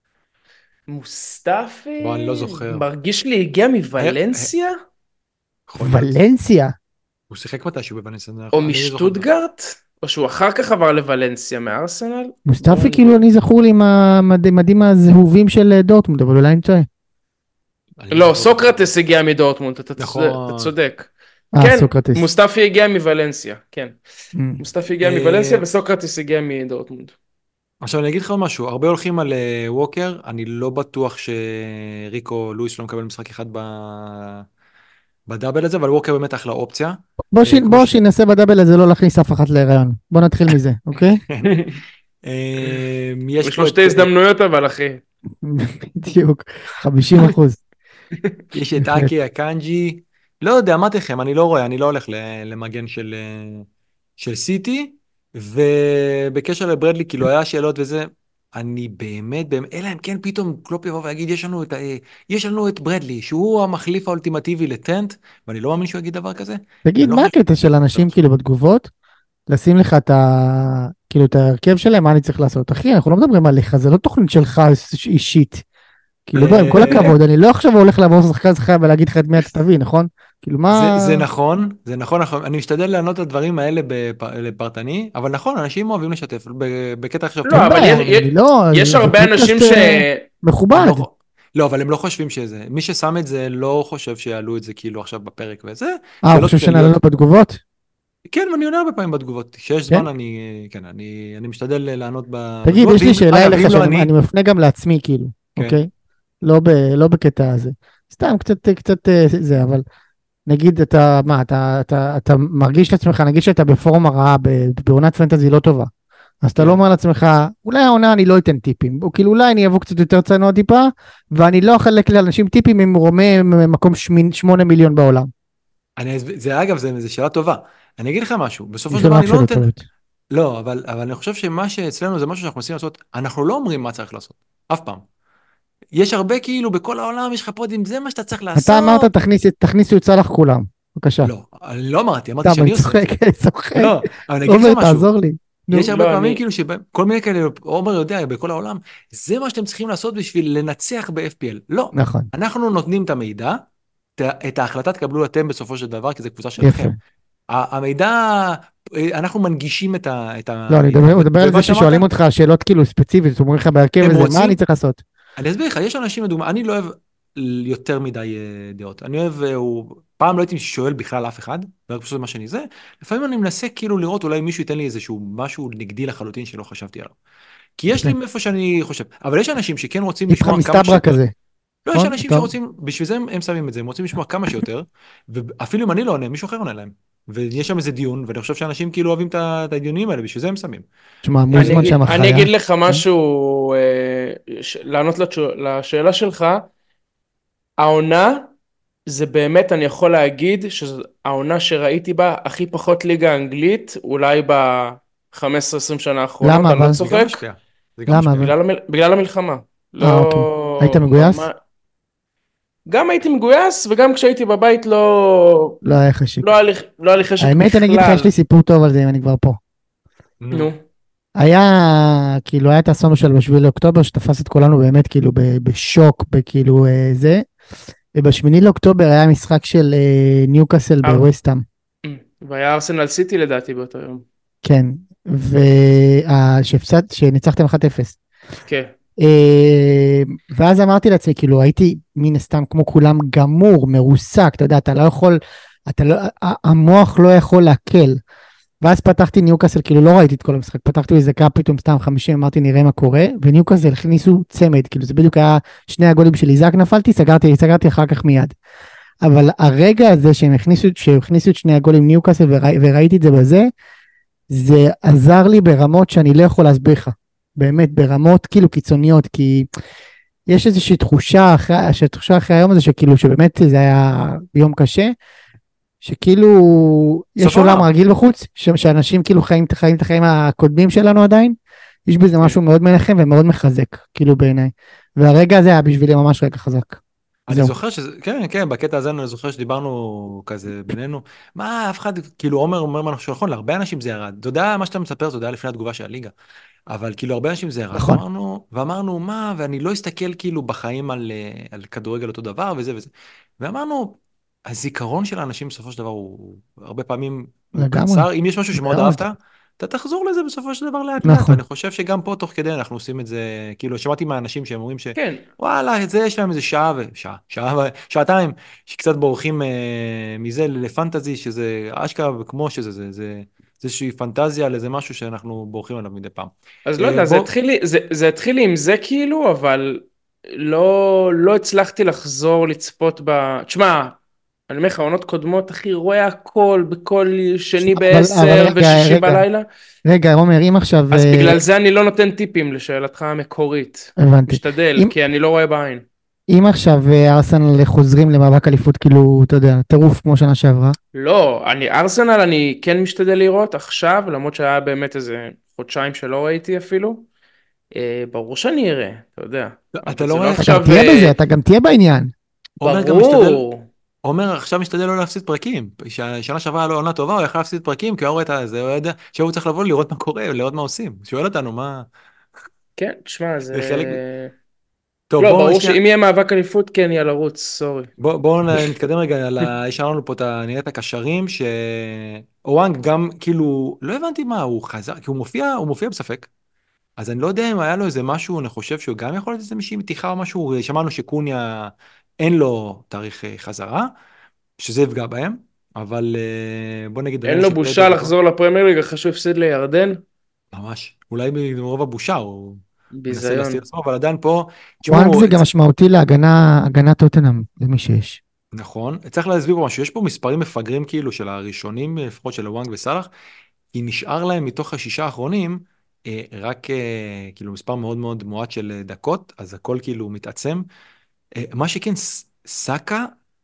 [SPEAKER 3] מוסטפי?
[SPEAKER 1] בוא, אני לא זוכר.
[SPEAKER 3] מרגיש לי הגיע מוולנסיה?
[SPEAKER 2] ולנסיה?
[SPEAKER 1] הוא שיחק מתישהו בוולנסיה.
[SPEAKER 3] או משטוטגרט? או שהוא אחר כך עבר לוולנסיה מארסנל?
[SPEAKER 2] מוסטפי כאילו אני זכור לי עם המדים הזהובים של דורטמונד, אבל אולי אני טועה.
[SPEAKER 3] לא, סוקרטס הגיע מדורטמונד, אתה צודק. כן, מוסטפי הגיע מוולנסיה, כן. מוסטפי הגיע מוולנסיה וסוקרטס הגיע מדורטמונד.
[SPEAKER 1] עכשיו אני אגיד לך עוד משהו, הרבה הולכים על ווקר, אני לא בטוח שריקו לואיס לא מקבל משחק אחד בדאבל הזה, אבל ווקר באמת אחלה אופציה.
[SPEAKER 2] בוא שינסה בדאבל הזה לא להכניס אף אחת להיריון, בוא נתחיל מזה, אוקיי?
[SPEAKER 3] יש לו 2 הזדמנויות אבל אחי.
[SPEAKER 2] בדיוק, 50%.
[SPEAKER 1] יש את אקי הקנג'י, לא יודע, אמרתי לכם, אני לא רואה, אני לא הולך למגן של סיטי, ובקשר לברדלי, כאילו היה שאלות וזה, אני באמת, אלא אם כן פתאום קלופ יבוא ויגיד, יש לנו את ברדלי, שהוא המחליף האולטימטיבי לטנט, ואני לא מאמין שהוא יגיד דבר כזה.
[SPEAKER 2] תגיד, מה הקטע של אנשים כאילו בתגובות? לשים לך כאילו את ההרכב שלהם, מה אני צריך לעשות? אחי, אנחנו לא מדברים עליך, זה לא תוכנית שלך אישית. כאילו בוא, עם כל הכבוד, אני לא עכשיו הולך לעבור שחקן ולהגיד לך את מי אתה תביא, נכון? כאילו מה...
[SPEAKER 1] זה נכון, אני משתדל לענות את הדברים האלה לפרטני, אבל נכון, אנשים אוהבים לשתף, בקטע עכשיו...
[SPEAKER 3] לא, אבל יש הרבה אנשים
[SPEAKER 2] מכובד.
[SPEAKER 1] לא, אבל הם לא חושבים שזה, מי ששם את זה לא חושב שיעלו את זה כאילו עכשיו בפרק וזה.
[SPEAKER 2] הוא חושב שנעלנו בתגובות?
[SPEAKER 1] כן, ואני עונה הרבה פעמים בתגובות. כשיש
[SPEAKER 2] כן?
[SPEAKER 1] זמן, כן, אני משתדל לענות
[SPEAKER 2] תגיד,
[SPEAKER 1] בתגובות,
[SPEAKER 2] יש לי שאלה
[SPEAKER 1] אגב,
[SPEAKER 2] אליך
[SPEAKER 1] ואם לא
[SPEAKER 2] שאני
[SPEAKER 1] אני,
[SPEAKER 2] מפנה גם לעצמי, כאילו,
[SPEAKER 1] כן,
[SPEAKER 2] אוקיי? לא בקטע הזה. סתם קצת זה, אבל נגיד אתה, מה, אתה מרגיש לעצמך, נגיד שאתה בפורמה רעה, בעונת פנטזי לא טובה. אז אתה לא
[SPEAKER 1] כן.
[SPEAKER 2] אומר לעצמך, אולי העונה אני לא אתן טיפים, או כאילו אולי אני אבוא קצת יותר צנוע טיפה, ואני לא אחלק לאנשים טיפים אם הוא רומם מקום 8 מיליון בעולם.
[SPEAKER 1] אגב, זו שאלה טובה. אני אגיד לך משהו, בסופו של
[SPEAKER 2] בשביל
[SPEAKER 1] דבר
[SPEAKER 2] מה
[SPEAKER 1] אני לא
[SPEAKER 2] שאלות
[SPEAKER 1] נותן,
[SPEAKER 2] טובות.
[SPEAKER 1] לא, אבל אני חושב שמה שאצלנו זה משהו שאנחנו מנסים לעשות, אנחנו לא אומרים מה צריך לעשות, אף פעם. יש הרבה כאילו, בכל העולם יש לך פודים, זה מה שאתה צריך
[SPEAKER 2] אתה אמרת
[SPEAKER 1] לעשות.
[SPEAKER 2] תכניסו את סלאח כולם, בבקשה.
[SPEAKER 1] לא, אני לא אמרתי
[SPEAKER 2] סתם, אני
[SPEAKER 1] שאני עושה את
[SPEAKER 2] צוחק,
[SPEAKER 1] זה.
[SPEAKER 2] אני צוחק.
[SPEAKER 1] לא, אבל אני אגיד לך
[SPEAKER 2] עומר,
[SPEAKER 1] משהו,
[SPEAKER 2] תעזור לי.
[SPEAKER 1] יש
[SPEAKER 2] נו,
[SPEAKER 1] הרבה
[SPEAKER 3] לא,
[SPEAKER 1] פעמים
[SPEAKER 3] אני...
[SPEAKER 1] כאילו שבהם, כל מיני כאלה, עומר יודע, בכל העולם, זה מה שאתם צריכים לעשות בשביל לנצח ב-FPL. לא,
[SPEAKER 2] נכון,
[SPEAKER 1] אנחנו נותנים את המידע, את ההחלטה תקבלו אתם בסופו של דבר, כי זו קבוצה
[SPEAKER 2] יפה.
[SPEAKER 1] שלכם. המידע, אנחנו מנגישים את
[SPEAKER 2] לא, אני
[SPEAKER 1] המידע,
[SPEAKER 2] מדבר על
[SPEAKER 1] ומה
[SPEAKER 2] זה
[SPEAKER 1] שאמרת,
[SPEAKER 2] ששואלים אותך שאלות כאילו ספציפיות, אומרים לך בהרכב
[SPEAKER 1] הם
[SPEAKER 2] וזה, מה אני
[SPEAKER 1] רוצים,
[SPEAKER 2] צריך לעשות?
[SPEAKER 1] אני אסביר לך, יש אנשים, לדוגמה, אני לא אוהב יותר מדי דעות. אני אוהב, פעם לא הייתי שואל בכלל אף אחד, רק פשוט מה שאני זה, לפעמים אני מנסה כאילו לראות אולי מישהו ייתן לי איזשהו משהו נגדי לחלוטין שלא חשבתי עליו. כי יש
[SPEAKER 2] יפה.
[SPEAKER 1] לי מאיפה שאני חושב, אבל יש אנשים שכן רוצים
[SPEAKER 2] איפכא
[SPEAKER 1] לשמוע כמה
[SPEAKER 2] מסתברא
[SPEAKER 1] שיותר.
[SPEAKER 2] כזה,
[SPEAKER 1] לא, יש
[SPEAKER 2] נכון?
[SPEAKER 1] אנשים
[SPEAKER 2] אתה...
[SPEAKER 1] שרוצים, בשביל זה הם שמים את זה, הם רוצים לשמוע כמה שיותר, ואפילו אם אני לא עונה, מישהו אחר עונה להם. ויש שם איזה דיון, ואני חושב שאנשים כאילו אוהבים את הדיונים האלה, בשביל זה הם שמים.
[SPEAKER 2] תשמע,
[SPEAKER 3] אני
[SPEAKER 2] מוזמן
[SPEAKER 3] אגיד,
[SPEAKER 2] שם
[SPEAKER 3] אני
[SPEAKER 2] חיה.
[SPEAKER 3] אגיד לך
[SPEAKER 2] כן?
[SPEAKER 3] משהו, לענות לשאלה שלך, העונה זה באמת, אני יכול להגיד, שזו העונה שראיתי בה הכי פחות ליגה אנגלית, אולי ב-15-20 שנה האחרונות,
[SPEAKER 2] למה
[SPEAKER 3] אני לא
[SPEAKER 2] אבל?
[SPEAKER 1] זה גם
[SPEAKER 3] צוחק,
[SPEAKER 1] משפיע. זה גם
[SPEAKER 2] למה
[SPEAKER 1] משפיע.
[SPEAKER 2] אבל?
[SPEAKER 3] בגלל המלחמה.
[SPEAKER 2] אוקיי. היית
[SPEAKER 3] לא,
[SPEAKER 2] מגויס?
[SPEAKER 3] גם הייתי מגויס, וגם כשהייתי בבית לא,
[SPEAKER 2] לא היה חשק.
[SPEAKER 3] לא היה לי חשק
[SPEAKER 2] האמת, אני אגיד לך, יש
[SPEAKER 3] בכלל.
[SPEAKER 2] לי סיפור טוב על זה אם אני כבר פה.
[SPEAKER 1] נו,
[SPEAKER 3] נו,
[SPEAKER 2] היה, כאילו, היה את האסון של בשביל לאוקטובר, שתפס את כולנו באמת, כאילו, בשוק, בכאילו, זה. ובשמיני לאוקטובר היה משחק של ניוקאסל
[SPEAKER 3] אר-
[SPEAKER 2] בווסטהאם.
[SPEAKER 3] והיה ארסנל סיטי לדעתי באותו יום.
[SPEAKER 2] כן. שניצחתם 1-0.
[SPEAKER 3] כן.
[SPEAKER 2] ואז אמרתי לעצמי, כאילו, הייתי מן הסתם כמו כולם גמור, מרוסק, אתה יודע, אתה לא יכול, המוח לא יכול להקל. ואז פתחתי ניוקאסל, כאילו לא ראיתי את כל המשחק, פתחתי איזה קאפ פתאום סתם 50, אמרתי נראה מה קורה, וניוקאסל הכניסו צמד, כאילו זה בדיוק היה שני הגולים של איזק נפלתי, סגרתי אחר כך מיד. אבל הרגע הזה שהכניסו את שני הגולים ניוקאסל וראיתי את זה בזה, זה עזר לי ברמות שאני לא יכול להסביר לך, באמת ברמות כאילו קיצוניות, כי יש איזושהי תחושה אחרי היום הזה, שכאילו שבאמת זה היה יום קשה, שכאילו יש
[SPEAKER 1] סוף
[SPEAKER 2] עולם
[SPEAKER 1] העולם.
[SPEAKER 2] רגיל בחוץ, שאנשים כאילו חיים את החיים הקודמים שלנו עדיין, יש בזה משהו מאוד מנחם ומאוד מחזק, כאילו בעיניי. והרגע הזה היה בשבילי ממש רגע חזק.
[SPEAKER 1] אני
[SPEAKER 2] זהו.
[SPEAKER 1] זוכר שזה, כן, כן, בקטע הזה אני זוכר שדיברנו כזה בינינו, מה, אף אחד, כאילו עומר אומר משהו נכון, להרבה אנשים זה ירד. אתה יודע מה שאתה מספר, זה יודע לפני התגובה של הליגה. אבל כאילו הרבה אנשים זה ירד,
[SPEAKER 2] נכון.
[SPEAKER 1] ואמרנו, מה, ואני לא אסתכל כאילו בחיים על כדורגל אותו דבר וזה וזה. ואמרנו, הזיכרון של האנשים בסופו של דבר הוא הרבה פעמים הוא
[SPEAKER 2] לגמרי.
[SPEAKER 1] קצר, אם יש משהו שמאוד
[SPEAKER 2] מאוד.
[SPEAKER 1] אהבת, אתה תחזור לזה בסופו של דבר לאט לאט,
[SPEAKER 2] נכון.
[SPEAKER 1] ואני חושב שגם פה תוך כדי אנחנו עושים את זה, כאילו שמעתי מהאנשים שהם אומרים
[SPEAKER 3] כן.
[SPEAKER 1] וואלה, את זה יש להם איזה שעתיים, שקצת בורחים מזה לפנטזי, שזה אשכרה כמו שזה, זה איזושהי פנטזיה על איזה משהו שאנחנו בורחים עליו מדי פעם.
[SPEAKER 3] אז לא יודע,
[SPEAKER 1] בוא,
[SPEAKER 3] זה התחיל לי עם זה כאילו, אבל לא הצלחתי לחזור לצפות תשמע, אני אומר לך, עונות קודמות, אחי, רואה הכל בכל שני
[SPEAKER 2] אבל
[SPEAKER 3] ב10 ושישי בלילה,
[SPEAKER 2] רגע, עומר, אם עכשיו,
[SPEAKER 3] אז בגלל זה אני לא נותן טיפים לשאלתך המקורית.
[SPEAKER 2] הבנתי.
[SPEAKER 3] משתדל,
[SPEAKER 2] אם,
[SPEAKER 3] כי אני לא רואה בעין.
[SPEAKER 2] אם עכשיו ארסנל חוזרים למאבק אליפות, כאילו, אתה יודע, טירוף כמו שנה שעברה,
[SPEAKER 3] לא, ארסנל אני כן משתדל לראות עכשיו, למרות שהיה באמת איזה חודשיים שלא ראיתי אפילו. ברור שאני אראה, אתה יודע.
[SPEAKER 1] אתה
[SPEAKER 3] אבל
[SPEAKER 1] לא
[SPEAKER 3] זה לא
[SPEAKER 1] רואה,
[SPEAKER 2] אתה גם
[SPEAKER 3] עכשיו...
[SPEAKER 2] תהיה בזה, אתה גם תהיה בעניין.
[SPEAKER 1] עומר גם משתדל,
[SPEAKER 3] ברור.
[SPEAKER 1] עומר עכשיו משתדל לא להפסיד פרקים. שנה שעברה היה לו עונה טובה, הוא יכל להפסיד פרקים, כי הוא רואה את זה, הוא יודע שהוא צריך לבוא לראות מה קורה, לראות מה עושים. שואל אותנו מה,
[SPEAKER 3] כן, תשמע,
[SPEAKER 1] זה
[SPEAKER 3] זה...
[SPEAKER 1] חלק, טוב
[SPEAKER 3] לא,
[SPEAKER 1] בואו
[SPEAKER 3] ברור
[SPEAKER 1] שנייה,
[SPEAKER 3] שאם יהיה מאבק אליפות, כן, יאללה רוץ, סורי.
[SPEAKER 1] בואו נתקדם רגע, יש לנו פה נראה את הקשרים, שאוואנג גם כאילו, לא הבנתי מה, הוא חזר, כי הוא מופיע בספק, אז אני לא יודע אם היה לו איזה משהו, אני חושב שהוא גם יכול להיות איזה מישהי מתיחה או משהו, שמענו שקוניה אין לו תאריך חזרה, שזה יפגע בהם, אבל בוא נגיד,
[SPEAKER 3] אין
[SPEAKER 1] ראינו
[SPEAKER 3] לו
[SPEAKER 1] שפדרו
[SPEAKER 3] בושה
[SPEAKER 1] וכל...
[SPEAKER 3] לחזור לפרמייר ליג אחרי שהוא הפסיד לירדן?
[SPEAKER 1] ממש. אולי מרוב הבושה הוא מנסה להסתיר
[SPEAKER 3] ביזיון.
[SPEAKER 1] את עצמו, אבל עדיין פה,
[SPEAKER 2] וואנג
[SPEAKER 1] תשמעו,
[SPEAKER 2] זה גם משמעותי להגנה, הגנת טוטנהאם, למי שיש.
[SPEAKER 1] נכון, צריך להסביר פה משהו, יש פה מספרים מפגרים כאילו של הראשונים, לפחות של וואנג וסאלח, כי נשאר להם מתוך השישה האחרונים, רק כאילו מספר מאוד מאוד מועט של דקות, אז הכל כאילו מתעצם. מה שכן, סאקה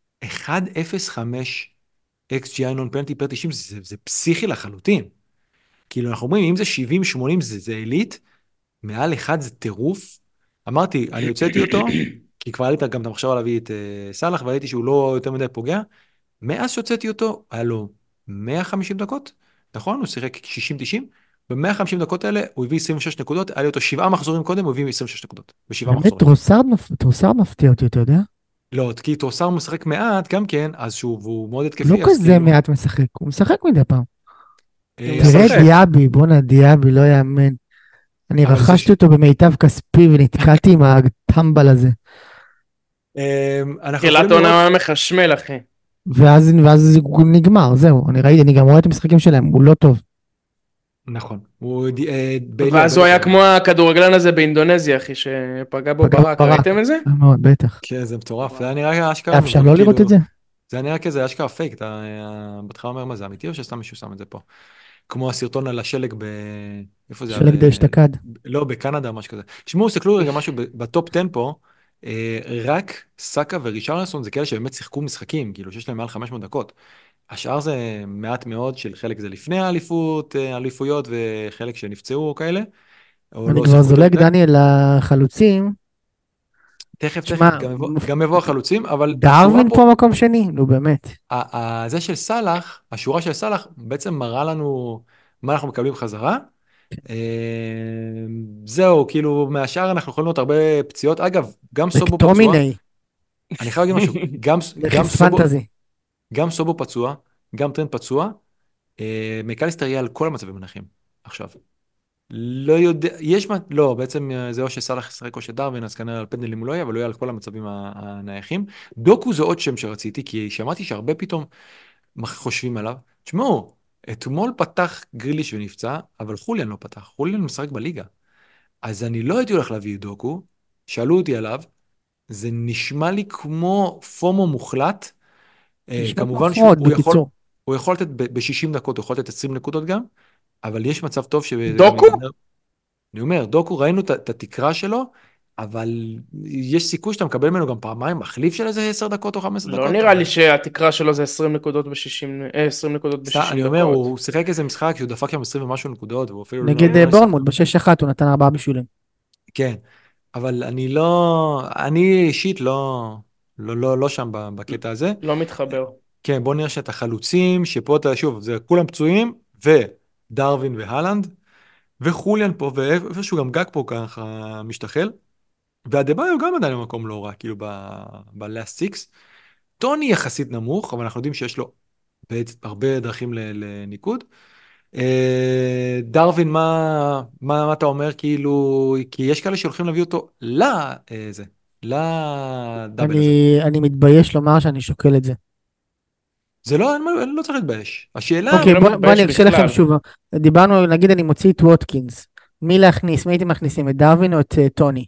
[SPEAKER 1] 1.05 XGI נון פנטי פר 90, זה פסיכי לחלוטין. כאילו אנחנו אומרים, אם זה 70-80 זה עילית, מעל אחד זה טירוף. אמרתי, אני הוצאתי אותו, כי כבר היה לי גם את המחשבה להביא את סאלח, וראיתי שהוא לא יותר מדי פוגע. מאז שהוצאתי אותו, היה לו 150 דקות, נכון? הוא שיחק 60-90, ב-150 דקות האלה הוא הביא 26 נקודות, היה לי אותו 7 מחזורים קודם, הוא הביא 26 נקודות, בשבעה
[SPEAKER 2] באמת
[SPEAKER 1] מחזורים.
[SPEAKER 2] טרוסארד מפתיע אותי, אתה יודע?
[SPEAKER 1] לא, כי טרוסר משחק מעט גם כן, אז שוב, והוא מאוד
[SPEAKER 2] לא
[SPEAKER 1] התקפי, אז
[SPEAKER 2] כזה
[SPEAKER 1] כאילו...
[SPEAKER 2] מעט משחק, הוא משחק מדי פעם.
[SPEAKER 3] הוא
[SPEAKER 2] תראה
[SPEAKER 3] משחק.
[SPEAKER 2] דיאבי, בואנה דיאבי, לא יאמן. אני
[SPEAKER 1] אבל זה
[SPEAKER 2] רכשתי אותו במיטב כספי ונתקלתי עם הטמבל הזה.
[SPEAKER 1] אנחנו
[SPEAKER 3] תחילת
[SPEAKER 1] יכולים
[SPEAKER 3] עונה הוא
[SPEAKER 1] לראות,
[SPEAKER 3] היה מחשמל, אחי.
[SPEAKER 2] ואז הוא נגמר, זהו. אני ראיתי, אני גם רואה את המשחקים שלהם, הוא לא טוב.
[SPEAKER 1] נכון, הוא ביילי הרבה
[SPEAKER 3] ואז הוא
[SPEAKER 1] יותר
[SPEAKER 3] היה
[SPEAKER 1] טוב.
[SPEAKER 3] כמו הכדורגלן הזה באינדונזיה, אחי, שפגע בו
[SPEAKER 2] פגע
[SPEAKER 3] ברק,
[SPEAKER 2] בברק.
[SPEAKER 3] ראיתם את זה?
[SPEAKER 2] מאוד, בטח.
[SPEAKER 1] כן, זה מטורף, זה היה נראה אשכרה,
[SPEAKER 2] היה אפשר לא לראות את
[SPEAKER 1] כאילו,
[SPEAKER 2] זה?
[SPEAKER 1] זה היה נראה כזה אשכרה פייק, אתה בהתחלה אומר מה זה אמיתי או שסתם מישהו שם את זה פה? כמו הסרטון על השלג איפה זה היה?
[SPEAKER 2] שלג דאשתקד.
[SPEAKER 1] לא, בקנדה, משהו כזה. תשמעו, סתכלו רגע משהו בטופ 10 פה, רק סאקה וריצ'רלסון זה כאלה שבאמת שיחקו משחקים, כאילו שיש להם מעל 500 דקות. השאר זה מעט מאוד, של חלק זה לפני האליפות, האליפויות, וחלק שנפצעו או כאלה, או
[SPEAKER 2] אני
[SPEAKER 1] לא
[SPEAKER 2] כבר
[SPEAKER 1] שיחקו יותר
[SPEAKER 2] זולג,
[SPEAKER 1] מדי.
[SPEAKER 2] דניאל, לחלוצים.
[SPEAKER 1] תכף, תכף,
[SPEAKER 2] תשמע,
[SPEAKER 1] גם יבוא החלוצים, אבל השורה
[SPEAKER 2] דרווין
[SPEAKER 1] פה,
[SPEAKER 2] פה מקום שני, נו באמת.
[SPEAKER 1] זה של סאלח, השורה של סאלח בעצם מראה לנו מה אנחנו מקבלים חזרה. אה, זהו, כאילו, מהשאר אנחנו יכולים לראות הרבה פציעות. אגב, גם סובו פצוע.
[SPEAKER 2] מקטומיני,
[SPEAKER 1] אני חייב להגיד משהו, גם
[SPEAKER 2] נכס
[SPEAKER 1] סובו,
[SPEAKER 2] פנטזי.
[SPEAKER 1] גם סובו פצוע, גם טרנד פצוע. מקליסטר יהיה על כל המצבים הנחים. עכשיו, לא יודע, לא, בעצם זה או שסאלח ישחק או שדרווין, אז כנראה על פנדלים הוא לא יהיה, אבל הוא יהיה על כל המצבים הנייחים. דוקו זה עוד שם שרציתי, כי שמעתי שהרבה פתאום חושבים עליו. תשמעו, אתמול פתח גריליש ונפצע, אבל חוליאן לא פתח, חוליאן משחק בליגה. אז אני לא הייתי הולך להביא את דוקו, שאלו אותי עליו, זה נשמע לי כמו פומו מוחלט.
[SPEAKER 2] נשמע כמו
[SPEAKER 1] כמובן
[SPEAKER 2] פרוד,
[SPEAKER 1] שהוא
[SPEAKER 2] בקיצור.
[SPEAKER 1] יכול לתת ב-60 דקות, הוא יכול לתת 20 נקודות גם, אבל יש מצב טוב שזה גם
[SPEAKER 3] דוקו?
[SPEAKER 1] ייגמר. אני אומר, דוקו, ראינו את התקרה שלו, אבל יש סיכוי שאתה מקבל ממנו גם פעמיים מחליף של איזה 10 דקות או 15
[SPEAKER 3] לא
[SPEAKER 1] דקות,
[SPEAKER 3] נראה לי
[SPEAKER 1] אבל
[SPEAKER 3] שהתקרה שלו זה 20 נקודות ב-60, 20 נקודות ב-60
[SPEAKER 1] אני אומר,
[SPEAKER 3] דקות.
[SPEAKER 1] הוא שיחק איזה משחק שהוא דפק שם 20 ומשהו נקודות, והוא אפילו
[SPEAKER 2] נגד
[SPEAKER 1] לא
[SPEAKER 2] בורנמוט, ב-6-1 הוא נתן 4 בישולים.
[SPEAKER 1] כן, אבל אני אישית לא שם בקטע הזה.
[SPEAKER 3] לא מתחבר.
[SPEAKER 1] כן, בוא נראה שאת החלוצים, שפה אתה, שוב, זה כולם פצועים, ודרווין והלנד, וחוליאן פה, ואיפשהו גם גג פה ככה משתחל, והדבאיו גם עדיין במקום לא רע, כאילו ב-last six. טוני יחסית נמוך, אבל אנחנו יודעים שיש לו הרבה דרכים לניקוד. דרווין, מה אתה אומר, כאילו, כי יש כאלה שהולכים להביא אותו לדאבל הזה.
[SPEAKER 2] אני מתבייש לומר שאני שוקל את זה.
[SPEAKER 1] זה לא, אני לא צריך להתבייש. השאלה,
[SPEAKER 2] אוקיי,
[SPEAKER 3] לא
[SPEAKER 2] בוא
[SPEAKER 3] מתבייש
[SPEAKER 2] אני אקשה לכם
[SPEAKER 3] בכלל.
[SPEAKER 2] שוב. דיברנו, נגיד אני מוציא את ווטקינס. מי להכניס? מי הייתם מכניסים? את דרווין או את טוני?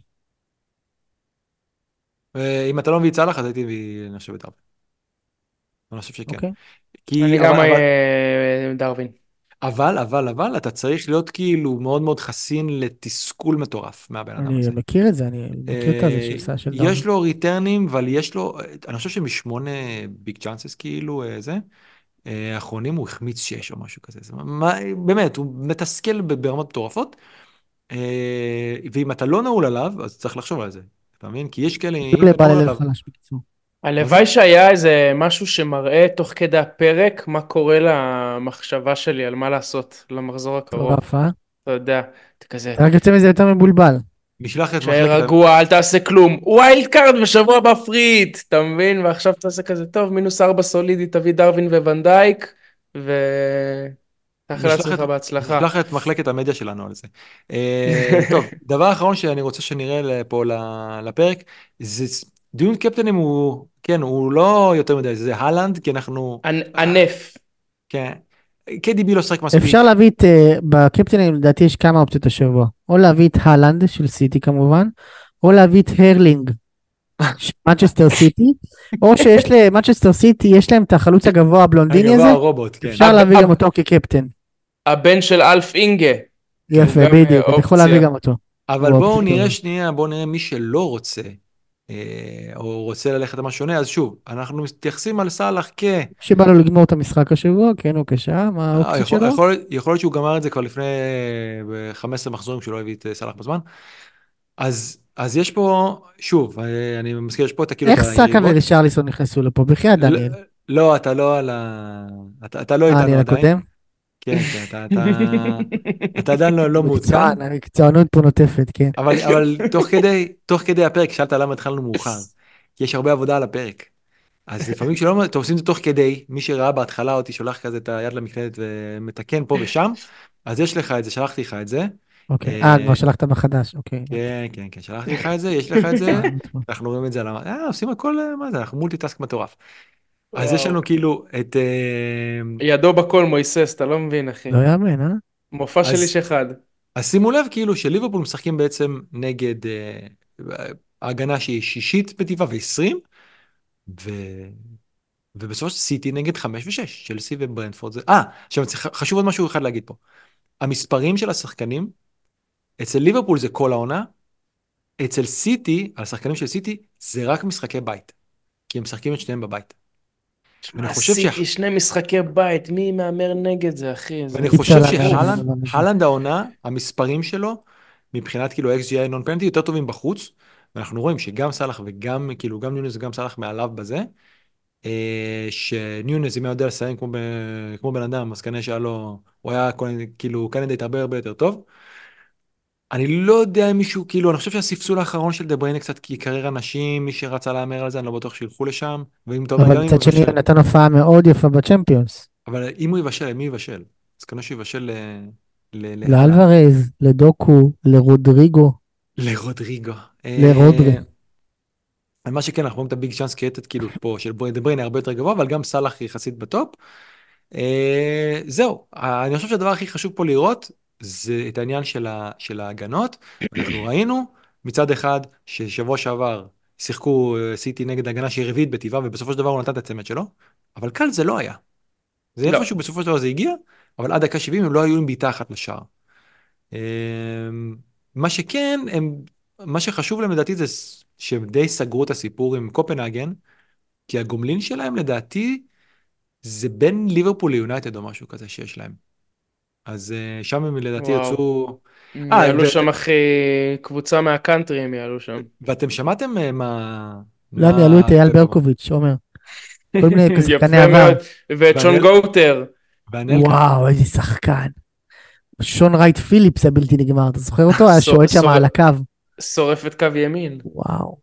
[SPEAKER 1] אם אתה לא מביא צלח, אז הייתי מביא, אני חושב, את דרווין. אני חושב שכן.
[SPEAKER 2] אוקיי.
[SPEAKER 3] אני
[SPEAKER 1] כי,
[SPEAKER 3] גם דרווין.
[SPEAKER 1] אבל, אתה צריך להיות כאילו מאוד מאוד חסין לתסכול מטורף מהבן אדם
[SPEAKER 2] אני
[SPEAKER 1] הזה.
[SPEAKER 2] מכיר את זה, אני מכיר את הזה של דרווין.
[SPEAKER 1] יש לו ריטרנים, אבל יש לו, אני חושב שמשמונה ביג צ'אנסס כאילו, האחרונים הוא החמיץ 6 או משהו כזה. באמת, הוא מתסכל ברמות מטורפות, ואם אתה לא נעול עליו, אז צריך לחשוב על זה. אתה מבין? כי יש כאלה, אם
[SPEAKER 2] בדיוק
[SPEAKER 1] אתה
[SPEAKER 2] לבעל
[SPEAKER 1] נעול
[SPEAKER 2] לב
[SPEAKER 1] עליו,
[SPEAKER 2] חלש בקיצור.
[SPEAKER 3] הלוואי שהיה איזה משהו שמראה תוך כדי הפרק מה קורה למחשבה שלי על מה לעשות למחזור הקרוב.
[SPEAKER 2] מטורף, אה?
[SPEAKER 3] אתה יודע, אתה כזה,
[SPEAKER 2] אתה רק יוצא מזה יותר מבולבל.
[SPEAKER 1] נשלח את
[SPEAKER 3] תשאר
[SPEAKER 1] מחלקת...
[SPEAKER 3] רגוע, אל תעשה כלום. ווילד קארד בשבוע הבא פריט, אתה מבין? ועכשיו תעשה כזה טוב, -4 סולידי, תביא דרווין וונדייק, תאחל לעצמך בהצלחה.
[SPEAKER 1] נשלח את מחלקת המדיה שלנו על זה. טוב, דבר אחרון שאני רוצה שנראה פה לפרק, זה דיון קפטנים הוא כן, הוא לא יותר מדי, זה הלנד, כי אנחנו...
[SPEAKER 3] ענף.
[SPEAKER 1] כן. KDB לא שחק מספיק.
[SPEAKER 2] אפשר להביא את, בקפטנים לדעתי יש כמה אופציות השבוע. או להביא את הלנד של סיטי כמובן, או להביא את הרלינג, מנצ'סטר סיטי, או שיש למנצ'סטר סיטי, יש להם את החלוץ הגבוה הבלונדיני הזה,
[SPEAKER 1] הרובוט, כן.
[SPEAKER 2] אפשר להביא גם אותו כקפטן.
[SPEAKER 3] הבן של אלף אינגה.
[SPEAKER 2] יפה,
[SPEAKER 3] גם
[SPEAKER 2] בדיוק, אתה יכול
[SPEAKER 3] אופציה.
[SPEAKER 2] להביא גם אותו.
[SPEAKER 1] אבל
[SPEAKER 2] הוא
[SPEAKER 1] בואו
[SPEAKER 2] אופציה
[SPEAKER 1] נראה
[SPEAKER 2] טובה.
[SPEAKER 1] שנייה, בואו נראה מי שלא רוצה, או רוצה ללכת על משהו שונה, אז שוב, אנחנו מתייחסים על סאלח
[SPEAKER 2] שבא לו לגמור את המשחק השבוע, כן, הוא קשה, מה האופציות שלו?
[SPEAKER 1] יכול להיות שהוא גמר את זה כבר לפני 15 מחזורים, שהוא לא הביא את סאלח בזמן. אז יש פה, שוב, אני מזכיר, יש פה את כאילו את
[SPEAKER 2] איך סאקה
[SPEAKER 1] היריבות.
[SPEAKER 2] ורישרליסון נכנסו לפה? בחייאת דניאל.
[SPEAKER 1] לא, אתה לא אתה לא איתנו
[SPEAKER 2] אני
[SPEAKER 1] עדיין.
[SPEAKER 2] הקודם?
[SPEAKER 1] כן, כן, אתה עדיין לא מעודכן.
[SPEAKER 2] מקצוען, המקצוענות פה נוטפת, כן.
[SPEAKER 1] אבל תוך כדי הפרק, שאלת למה התחלנו מאוחר. כי יש הרבה עבודה על הפרק. אז לפעמים כשלא, אתם עושים את זה תוך כדי, מי שראה בהתחלה אותי שולח כזה את היד למקלדת ומתקן פה ושם, אז יש לך את זה, שלחתי לך את זה.
[SPEAKER 2] אוקיי, כבר שלחת מחדש, אוקיי.
[SPEAKER 1] כן, כן, כן, שלחתי לך את זה, יש לך את זה, אנחנו רואים את זה, עושים הכל, מה זה, אנחנו מולטיטאסק מטורף. אז יש לנו כאילו את...
[SPEAKER 3] ידו בכל מויסס, אתה לא מבין אחי.
[SPEAKER 2] לא יאמן, אה?
[SPEAKER 3] מופע של איש אחד.
[SPEAKER 1] אז שימו לב כאילו שליברפול משחקים בעצם נגד ההגנה שהיא שישית בטבעה ו-20, ובסופו של סיטי נגד 5 ו-6, צ'לסי וברנדפורד. עכשיו חשוב עוד משהו אחד להגיד פה. המספרים של השחקנים, אצל ליברפול זה כל העונה, אצל סיטי, השחקנים של סיטי, זה רק משחקי בית. כי הם משחקים את שניהם בבית.
[SPEAKER 3] שמע, סיטי שני משחקי בית, מי מאמר נגד זה אחי?
[SPEAKER 1] ואני חושב שהלנד העונה, המספרים שלו, מבחינת כאילו XGI נון פנטי, יותר טובים בחוץ, ואנחנו רואים שגם סלאח וגם, כאילו, גם ניונס וגם סלאח מעליו בזה, שניונס, אם היה יודע לסיים כמו בן אדם, אז כנראה שהיה לו, הוא היה כאילו קנדידייט הרבה יותר טוב. אני לא יודע אם מישהו, כאילו, אני חושב שהספסול האחרון של דבריינה קצת יקרר אנשים, מי שרצה להמר על זה, אני לא בטוח שילכו לשם, ואם אתה אומר, גם
[SPEAKER 2] אבל
[SPEAKER 1] אם
[SPEAKER 2] מצד
[SPEAKER 1] הוא
[SPEAKER 2] שני
[SPEAKER 1] יבשל,
[SPEAKER 2] נתן הופעה מאוד יפה בצ'מפיונס.
[SPEAKER 1] אבל אם הוא יבשל, מי יבשל? אז כנראה שהוא יבשל
[SPEAKER 2] לאלוורז, לדוקו, לרודריגו,
[SPEAKER 1] לרודריגו.
[SPEAKER 2] לרודרי.
[SPEAKER 1] מה שכן, אנחנו רואים את הביג צ'אנס קריאטד, כאילו, פה של דבריינה הרבה יותר גבוה, אבל גם סלאח יחסית בטופ. זהו, אני חושב שהדבר הכי חשוב פה לראות, זה את העניין של ההגנות. אנחנו ראינו מצד אחד ששבוע שעבר שיחקו סיטי נגד הגנה שהיא רביעית בטבעה, ובסופו של דבר הוא נתן את הצמד שלו, אבל קל זה לא היה. זה
[SPEAKER 3] לא.
[SPEAKER 1] איפשהו בסופו של דבר זה הגיע, אבל עד דקה 70 הם לא היו עם בעיטה אחת לשער. מה שכן, מה שחשוב להם לדעתי זה שהם די סגרו את הסיפור עם קופנהגן, כי הגומלין שלהם לדעתי זה בין ליברפול ליונייטד או משהו כזה שיש להם. אז שם הם לדעתי יצאו...
[SPEAKER 3] יעלו שם אחרי קבוצה מהקאנטרי, הם יעלו שם.
[SPEAKER 1] ואתם שמעתם מה...
[SPEAKER 2] לא, הם יעלו את אייל ברקוביץ', אומר. כל מיני שחקני
[SPEAKER 3] יפה
[SPEAKER 2] עבר.
[SPEAKER 3] מאוד, ואת שון גוטר.
[SPEAKER 2] וואו, איזה שחקן. שון רייט פיליפס הבלתי נגמר, אתה זוכר אותו? היה שועט שם על הקו.
[SPEAKER 3] שורף את קו ימין.
[SPEAKER 2] וואו.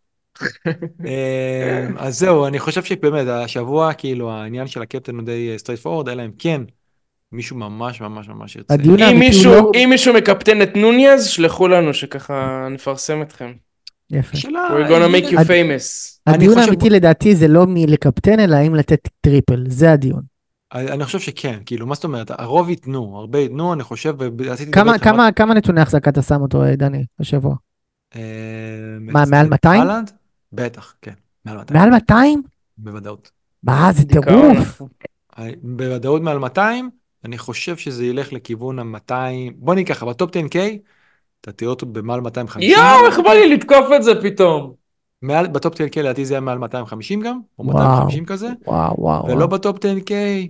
[SPEAKER 1] אז זהו, אני חושב שבאמת השבוע כאילו העניין של הקפטן הוא די סטרייט פורוורד, אלא אם כן מישהו ממש ממש ממש ירצה.
[SPEAKER 3] אם מישהו מקפטן את נוניאז, שלחו לנו שככה נפרסם אתכם.
[SPEAKER 2] יפה.
[SPEAKER 3] We're gonna make you famous.
[SPEAKER 2] הדיון האמיתי לדעתי זה לא מי לקפטן, אלא אם לתת טריפל, זה הדיון.
[SPEAKER 1] אני חושב שכן, כאילו, מה זאת אומרת? הרוב ייתנו, הרבה ייתנו, אני חושב,
[SPEAKER 2] כמה נתוני החזקה אתה שם אותו, דני, השבוע? מה, מעל 200?
[SPEAKER 1] בטח, כן, מעל 200.
[SPEAKER 2] מעל 200?
[SPEAKER 1] בוודאות.
[SPEAKER 2] מה, זה טירוף.
[SPEAKER 1] בוודאות מעל 200, אני חושב שזה ילך לכיוון ה-200, בוא ניקח, בטופ 10K, אתה תראה אותו במעל 250.
[SPEAKER 3] איך בא לי לתקוף את זה פתאום.
[SPEAKER 1] בטופ 10K לדעתי זה היה מעל 250 גם, או 250 כזה.
[SPEAKER 2] וואו.
[SPEAKER 1] ולא בטופ 10K,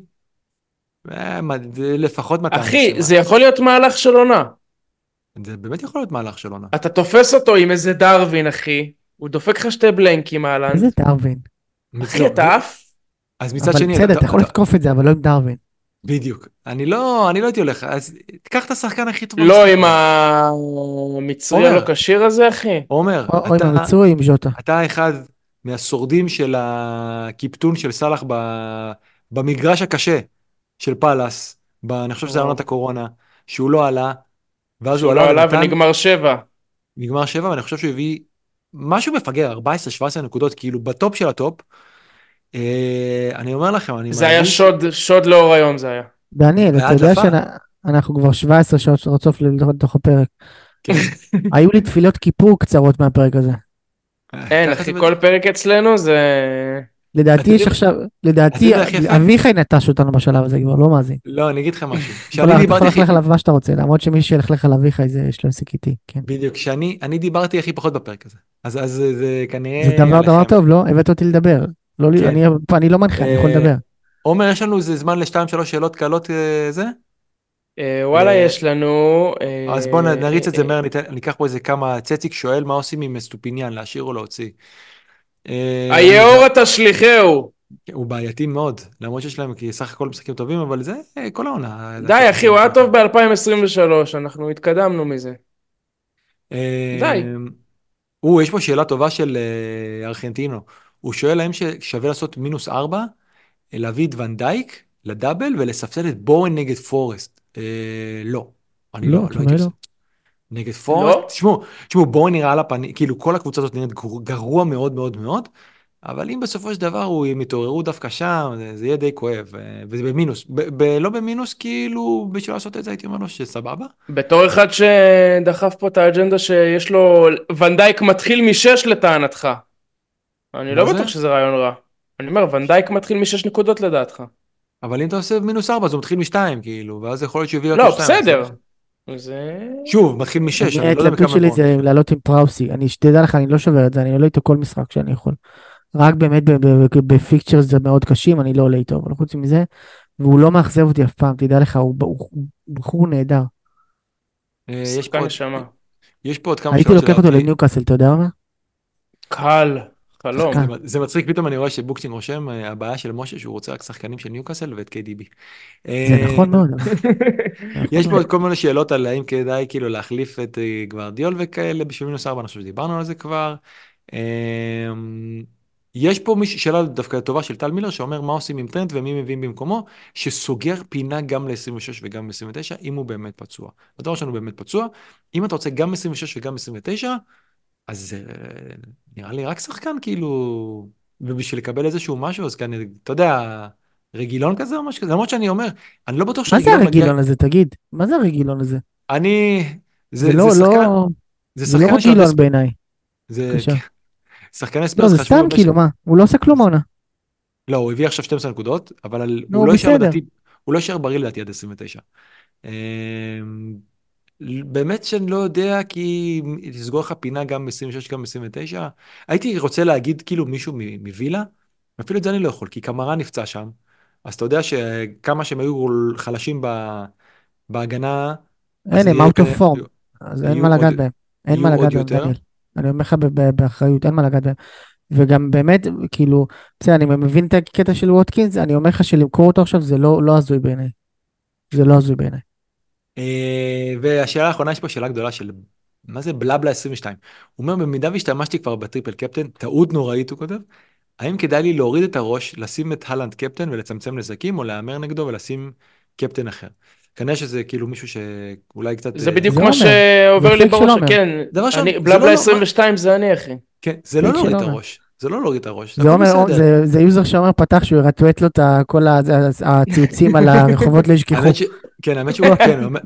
[SPEAKER 1] לפחות 200.
[SPEAKER 3] אחי, זה יכול להיות מהלך של עונה.
[SPEAKER 1] זה באמת יכול להיות מהלך של עונה.
[SPEAKER 3] אתה תופס אותו עם איזה דרווין, אחי. הוא דופק לך שתי בלנקים על
[SPEAKER 2] איזה דרווין?
[SPEAKER 3] אחי, אתה אף?
[SPEAKER 1] אז מצד שני...
[SPEAKER 2] אבל בסדר, אתה יכול לתקוף את זה, אבל לא עם דרווין.
[SPEAKER 1] בדיוק. אני לא הייתי הולך, אז תיקח את השחקן הכי טוב.
[SPEAKER 3] לא עם המצרי הלא קשיר הזה, אחי.
[SPEAKER 1] עומר,
[SPEAKER 2] או עם המצרי עם ז'וטה.
[SPEAKER 1] אתה אחד מהשורדים של הקיפטון של סלאח במגרש הקשה של פלאס, אני חושב שזה עונת הקורונה, שהוא לא עלה, ואז הוא עלה
[SPEAKER 3] ונגמר 7.
[SPEAKER 1] נגמר 7, ואני חושב שהוא הביא משהו מפגר, 14-17 נקודות, כאילו בטופ של הטופ, אני אומר לכם, אני
[SPEAKER 3] זה היה
[SPEAKER 1] מרגיש...
[SPEAKER 3] שוד לאור היום זה היה.
[SPEAKER 2] דניאל, אתה יודע
[SPEAKER 1] בהדלפה.
[SPEAKER 2] שאנחנו כבר 17 שעות רצוף לתוך הפרק.
[SPEAKER 1] כן.
[SPEAKER 2] היו לי תפילות כיפור קצרות מהפרק הזה.
[SPEAKER 3] אין,
[SPEAKER 1] ככה זה
[SPEAKER 3] אחי, כל
[SPEAKER 1] בדרך.
[SPEAKER 3] פרק אצלנו זה...
[SPEAKER 2] לדעתי יש עכשיו,
[SPEAKER 1] אתה
[SPEAKER 2] לדעתי
[SPEAKER 1] יודע איך יפה?
[SPEAKER 2] אביחי נטש אותנו בשלב הזה כבר, לא מאזין.
[SPEAKER 1] לא, אני אגיד לך משהו.
[SPEAKER 2] אתה
[SPEAKER 1] כשאני
[SPEAKER 2] יכול
[SPEAKER 1] דיברתי הכי...
[SPEAKER 2] ללכלך עליו מה שאתה רוצה, למרות שמי שילכלך על אביחי זה יש לו עסק איתי, כן.
[SPEAKER 1] בדיוק, כשאני דיברתי הכי פחות בפרק הזה. אז זה
[SPEAKER 2] זה
[SPEAKER 1] כנראה
[SPEAKER 2] דבר
[SPEAKER 1] עליכם.
[SPEAKER 2] טוב, לא? הבאת אותי לדבר. לא,
[SPEAKER 1] כן.
[SPEAKER 2] אני לא מנחה, אני יכול לדבר.
[SPEAKER 1] עומר, יש לנו איזה זמן לשתיים, שלוש שאלות קלות זה?
[SPEAKER 3] וואלה, יש לנו...
[SPEAKER 1] אז בואו נריץ את זה מהר, אני אקח פה איזה כמה, צציק שואל מה עושים עם סטופיניאן, להשאיר או להוציא.
[SPEAKER 3] היאור תשליחהו.
[SPEAKER 1] הוא בעייתי מאוד, למרות שיש להם כי סך הכל משחקים טובים, אבל זה כל העונה.
[SPEAKER 3] די, אחי, הוא היה טוב ב-2023, אנחנו התקדמנו מזה. די.
[SPEAKER 1] יש פה שאלה טובה של ארגנטינו. הוא שואל האם שווה לעשות -4, להביא את ונדייק לדאבל ולספסל את בורן נגד פורסט. לא, אני
[SPEAKER 2] לא,
[SPEAKER 1] לא
[SPEAKER 2] התשובה
[SPEAKER 1] הייתי
[SPEAKER 2] היא לא.
[SPEAKER 1] עושה. נגד פורסט,
[SPEAKER 3] לא?
[SPEAKER 1] תשמעו, בורן נראה על הפנים, כאילו כל הקבוצה הזאת נראית גרוע מאוד מאוד מאוד, אבל אם בסופו של דבר הם יתעוררו דווקא שם, זה יהיה די כואב, וזה במינוס, לא במינוס, כאילו בשביל לעשות את זה הייתי אומר לו שסבבה.
[SPEAKER 3] בתור אחד שדחף פה את האג'נדה שיש לו... ונדייק מתחיל מ-6 לטענתך. אני
[SPEAKER 1] מה
[SPEAKER 3] לא
[SPEAKER 1] זה?
[SPEAKER 3] בטוח שזה רעיון רע. אני אומר, ונדייק מתחיל מ-6 נקודות לדעתך.
[SPEAKER 1] אבל אם אתה עושה -4, אז הוא מתחיל מ2, כאילו, ואז יכול להיות שהוא הביא אותו
[SPEAKER 3] לא,
[SPEAKER 1] 2.
[SPEAKER 3] בסדר. זה...
[SPEAKER 1] שוב, מתחיל מ6, אני לא יודע
[SPEAKER 2] ההתלבטות
[SPEAKER 1] בכמה
[SPEAKER 2] שלי
[SPEAKER 1] בורן.
[SPEAKER 2] זה לעלות עם פראוסי. אני שתדע לך, אני לא שובר את זה, אני עולה איתו כל משחק שאני יכול. רק באמת בפיקצ'רס זה מאוד קשים, אני לא עולה איתו, אבל חוץ מזה, והוא לא מאכזב אותי אף פעם, תדע לך, הוא בחור נהדר.
[SPEAKER 3] שחקן נשמה.
[SPEAKER 1] יש פה עוד כמה
[SPEAKER 2] הייתי
[SPEAKER 1] שאלות
[SPEAKER 2] לוקח אותו
[SPEAKER 1] שלדעתי,
[SPEAKER 2] לניוקאסל, אתה יודע מה?
[SPEAKER 3] קל. חלום.
[SPEAKER 2] שחקן.
[SPEAKER 1] זה מצחיק, פתאום אני רואה שבוקסינג רושם, הבעיה של משה שהוא רוצה רק שחקנים של ניוקאסל ואת KDB.
[SPEAKER 2] זה נכון מאוד. זה נכון
[SPEAKER 1] יש פה
[SPEAKER 2] מאוד.
[SPEAKER 1] עוד כל מיני שאלות על האם כדאי כאילו להחליף את גוורדיול וכאלה בשביל -4, אני חושב שדיברנו על זה כבר. יש פה שאלה דווקא טובה של טל מילר שאומר מה עושים עם טרנט ומי מביאים במקומו, שסוגר פינה גם ל-26 וגם ל-29 אם הוא באמת פצוע. בטוח שלנו באמת פצוע, אם אתה רוצה גם 26 וגם 29, אז נראה לי רק שחקן כאילו, ובשביל לקבל איזשהו משהו, אז כאן, אתה יודע, רגילון כזה או משהו כזה, למרות שאני אומר, אני לא בטוח
[SPEAKER 2] מה זה
[SPEAKER 1] שרגילון מגיע,
[SPEAKER 2] הרגילון הזה, תגיד? מה זה הרגילון הזה?
[SPEAKER 1] אני,
[SPEAKER 2] זה
[SPEAKER 1] זה שחקן, זה
[SPEAKER 2] זה לא
[SPEAKER 1] שחקן שהרבה,
[SPEAKER 2] רגילון בעיניי.
[SPEAKER 1] זה,
[SPEAKER 2] בבקשה.
[SPEAKER 1] שחקני
[SPEAKER 2] לא,
[SPEAKER 1] ספרס
[SPEAKER 2] זה
[SPEAKER 1] חשבו
[SPEAKER 2] סתם
[SPEAKER 1] הרבה
[SPEAKER 2] כאילו, מה? הוא לא עושה כלום העונה.
[SPEAKER 1] לא, הוא הביא עכשיו 12 נקודות, אבל הוא
[SPEAKER 2] נו,
[SPEAKER 1] לא יישאר
[SPEAKER 2] בסדר.
[SPEAKER 1] לדעתי, הוא לא יישאר בריא לדעתי עד 29. באמת שאני לא יודע, כי תסגור לך פינה גם ב-26, גם ב-29. הייתי רוצה להגיד כאילו מישהו מווילה, אפילו את זה אני לא יכול, כי קמרה נפצע שם, אז אתה יודע שכמה שהם היו חלשים בהגנה, אז
[SPEAKER 2] אין, הם
[SPEAKER 1] יהיה
[SPEAKER 2] out
[SPEAKER 1] כנראה,
[SPEAKER 2] of form. אז אין
[SPEAKER 1] יהיו
[SPEAKER 2] מה
[SPEAKER 1] עוד,
[SPEAKER 2] לגעת בהם. אין
[SPEAKER 1] יהיו
[SPEAKER 2] מה
[SPEAKER 1] עוד
[SPEAKER 2] לגעת בהם,
[SPEAKER 1] יותר.
[SPEAKER 2] דניאל. אני אומר לך באחריות, אין מה לגעת בהם. וגם באמת, כאילו, בסדר, אני מבין את הקטע של ווטקינס, אני אומר לך שלמכור אותו עכשיו זה לא הזוי בעיניי. זה לא הזוי בעיניי.
[SPEAKER 1] והשאלה האחרונה, יש פה שאלה גדולה של מה זה בלבלה 22. הוא אומר, במידה והשתמשתי כבר בטריפל קפטן, טעות נוראית הוא כותב, האם כדאי לי להוריד את הראש, לשים את הלנד קפטן ולצמצם נזקים, או להמר נגדו ולשים קפטן אחר? כנראה שזה כאילו מישהו שאולי קצת...
[SPEAKER 3] זה בדיוק
[SPEAKER 2] זה
[SPEAKER 3] מה
[SPEAKER 2] עומר.
[SPEAKER 3] שעובר
[SPEAKER 2] זה
[SPEAKER 3] לי
[SPEAKER 2] פייק של
[SPEAKER 3] בראש,
[SPEAKER 2] עומר.
[SPEAKER 3] כן.
[SPEAKER 1] דבר ראשון, זה
[SPEAKER 3] בלבלה
[SPEAKER 1] לא
[SPEAKER 3] 22 זה אני, אחי.
[SPEAKER 1] כן, זה לא
[SPEAKER 2] פייק
[SPEAKER 1] להוריד
[SPEAKER 2] של
[SPEAKER 1] את
[SPEAKER 2] עומר.
[SPEAKER 1] הראש. זה לא להוריד את הראש, זה
[SPEAKER 2] זה
[SPEAKER 1] הכל
[SPEAKER 2] אומר,
[SPEAKER 1] בסדר.
[SPEAKER 2] זה יוזר שאומר פתח שהוא ירטווט לו את כל הציוצים על הרחובות להשכחו.
[SPEAKER 1] כן, האמת שהוא, כן, הוא אומר...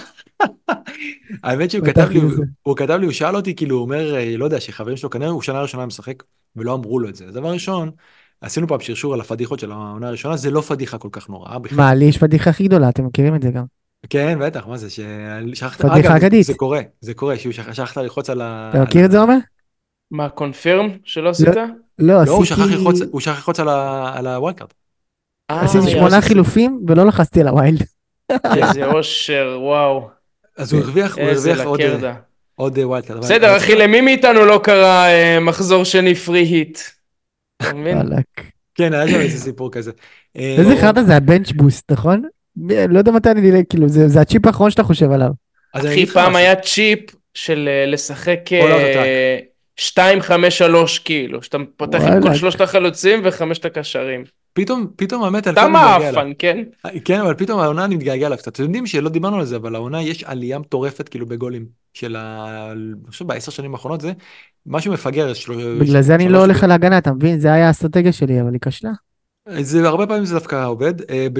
[SPEAKER 1] האמת שהוא
[SPEAKER 2] פתח
[SPEAKER 1] כתב לי,
[SPEAKER 2] לי זה.
[SPEAKER 1] הוא כתב לי, הוא שאל אותי, כאילו, הוא אומר, לא יודע, שחברים שלו, כנראה הוא שנה ראשונה משחק, ולא אמרו לו את זה. דבר ראשון, עשינו פעם שרשור על הפדיחות של העונה הראשונה, זה לא פדיחה כל כך נוראה בכלל.
[SPEAKER 2] מה, לי יש פדיחה הכי גדולה, אתם מכירים את זה גם.
[SPEAKER 1] כן, בטח, מה זה, שכחת,
[SPEAKER 2] פדיחה
[SPEAKER 1] אגב,
[SPEAKER 2] אגדית.
[SPEAKER 1] זה קורה, שהוא שכחת ללחוץ על ה...
[SPEAKER 2] אתה מכיר את זה, עומר?
[SPEAKER 3] מה, קונפירם שלא עשית?
[SPEAKER 2] לא, לא,
[SPEAKER 1] לא,
[SPEAKER 2] עשיתי...
[SPEAKER 1] הוא שכח ללחוץ על הווילד קארד.
[SPEAKER 2] עשיתי
[SPEAKER 3] יא,
[SPEAKER 2] 8 חילופים ולא לחצתי על הווילד.
[SPEAKER 3] איזה אושר, וואו.
[SPEAKER 1] אז הוא הרוויח
[SPEAKER 3] איזה לקרדה.
[SPEAKER 1] עוד ווילד קארד.
[SPEAKER 3] בסדר, אחי, למי מאיתנו לא קרה מחזור שני פרי היט? אתה מבין?
[SPEAKER 2] וואלק.
[SPEAKER 1] כן, היה שם איזה סיפור כזה.
[SPEAKER 2] איזה אחד זה הבנץ' בוסט, נכון? לא יודע מתי אני דילג, כאילו, זה הצ'יפ האחרון שאתה חושב עליו.
[SPEAKER 1] אז אני
[SPEAKER 3] אחי,
[SPEAKER 1] אגיד לך
[SPEAKER 3] פעם
[SPEAKER 1] משהו.
[SPEAKER 3] היה צ'יפ של לשחק
[SPEAKER 1] All out attack.
[SPEAKER 3] 2-5-3 כאילו, שאתה פותח עם כל
[SPEAKER 2] וואלה.
[SPEAKER 3] 3 החלוצים ו5 הקשרים.
[SPEAKER 1] פתאום האמת, אני
[SPEAKER 3] סתם
[SPEAKER 1] מתגעגע אליו.
[SPEAKER 3] האפן, כן?
[SPEAKER 1] כן, אבל פתאום העונה אני מתגעגע אליו קצת. אתם יודעים שלא דיברנו על זה, אבל העונה יש עלייה מטורפת כאילו בגולים של אני חושב ב10 שנים האחרונות זה משהו מפגר.
[SPEAKER 2] בגלל זה אני לא
[SPEAKER 1] שלוש
[SPEAKER 2] הולך על ההגנה, אתה מבין? זה היה האסטרטגיה שלי, אבל היא כשלה.
[SPEAKER 1] זה הרבה פעמים זה דווקא עובד.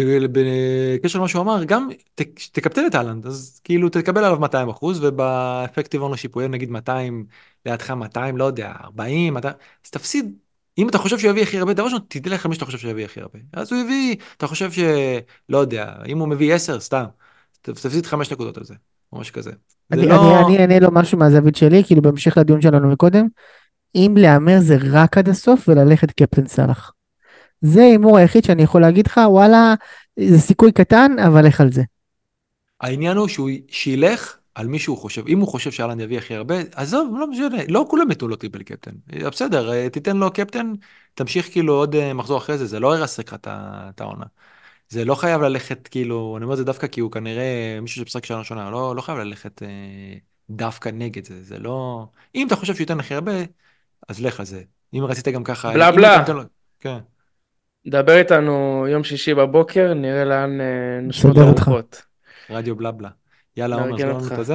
[SPEAKER 1] בקשר למה שהוא אמר, גם תקפטן את אהלנד, אז כאילו תקבל עליו 200% ובאפקטיב אונרשיפ הוא יהיה נגיד 200, לידך 200, לא יודע, 40, 200, אז תפסיד. אם אתה חושב שהוא יביא הכי הרבה, דבר ראשון, תלך למי שאתה חושב שהוא יביא הכי הרבה. אז הוא יביא, אתה חושב לא יודע, אם הוא מביא 10, סתם, תפסיד 5 נקודות על זה, או משהו כזה. זה לא...
[SPEAKER 2] אני אענה לו משהו מהזווית שלי, כאילו בהמשך לדיון שלנו מקודם, אם להמר זה רק עד הסוף וללכת קפטן סלאח. זה הימור היחיד שאני יכול להגיד לך, וואלה, זה סיכוי קטן, אבל לך על זה.
[SPEAKER 1] העניין הוא שילך על מי שהוא חושב. אם הוא חושב שאלנד יביא הכי הרבה, עזוב, לא משנה, לא כולם יתנו לו טריפל קפטן. בסדר, תיתן לו קפטן, תמשיך כאילו עוד מחזור אחרי זה, זה לא ירסק לך את העונה. זה לא חייב ללכת כאילו, אני אומר זה דווקא כי הוא כנראה מישהו שפסק שנה ראשונה, לא חייב ללכת דווקא נגד זה, זה לא... אם אתה חושב שייתן הכי הרבה, אז לך על זה. אם רצית גם ככה,
[SPEAKER 3] בלה
[SPEAKER 1] אם אתה
[SPEAKER 3] בלה.
[SPEAKER 1] נותן לו... כן.
[SPEAKER 3] דבר איתנו יום שישי בבוקר, נראה לאן נושבות
[SPEAKER 2] מסדר אותך.
[SPEAKER 3] הרוחות.
[SPEAKER 1] רדיו בלה בלה. יאללה עומר,
[SPEAKER 3] נארגן
[SPEAKER 1] שלום לנו
[SPEAKER 3] אותך.
[SPEAKER 1] את הזה.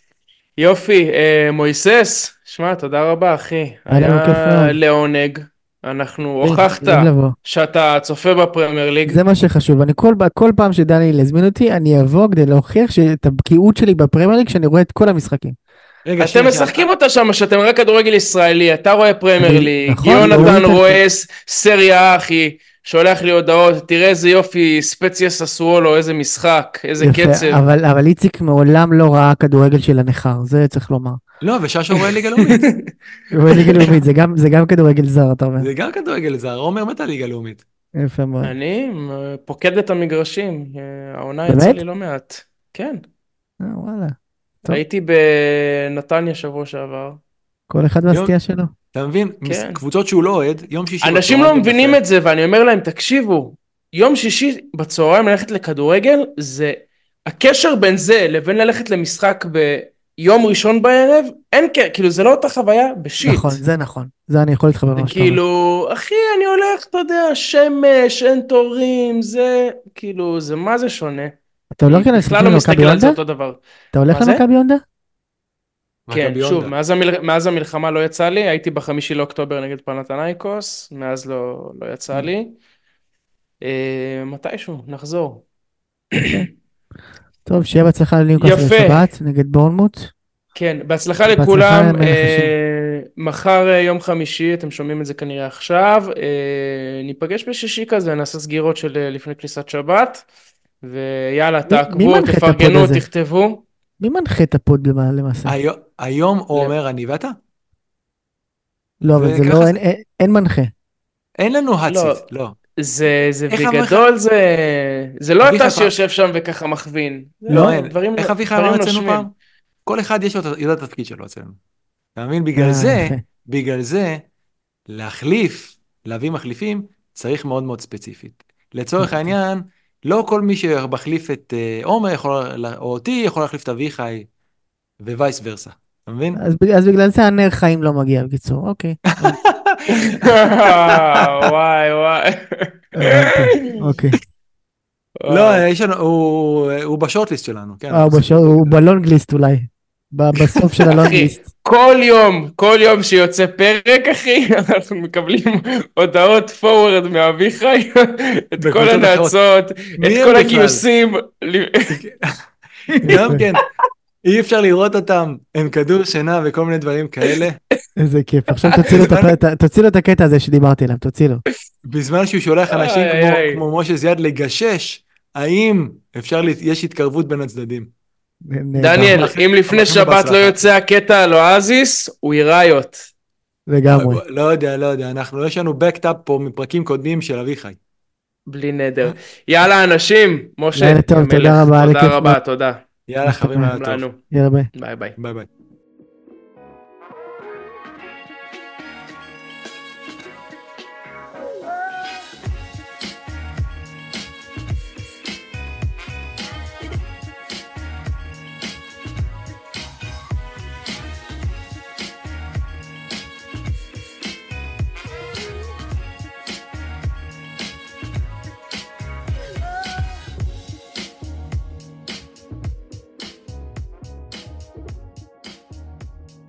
[SPEAKER 3] יופי, מויסס, שמע, תודה רבה אחי.
[SPEAKER 2] היה לנו כיף
[SPEAKER 3] היה
[SPEAKER 2] מאוד.
[SPEAKER 3] לעונג. אנחנו הוכחת
[SPEAKER 2] אוהב לבוא.
[SPEAKER 3] שאתה צופה בפרמייר ליג.
[SPEAKER 2] זה מה שחשוב, אני כל פעם שדני להזמין אותי, אני אבוא כדי להוכיח שאת הבקיאות שלי בפרמייר ליג, שאני רואה את כל המשחקים.
[SPEAKER 1] רגע,
[SPEAKER 3] אתם משחקים אותה שם, שאתם רק כדורגל ישראלי, אתה רואה פרמייר ליג,
[SPEAKER 2] נכון,
[SPEAKER 3] יונתן
[SPEAKER 2] לא
[SPEAKER 3] רואה סריה אחי, שולח לי הודעות, תראה איזה יופי, ספציה ססוולו, איזה משחק, איזה
[SPEAKER 2] יפה,
[SPEAKER 3] קצב.
[SPEAKER 2] אבל איציק מעולם לא ראה כדורגל של הנכר, זה צריך לומר.
[SPEAKER 1] לא, וששו רואה ליגה לאומית.
[SPEAKER 2] רואה ליגה לאומית, זה גם כדורגל זר, אתה אומר.
[SPEAKER 1] זה גם כדורגל זר, עומר מת על ליגה לאומית.
[SPEAKER 2] יפה מאוד.
[SPEAKER 3] אני פוקד את המגרשים, העונה
[SPEAKER 2] באמת?
[SPEAKER 3] יצא לי לא מעט. כן,
[SPEAKER 2] וואלה. טוב.
[SPEAKER 3] הייתי בנתניה שבוע שעבר.
[SPEAKER 2] כל אחד והסטייה שלו.
[SPEAKER 1] אתה מבין?
[SPEAKER 3] כן.
[SPEAKER 1] קבוצות שהוא לא אוהד, יום שישי
[SPEAKER 3] אנשים לא מבינים את זה, ואני אומר להם, תקשיבו, יום שישי בצהריים ללכת לכדורגל, זה הקשר בין זה לבין ללכת למשחק ביום ראשון בערב, אין כאילו זה לא אותה חוויה בשיט.
[SPEAKER 2] נכון, זה נכון. זה אני יכול להתחבר
[SPEAKER 3] זה
[SPEAKER 2] במה שאתה אומר.
[SPEAKER 3] כאילו, אחי, אני הולך, אתה יודע, שמש, אין תורים, זה, כאילו, זה מה זה שונה?
[SPEAKER 2] אתה הולך
[SPEAKER 3] בכלל
[SPEAKER 2] למשחקים
[SPEAKER 3] לא
[SPEAKER 2] למכבי
[SPEAKER 3] מסתכל על זה
[SPEAKER 2] הונדה?
[SPEAKER 3] אותו דבר.
[SPEAKER 2] אתה הולך
[SPEAKER 3] מה זה?
[SPEAKER 2] למכבי הונדה?
[SPEAKER 3] כן,
[SPEAKER 1] מכבי
[SPEAKER 3] שוב,
[SPEAKER 1] הונדה.
[SPEAKER 3] מאז המלחמה לא יצא לי, הייתי ב5 לאוקטובר נגד פנתנייקוס, מאז לא יצא לי. מתישהו, נחזור.
[SPEAKER 2] טוב, שיהיה בהצלחה לניוקאסל
[SPEAKER 3] יפה.
[SPEAKER 2] בשבת נגד בורנמוט.
[SPEAKER 3] כן, בהצלחה
[SPEAKER 2] בהצלחה
[SPEAKER 3] לכולם.
[SPEAKER 2] למלך השישי.
[SPEAKER 3] מחר יום חמישי, אתם שומעים את זה כנראה עכשיו. ניפגש בשישי כזה, נעשה סגירות של לפני כניסת שבת. ויאללה,
[SPEAKER 2] מי
[SPEAKER 3] תעקבו,
[SPEAKER 2] מנחה את הפוד
[SPEAKER 3] תפרגנו,
[SPEAKER 2] הזה?
[SPEAKER 3] תכתבו.
[SPEAKER 2] מי מנחה את הפוד למעשה?
[SPEAKER 1] היום הוא אומר אני ואתה?
[SPEAKER 2] לא, אבל זה
[SPEAKER 1] וככה
[SPEAKER 2] לא,
[SPEAKER 1] זה.
[SPEAKER 2] אין מנחה.
[SPEAKER 1] אין לנו
[SPEAKER 3] לא,
[SPEAKER 1] הצית, לא.
[SPEAKER 3] זה
[SPEAKER 1] איך
[SPEAKER 3] בגדול, זה לא
[SPEAKER 1] אביחי
[SPEAKER 3] אתה
[SPEAKER 1] פעם-
[SPEAKER 3] שיושב שם וככה מכווין.
[SPEAKER 1] לא, אין.
[SPEAKER 3] דברים
[SPEAKER 1] איך אביחי
[SPEAKER 3] דברים
[SPEAKER 1] אמר אצלנו
[SPEAKER 3] נושמים.
[SPEAKER 1] פעם? כל אחד יש לו יודע את התפקיד שלו אצלנו. אתה מבין?
[SPEAKER 2] יפה.
[SPEAKER 1] בגלל זה, להביא מחליפים, צריך מאוד מאוד ספציפית. לצורך העניין, לא כל מי שמחליף את עומר או אותי יכול להחליף את אביחי, ווייס ורסה. אתה מבין?
[SPEAKER 2] אז בגלל זה הנר חיים לא מגיע, בקיצור, אוקיי.
[SPEAKER 3] וואי, וואי.
[SPEAKER 2] הבנתי, אוקיי.
[SPEAKER 1] לא, יש לנו, הוא בשורטליסט שלנו. כן,
[SPEAKER 2] הוא בלונגליסט אולי. בסוף של הלונגליסט.
[SPEAKER 3] כל יום שיוצא פרק, אחי, אנחנו מקבלים הודעות פורוורד מאביחי, את כל הנאצות, את כל הגיוסים.
[SPEAKER 1] גם כן, אי אפשר לראות אותם, הם כדור שינה וכל מיני דברים כאלה.
[SPEAKER 2] איזה כיף, עכשיו תוציא לו את הקטע הזה שדיברתי עליו, תוציא לו.
[SPEAKER 1] בזמן שהוא שולח אנשים כמו משה זיאד לגשש, האם יש התקרבות בין הצדדים?
[SPEAKER 3] דניאל, אם לפני שבת לא יוצא הקטע על אואזיס, הוא יראיות.
[SPEAKER 2] לגמרי.
[SPEAKER 1] לא יודע, יש לנו בקטאפ פה מפרקים קודמים של אביחי.
[SPEAKER 3] בלי נדר. יאללה אנשים, משה,
[SPEAKER 2] טוב, תודה רבה.
[SPEAKER 3] תודה רבה, תודה.
[SPEAKER 1] יאללה חברים, היה טוב.
[SPEAKER 2] יאללה ביי.
[SPEAKER 1] ביי ביי.